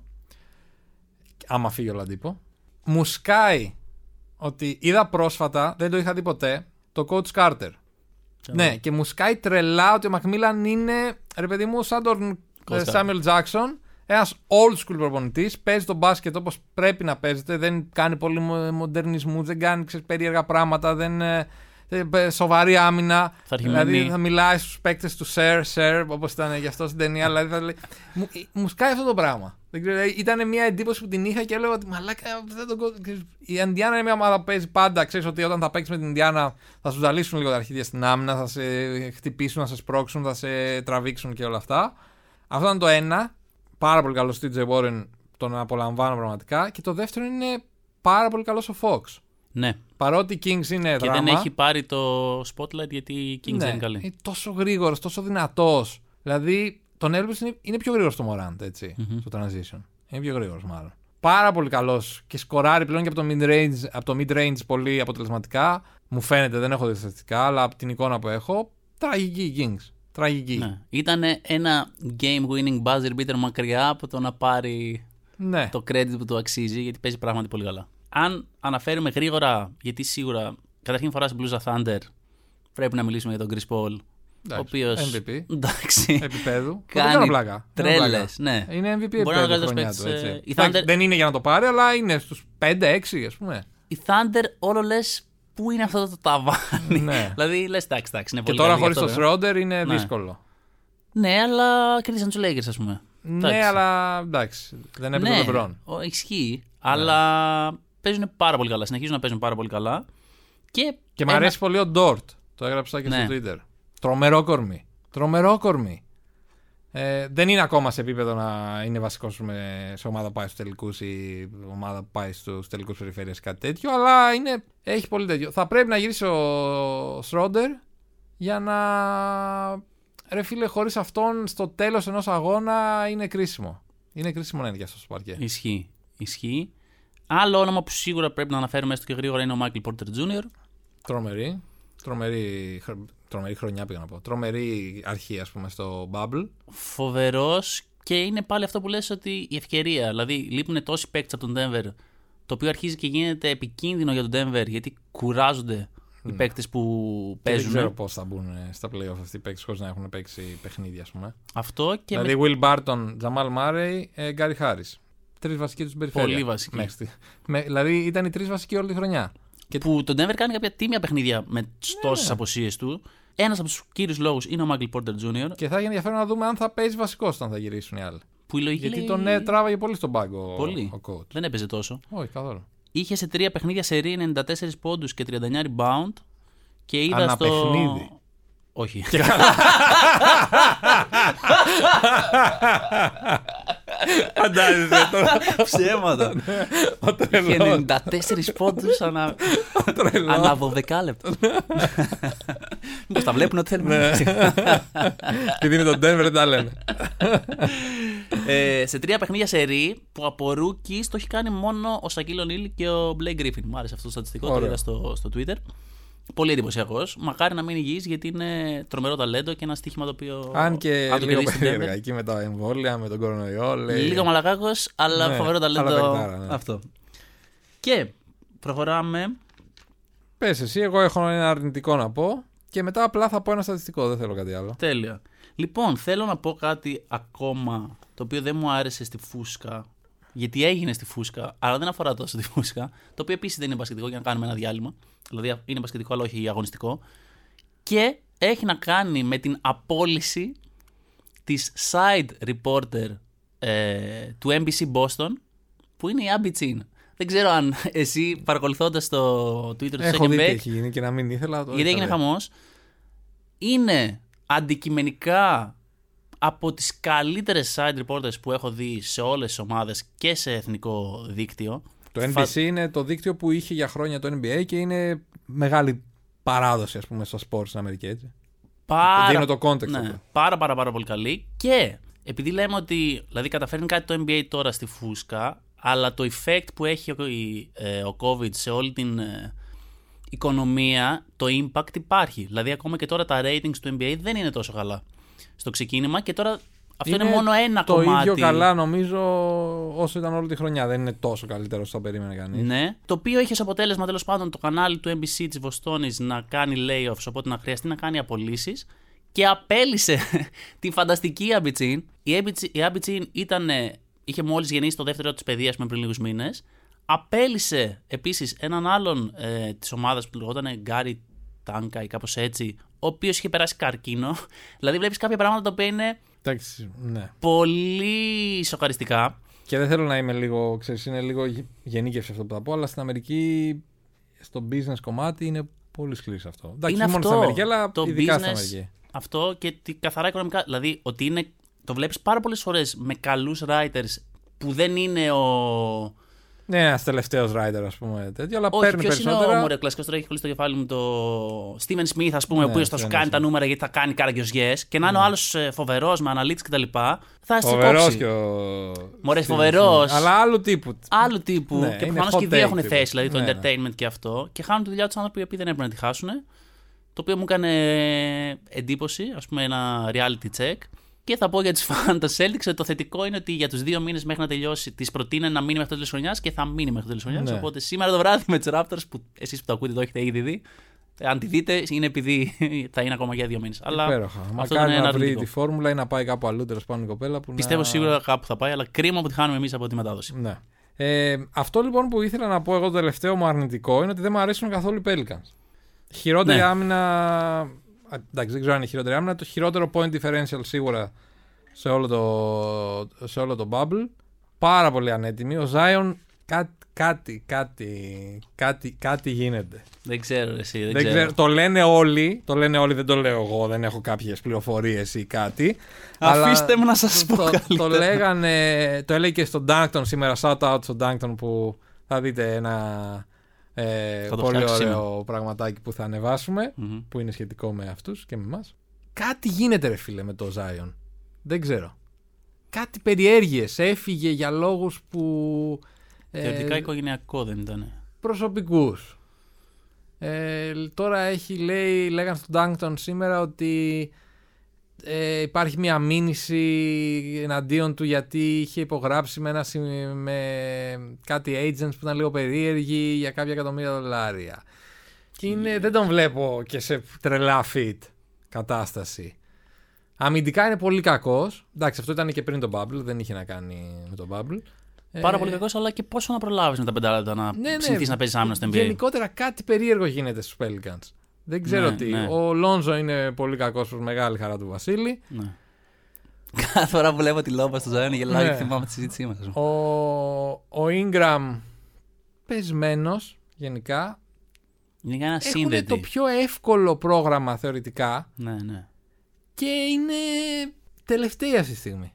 Άμα φύγει ο Λαντύπο. Μου σκάει ότι είδα πρόσφατα, δεν το είχα δει ποτέ, το Coach Carter. Ναι, και μου σκάει τρελά ότι ο Μακμίλαν είναι, ρε παιδί μου, σαν τον Samuel Jackson, ένας old school προπονητής, παίζει τον μπάσκετ όπως πρέπει να παίζεται, δεν κάνει πολύ μοντερνισμούς, δεν κάνει περίεργα πράγματα, δεν σοβαρή άμυνα. Δηλαδή θα μιλάει στους παίκτες του Sir, όπως ήταν γι' αυτό στην ταινία. Δηλαδή μου σκάει αυτό το πράγμα. Ήταν μια εντύπωση που την είχα και έλεγα ότι μαλάκα. Η Ινδιάνα είναι μια ομάδα που παίζει πάντα. Ξέρεις ότι όταν θα παίξεις με την Ινδιάνα θα σου ζαλίσουν λίγο τα αρχίδια στην άμυνα, θα σε χτυπήσουν, θα σε σπρώξουν, θα σε τραβήξουν και όλα αυτά. Αυτό ήταν το ένα. Πάρα πολύ καλό TJ Warren, τον απολαμβάνω πραγματικά. Και το δεύτερο είναι πάρα πολύ καλό ο Fox. Ναι. Παρότι οι Kings είναι και δράμα. Δεν έχει πάρει το spotlight γιατί οι Kings δεν είναι καλοί. Είναι τόσο γρήγορος, τόσο δυνατός. Δηλαδή, τον Elvis είναι πιο γρήγορος στο Morant, έτσι, στο transition. Είναι πιο γρήγορος μάλλον. Πάρα πολύ καλός και σκοράρει πλέον και από το mid-range πολύ αποτελεσματικά. Μου φαίνεται, δεν έχω δει στατιστικά, αλλά από την εικόνα που έχω, τραγική οι Kings. Τραγική. Ναι. Ήταν ένα game-winning buzzer beater μακριά από το να πάρει το credit που του αξίζει, γιατί παίζει πράγματι πολύ καλά. Αν αναφέρουμε γρήγορα, γιατί σίγουρα καταρχήν φοράς μπλούζα Thunder, πρέπει να μιλήσουμε για τον Chris Paul. Ο οποίος. MVP. Εντάξει. Επίπεδου. Κάνει πλάκα. Τρέλες. Ναι. Είναι MVP επίπεδου χρονιά του. Thunder... Δεν είναι για να το πάρει, αλλά είναι στους 5-6, ας πούμε. Η Thunder όλο λες πού είναι αυτό το ταβάνι. Ναι. Δηλαδή λες εντάξει. Και τώρα χωρίς το Schroeder είναι δύσκολο. Ναι, αλλά κέρδισαν τους Lakers, ας πούμε. Ναι, αλλά εντάξει. Δεν έπαιζε τον LeBron. Ισχύει. Αλλά παίζουν πάρα πολύ καλά. Συνεχίζουν να παίζουν πάρα πολύ καλά. Και μου αρέσει πολύ ο Dort. Το έγραψα και στο Twitter. Τρομερό κορμί. Δεν είναι ακόμα σε επίπεδο να είναι βασικός σε ομάδα που πάει στους τελικούς ή ομάδα που πάει στους τελικούς περιφέρειες, κάτι τέτοιο, αλλά έχει πολύ τέτοιο. Θα πρέπει να γυρίσει ο Σρόντερ για να. Ρε φίλε, χωρίς αυτόν στο τέλος ενός αγώνα είναι κρίσιμο. Είναι κρίσιμο να είναι για αυτό στο παρκέ. Ισχύει. Άλλο όνομα που σίγουρα πρέπει να αναφέρουμε έστω και γρήγορα είναι ο Μάικλ Πόρτερ Τζούνιορ. Τρομερή χρονιά πήγα να πω. Τρομερή αρχή, ας πούμε, στο Bubble. Φοβερός, και είναι πάλι αυτό που λες ότι η ευκαιρία. Δηλαδή, λείπουν τόσοι παίκτες από τον Denver, το οποίο αρχίζει και γίνεται επικίνδυνο για τον Denver, γιατί κουράζονται οι παίκτες που παίζουν. Δεν ξέρω πώς θα μπουν στα playoff αυτοί οι παίκτες χωρίς να έχουν παίξει παιχνίδια, ας πούμε. Αυτό και. Δηλαδή, Will Barton, Jamal Murray, Gary Harris. 3 βασικοί τους περιφέρεια. Πολύ βασικοί. Δηλαδή, ήταν οι 3 βασικοί όλη τη χρονιά. Και που τον Denver κάνει κάποια τίμια παιχνίδια με τόσες αποσίες του. Ένας από τους κύριους λόγους είναι ο Michael Porter Jr. Και θα έχει ενδιαφέρον να δούμε αν θα παίζει βασικός όταν θα γυρίσουν οι άλλοι. Που η λογική Γιατί λέει... τον τράβαγε πολύ στον πάγκο ο coach. Δεν έπαιζε τόσο. Όχι, καθόλου. Είχε σε 3 παιχνίδια σερί 94 πόντους και 39 rebound. Και είδα ανά παιχνίδι. Όχι. Φαντάζεσαι τώρα. Ψέματα. Είχε 94 πόντους ανά 12 λεπτά. Μήπως τα βλέπουν ότι θέλουν. Τι δίνει τον Denver, δεν τα λένε. Σε 3 παιχνίδια σερί που από rookies το έχει κάνει μόνο ο Σακίλ Ονίλ και ο Blake Griffin. Μου άρεσε αυτό το στατιστικό, το είδα στο Twitter. Πολύ εντυπωσιακός. Μακάρι να μην υγιής, γιατί είναι τρομερό ταλέντο και ένα στοίχημα το οποίο. Αν και λίγο περίεργα εκεί με τα εμβόλια, με τον κορονοϊό. Λίγο μαλακάκος, αλλά φοβερό ταλέντο. Αυτό. Και προχωράμε. Πες εσύ, εγώ έχω ένα αρνητικό να πω και μετά απλά θα πω ένα στατιστικό. Δεν θέλω κάτι άλλο. Τέλεια. Λοιπόν, θέλω να πω κάτι ακόμα το οποίο δεν μου άρεσε στη φούσκα. Γιατί έγινε στη φούσκα, αλλά δεν αφορά τόσο τη φούσκα. Το οποίο επίσης δεν είναι μπασκετικό, για να κάνουμε ένα διάλειμμα. Δηλαδή είναι μπασκετικό, αλλά όχι αγωνιστικό. Και έχει να κάνει με την απόλυση της side reporter του NBC Boston, που είναι η Abby Chin. Δεν ξέρω αν εσύ, παρακολουθώντας το Twitter του Second Bake. Έχω δει τι έχει γίνει και να μην ήθελα. Γιατί έγινε χαμός. Είναι αντικειμενικά από τις καλύτερες side reporters που έχω δει σε όλες τις ομάδες και σε εθνικό δίκτυο. Το NBC είναι το δίκτυο που είχε για χρόνια το NBA και είναι μεγάλη παράδοση, ας πούμε, στο σπορ στην Αμερική, έτσι. Δίνω το context. Ναι, πάρα πολύ καλή. Και επειδή λέμε ότι δηλαδή καταφέρνει κάτι το NBA τώρα στη φούσκα, αλλά το effect που έχει ο COVID σε όλη την οικονομία, το impact υπάρχει. Δηλαδή ακόμα και τώρα τα ratings του NBA δεν είναι τόσο καλά στο ξεκίνημα, και τώρα αυτό είναι μόνο ένα το κομμάτι. Το ίδιο καλά νομίζω όσο ήταν όλη τη χρονιά. Δεν είναι τόσο καλύτερο όσο θα περίμενε κανείς. Ναι. Το οποίο είχε ως αποτέλεσμα τέλος πάντων το κανάλι του NBC της Βοστόνης να κάνει layoffs, οπότε να χρειαστεί να κάνει απολύσεις, και απέλυσε τη φανταστική Abby Chin. Η Abby Chin είχε μόλις γεννήσει το δεύτερο της παιδί, πριν λίγους μήνες. Απέλυσε επίσης έναν άλλον της ομάδας που λεγόταν Gary Tanka ή κάπως έτσι, ο οποίος είχε περάσει καρκίνο. Δηλαδή βλέπεις κάποια πράγματα τα οποία είναι πολύ σοκαριστικά. Και δεν θέλω να είμαι λίγο, ξέρεις, είναι λίγο γενίκευση αυτό που θα πω, αλλά στην Αμερική, στο business κομμάτι, είναι πολύ σκληρή αυτό. Εντάξει, είναι μόνο αυτό, στην Αμερική, αλλά το ειδικά business, στην Αμερική. Αυτό και καθαρά οικονομικά. Δηλαδή ότι είναι, το βλέπεις πάρα πολλές φορές με καλούς writers που δεν είναι ο. Ναι, ένας τελευταίος writer, ας πούμε, τέτοιο, αλλά όχι, παίρνει ποιος περισσότερα. Είναι ο κλασικός, τώρα έχει κολλήσει στο κεφάλι μου το Steven Smith, ας πούμε, ο οποίος θα σου κάνει τα νούμερα γιατί θα κάνει καραγκιόζιες, και να είναι ο άλλος φοβερός με analytics κτλ. Θα σε κόψει. Μωρέ, φοβερός. Αλλά άλλου τύπου. Άλλου τύπου. Ναι, και προφανώς και οι δύο έχουν θέση, δηλαδή το ναι, entertainment και αυτό. Και χάνουν τη δουλειά τους άνθρωποι οι οποίοι δεν έπρεπε να τη χάσουν. Το οποίο μου έκανε εντύπωση, ας πούμε, ένα reality check. Και θα πω για τους φαν των Celtics ότι το θετικό είναι ότι για τους 2 μήνες μέχρι να τελειώσει τις προτείνει να μείνει μέχρι το τέλος της χρονιάς, και θα μείνει μέχρι το τέλος της χρονιάς. Ναι. Οπότε σήμερα το βράδυ με τους Raptors, που εσείς που το ακούτε το έχετε ήδη δει, αν τη δείτε είναι επειδή θα είναι ακόμα για 2 μήνες. Υπέροχα. Μακάρι να βρει τη φόρμουλα ή να πάει κάπου αλλού, τέλος πάντων η κοπέλα. Που πιστεύω σίγουρα κάπου θα πάει, αλλά κρίμα που τη χάνουμε εμείς από τη μετάδοση. Ναι. Αυτό λοιπόν που ήθελα να πω εγώ, το τελευταίο μου αρνητικό, είναι ότι δεν μου αρέσουν καθόλου οι Pelicans. Χειρότερη άμυνα. Εντάξει, δεν ξέρω αν είναι χειρότερη άμυνα. Το χειρότερο point differential σίγουρα σε όλο το bubble. Πάρα πολύ ανέτοιμη. Ο Zion Κάτι γίνεται. Δεν ξέρω εσύ, δεν ξέρω. Το λένε όλοι, δεν το λέω εγώ, δεν έχω κάποιες πληροφορίες ή κάτι. Αφήστε με να σας πω καλύτερα. Το έλεγε και στον Dunkton σήμερα, shout out στον Dunkton, που θα δείτε ένα πολύ ωραίο πραγματάκι που θα ανεβάσουμε, που είναι σχετικό με αυτούς και με εμάς. Κάτι γίνεται ρε φίλε με το Zion. Δεν ξέρω. Κάτι περιέργειες. Έφυγε για λόγους που... Θεωρητικά οικογενειακό δεν ήταν. Προσωπικούς. Τώρα λέγανε στον Dunkton σήμερα ότι υπάρχει μια μήνυση εναντίον του γιατί είχε υπογράψει με κάτι agents που ήταν λίγο περίεργοι για κάποια $1.000,000. Και δεν τον βλέπω και σε τρελά fit κατάσταση. Αμυντικά είναι πολύ κακός. Εντάξει, αυτό ήταν και πριν το Bubble, δεν είχε να κάνει με το Bubble. Πάρα πολύ κακός, αλλά και πόσο να προλάβεις με τα 5 λεπτά να συνηθίσεις να παίζεις άμυνα στο NBA. Γενικότερα κάτι περίεργο γίνεται στους Pelicans. Δεν ξέρω τι. Ναι. Ο Lonzo είναι πολύ κακός, προς μεγάλη χαρά του Βασίλη. Ναι. Κάθε φορά που βλέπω τη λόμπα στο Zion γελάω και θυμάμαι τη συζήτησή μας. Ο Ingram πεσμένος γενικά. Είναι ένα έχουν το πιο εύκολο πρόγραμμα θεωρητικά. Ναι. Και είναι τελευταία στη στιγμή.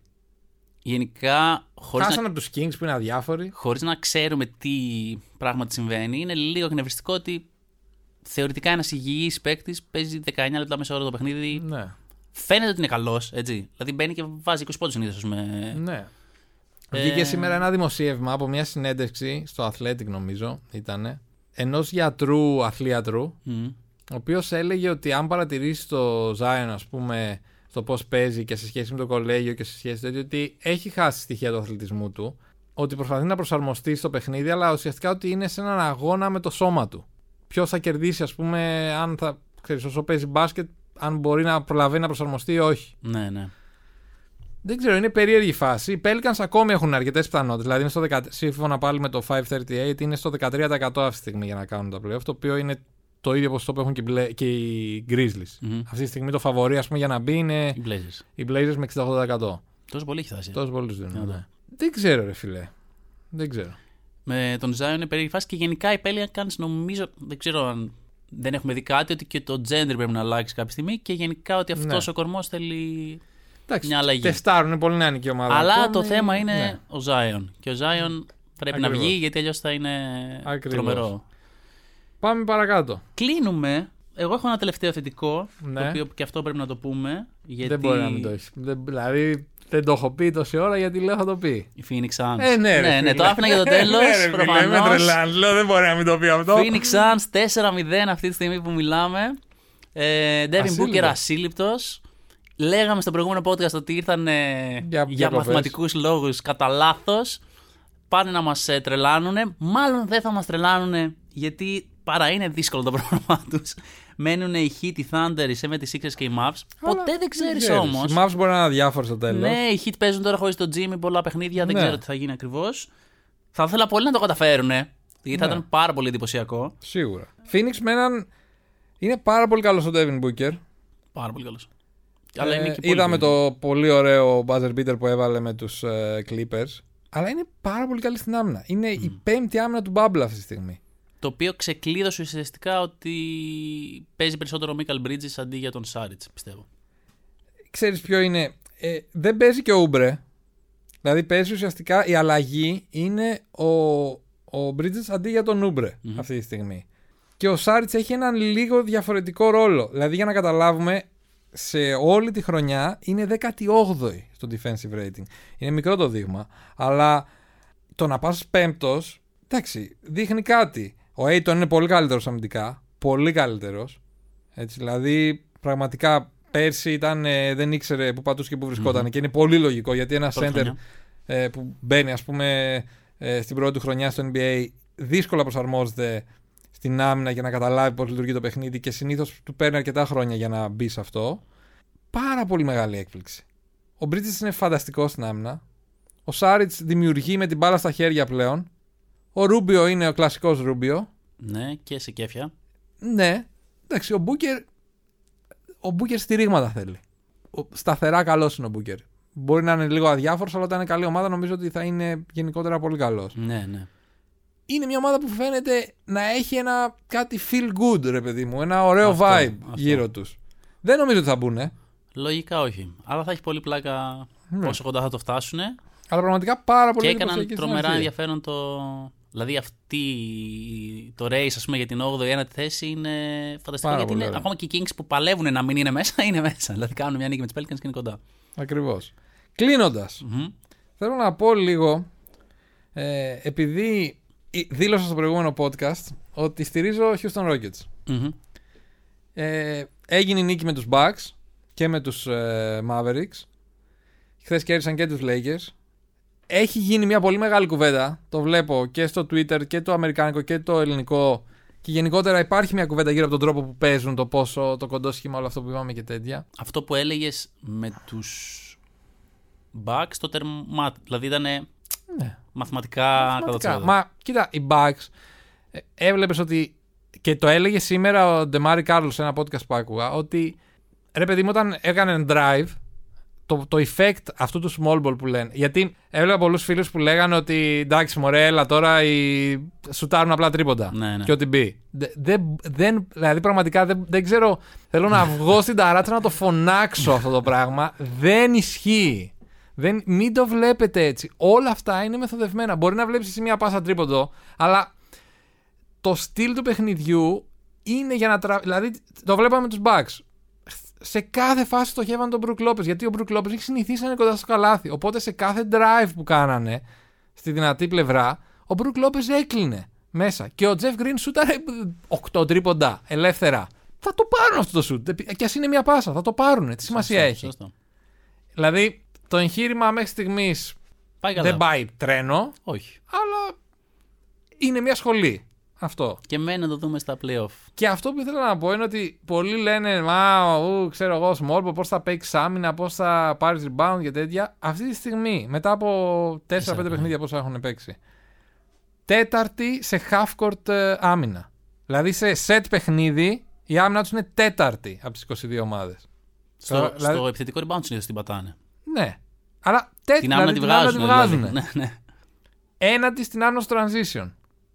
Γενικά, χάσανε από τους Kings που είναι αδιάφοροι. Χωρίς να ξέρουμε τι πράγματι συμβαίνει, είναι λίγο εκνευριστικό ότι θεωρητικά ένας υγιής παίκτης παίζει 19 λεπτά μέσα ώρα το παιχνίδι. Ναι. Φαίνεται ότι είναι καλός, έτσι. Δηλαδή μπαίνει και βάζει 20 πόντους συνήθως. Ναι. Βγήκε σήμερα ένα δημοσίευμα από μια συνέντευξη στο Athletic, νομίζω ήταν, ενός αθλίατρου, ο οποίος έλεγε ότι αν παρατηρήσει το Zion, ας πούμε, στο πώς παίζει και σε σχέση με το κολέγιο και σε σχέση με το ότι έχει χάσει στοιχεία του αθλητισμού του, ότι προσπαθεί να προσαρμοστεί στο παιχνίδι, αλλά ουσιαστικά ότι είναι σε έναν αγώνα με το σώμα του. Ποιος θα κερδίσει, ας πούμε, αν θα, ξέρεις, όσο παίζει μπάσκετ, αν μπορεί να προλαβαίνει να προσαρμοστεί ή όχι. Ναι. Δεν ξέρω, είναι περίεργη φάση. Οι Pelicans ακόμη έχουν αρκετές πιθανότητες. Δηλαδή, σύμφωνα πάλι με το 538, είναι στο 13% αυτή τη στιγμή για να κάνουν τα playoff, το οποίο είναι το ίδιο ποσοστό που έχουν και οι Grizzlies. Αυτή τη στιγμή το φαβορί, ας πούμε, για να μπει είναι οι Blazers με 68%. Τόσο πολύ έχει φτάσει. Τόσο πολύ τους δίνουν. Ναι. Δεν ξέρω, ρε φιλέ. Δεν ξέρω. Με τον Zion είναι περίεργη φάση και γενικά οι Pelicans, νομίζω, δεν ξέρω αν δεν έχουμε δει κάτι, ότι και το gender πρέπει να αλλάξει κάποια στιγμή και γενικά ότι αυτός ο κορμός θέλει. Εντάξει, μια αλλαγή. Τεστάρουν, είναι πολύ νεανική ομάδα. Αλλά το θέμα είναι ο Zion. Και ο Zion πρέπει να βγει γιατί αλλιώς θα είναι τρομερό. Πάμε παρακάτω. Κλείνουμε. Εγώ έχω ένα τελευταίο θετικό, το οποίο και αυτό πρέπει να το πούμε. Γιατί... Δεν μπορεί να μην το έχει. Δηλαδή δεν το έχω πει τόση ώρα γιατί λέω θα το πει. Η Phoenix Suns. Ναι, το άφηνα για το τέλος. Προφανώς. Λέω δεν μπορεί να μην το πει αυτό. Phoenix Suns 4-0 αυτή τη στιγμή που μιλάμε. Devin Booker ασύλληπτος. Λέγαμε στο προηγούμενο podcast ότι ήρθαν για μαθηματικούς λόγους κατά λάθος. Πάνε να μας τρελάνουνε. Μάλλον δεν θα μας τρελάνουνε γιατί παρά είναι δύσκολο το πρόγραμμά τους. Μένουν οι Heat, οι Thunder, οι 76ers και οι Mavs. Ποτέ δεν ξέρεις όμως. Οι Mavs μπορεί να είναι αδιάφοροι στο τέλος. Ναι, οι Heat παίζουν τώρα χωρίς το Jimmy πολλά παιχνίδια. Δεν ξέρω τι θα γίνει ακριβώς. Θα ήθελα πολύ να το καταφέρουνε. Γιατί θα ήταν πάρα πολύ εντυπωσιακό. Σίγουρα. Phoenix με έναν. Είναι πάρα πολύ καλός ο Devin Booker. Πάρα πολύ καλός. Είδαμε το πολύ ωραίο buzzer beater που έβαλε με τους Clippers. Αλλά είναι πάρα πολύ καλή στην άμυνα. Είναι η πέμπτη άμυνα του Bubble αυτή τη στιγμή. Το οποίο ξεκλείδωσε ουσιαστικά ότι παίζει περισσότερο ο Michael Bridges αντί για τον Saric, πιστεύω. Ξέρεις ποιο είναι. Δεν παίζει και ο Oubre. Δηλαδή παίζει ουσιαστικά η αλλαγή είναι ο Bridges αντί για τον Oubre αυτή τη στιγμή. Και ο Saric έχει έναν λίγο διαφορετικό ρόλο. Δηλαδή για να καταλάβουμε, σε όλη τη χρονιά είναι 18η στο defensive rating. Είναι μικρό το δείγμα. Αλλά το να πας πέμπτος, εντάξει, δείχνει κάτι. Ο Aiton είναι πολύ καλύτερος αμυντικά. Πολύ καλύτερος. Έτσι, δηλαδή, πραγματικά πέρσι δεν ήξερε που πατούσε και που βρισκόταν. Και είναι πολύ λογικό γιατί ένα center που μπαίνει, ας πούμε, στην πρώτη του χρονιά στο NBA δύσκολα προσαρμόζεται στην άμυνα για να καταλάβει πώς λειτουργεί το παιχνίδι και συνήθως του παίρνει αρκετά χρόνια για να μπει σε αυτό. Πάρα πολύ μεγάλη έκπληξη. Ο Bridges είναι φανταστικός στην άμυνα. Ο Saric δημιουργεί με την μπάλα στα χέρια πλέον. Ο Rubio είναι ο κλασικός Rubio. Ναι, και σε κέφια. Ναι. Εντάξει, ο Booker στηρίγματα θέλει. Σταθερά καλός είναι ο Booker. Μπορεί να είναι λίγο αδιάφορος, αλλά όταν είναι καλή ομάδα νομίζω ότι θα είναι γενικότερα πολύ καλός. Ναι. είναι μια ομάδα που φαίνεται να έχει κάτι feel good, ρε παιδί μου. Ένα ωραίο vibe γύρω τους. Δεν νομίζω ότι θα μπουνε. Λογικά όχι. Αλλά θα έχει πολύ πλάκα πόσο κοντά θα το φτάσουν. Αλλά πραγματικά πάρα πολύ. Και έκαναν τρομερά ενδιαφέρον Δηλαδή το race, ας πούμε, για την 8η-9η θέση είναι φανταστικό. Γιατί είναι, ακόμα και οι Kings που παλεύουν να μην είναι μέσα, είναι μέσα. Δηλαδή κάνουν μια νίκη με τις Pelicans και είναι κοντά. Ακριβώς. Κλείνοντας, θέλω να πω λίγο, επειδή δήλωσα στο προηγούμενο podcast ότι στηρίζω Houston Rockets. Έγινε η νίκη με τους Bucks και με τους Mavericks. Χθες κέρδισαν και τους Lakers. Έχει γίνει μια πολύ μεγάλη κουβέντα. Το βλέπω και στο Twitter και το αμερικάνικο και το ελληνικό. Και γενικότερα υπάρχει μια κουβέντα γύρω από τον τρόπο που παίζουν, το πόσο, το κοντό σχήμα, όλο αυτό που είπαμε και τέτοια. Αυτό που έλεγες με τους Bucks το τερμά. Δηλαδή ήταν μαθηματικά κατατσόδο. Μα κοίτα, οι Bucks έβλεπες ότι. Και το έλεγε σήμερα ο Ντεμάρι Κάρλος σε ένα podcast που άκουγα. Ότι ρε παιδί μου, όταν έκανε drive. Το effect αυτού του small ball που λένε. Γιατί έβλεπα πολλούς φίλους που λέγανε ότι εντάξει, μωρέ, έλα τώρα σουτάρουν απλά τρίποντα. Ναι. Και ότι μπει. Δηλαδή, πραγματικά δεν ξέρω. Θέλω να βγω στην ταράτσα να το φωνάξω αυτό το πράγμα. Δεν ισχύει. Μην το βλέπετε έτσι. Όλα αυτά είναι μεθοδευμένα. Μπορεί να βλέπεις εσύ μια πάσα τρίποντο, αλλά το στυλ του παιχνιδιού είναι για να Δηλαδή, το βλέπαμε τους Bucks. Σε κάθε φάση στοχεύαν τον Brook Lopez, γιατί ο Brook Lopez έχει συνηθίσει να είναι κοντά στο καλάθι. Οπότε σε κάθε drive που κάνανε στη δυνατή πλευρά, ο Brook Lopez έκλεινε μέσα. Και ο Jeff Green σούταρε 8 τρίποντα ελεύθερα. Θα το πάρουν αυτό το σούτ. Και ας είναι μια πάσα, θα το πάρουν. Τι σημασία έχει. Σωστό. Δηλαδή, το εγχείρημα μέχρι στιγμής δεν πάει τρένο. Όχι. Αλλά είναι μια σχολή. Αυτό. Και μένει να το δούμε στα playoff. Και αυτό που ήθελα να πω είναι ότι πολλοί λένε ξέρω εγώ, small, πώς θα παίξεις άμυνα, πώς θα πάρεις rebound και τέτοια. Αυτή τη στιγμή, μετά από 4-5 παιχνίδια πόσα έχουν παίξει, τέταρτη σε half court άμυνα. Δηλαδή σε set παιχνίδι η άμυνα τους είναι τέταρτη από τις 22 ομάδες. Στο επιθετικό rebound συνήθως την πατάνε. Ναι. Αλλά την άμυνα τη βγάζουν. Ναι. Ένατη στην άμυνα στο transition.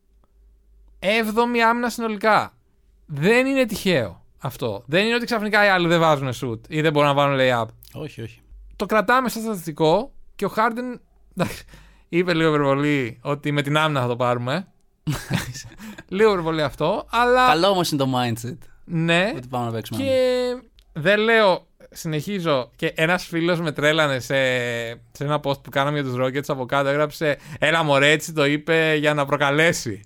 7η άμυνα συνολικά. Δεν είναι τυχαίο αυτό. Δεν είναι ότι ξαφνικά οι άλλοι δεν βάζουν shoot ή δεν μπορούν να βάλουν lay-up. Όχι. Το κρατάμε σαν στατιστικό και ο Harden είπε λίγο υπερβολή ότι με την άμυνα θα το πάρουμε. Λίγο υπερβολή αυτό, αλλά. Καλό όμως είναι το mindset. Ναι. Ότι πάμε να παίξουμε. Και δεν λέω. Συνεχίζω και ένας φίλος με τρέλανε σε ένα post που κάναμε για τους Rockets από κάτω. Έγραψε «Έλα μωρέ, έτσι το είπε για να προκαλέσει».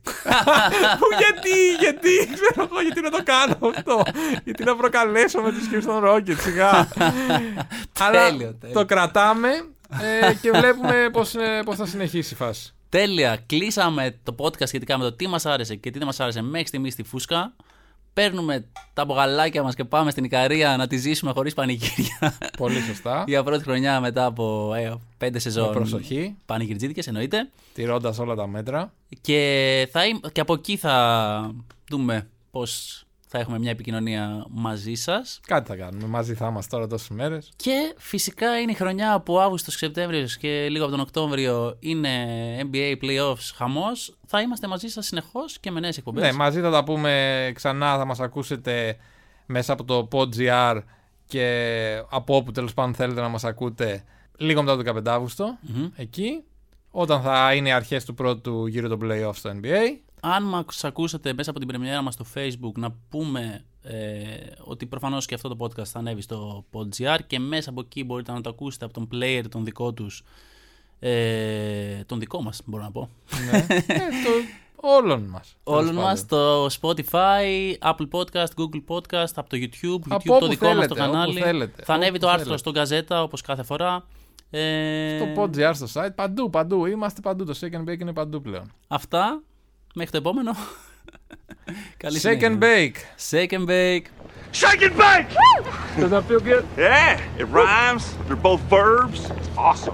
Γιατί, ξέρω εγώ, γιατί να το κάνω αυτό. Γιατί να προκαλέσω με τους Houston Rockets, σιγά. Αλλά το κρατάμε και βλέπουμε πώς θα συνεχίσει η φάση. Τέλεια. Κλείσαμε το podcast σχετικά με το τι μας άρεσε και τι δεν μας άρεσε μέχρι στιγμής στη φούσκα. Παίρνουμε τα μπογαλάκια μας και πάμε στην Ικαρία να τη ζήσουμε χωρίς πανηγύρια. Πολύ σωστά. Για πρώτη χρονιά μετά από 5 σεζόν. Με προσοχή. Πανηγυρτζίδικες εννοείται. Τηρώντας όλα τα μέτρα. Και από εκεί θα δούμε πώς θα έχουμε μια επικοινωνία μαζί σας. Κάτι θα κάνουμε. Μαζί θα είμαστε τώρα τόσες μέρες. Και φυσικά είναι η χρονιά από Αύγουστος, Σεπτέμβριος και λίγο από τον Οκτώβριο είναι NBA Playoffs χαμός. Θα είμαστε μαζί σας συνεχώς και με νέες εκπομπές. Ναι, μαζί θα τα πούμε ξανά. Θα μας ακούσετε μέσα από το PodGR και από όπου τέλος πάντων θέλετε να μας ακούτε λίγο μετά το 15 Αύγουστο. Εκεί. Όταν θα είναι οι αρχές του πρώτου γύρου των Playoffs στο NBA. Αν μας ακούσατε μέσα από την πρεμιέρα μας στο Facebook, να πούμε ότι προφανώς και αυτό το podcast θα ανέβει στο PodGR και μέσα από εκεί μπορείτε να το ακούσετε από τον player τον δικό τους, τον δικό μας μπορώ να πω. Ναι. Όλων μας. Όλων μας, το Spotify, Apple Podcast, Google Podcast, από το YouTube το δικό θέλετε, μας το κανάλι. Θα ανέβει το άρθρο στο Γκαζέτα όπως κάθε φορά. Στο PodGR, στο site, παντού. Είμαστε παντού. Το Shake and Bake είναι παντού πλέον. Αυτά. Μέχρι το επόμενο. Καλή Shake and Bake. Shake and Bake. Shake and bake! Does that feel good? Yeah, it rhymes. They're both verbs. It's awesome.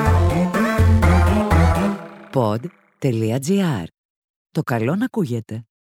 Pod.gr. Το καλό να ακούγεται.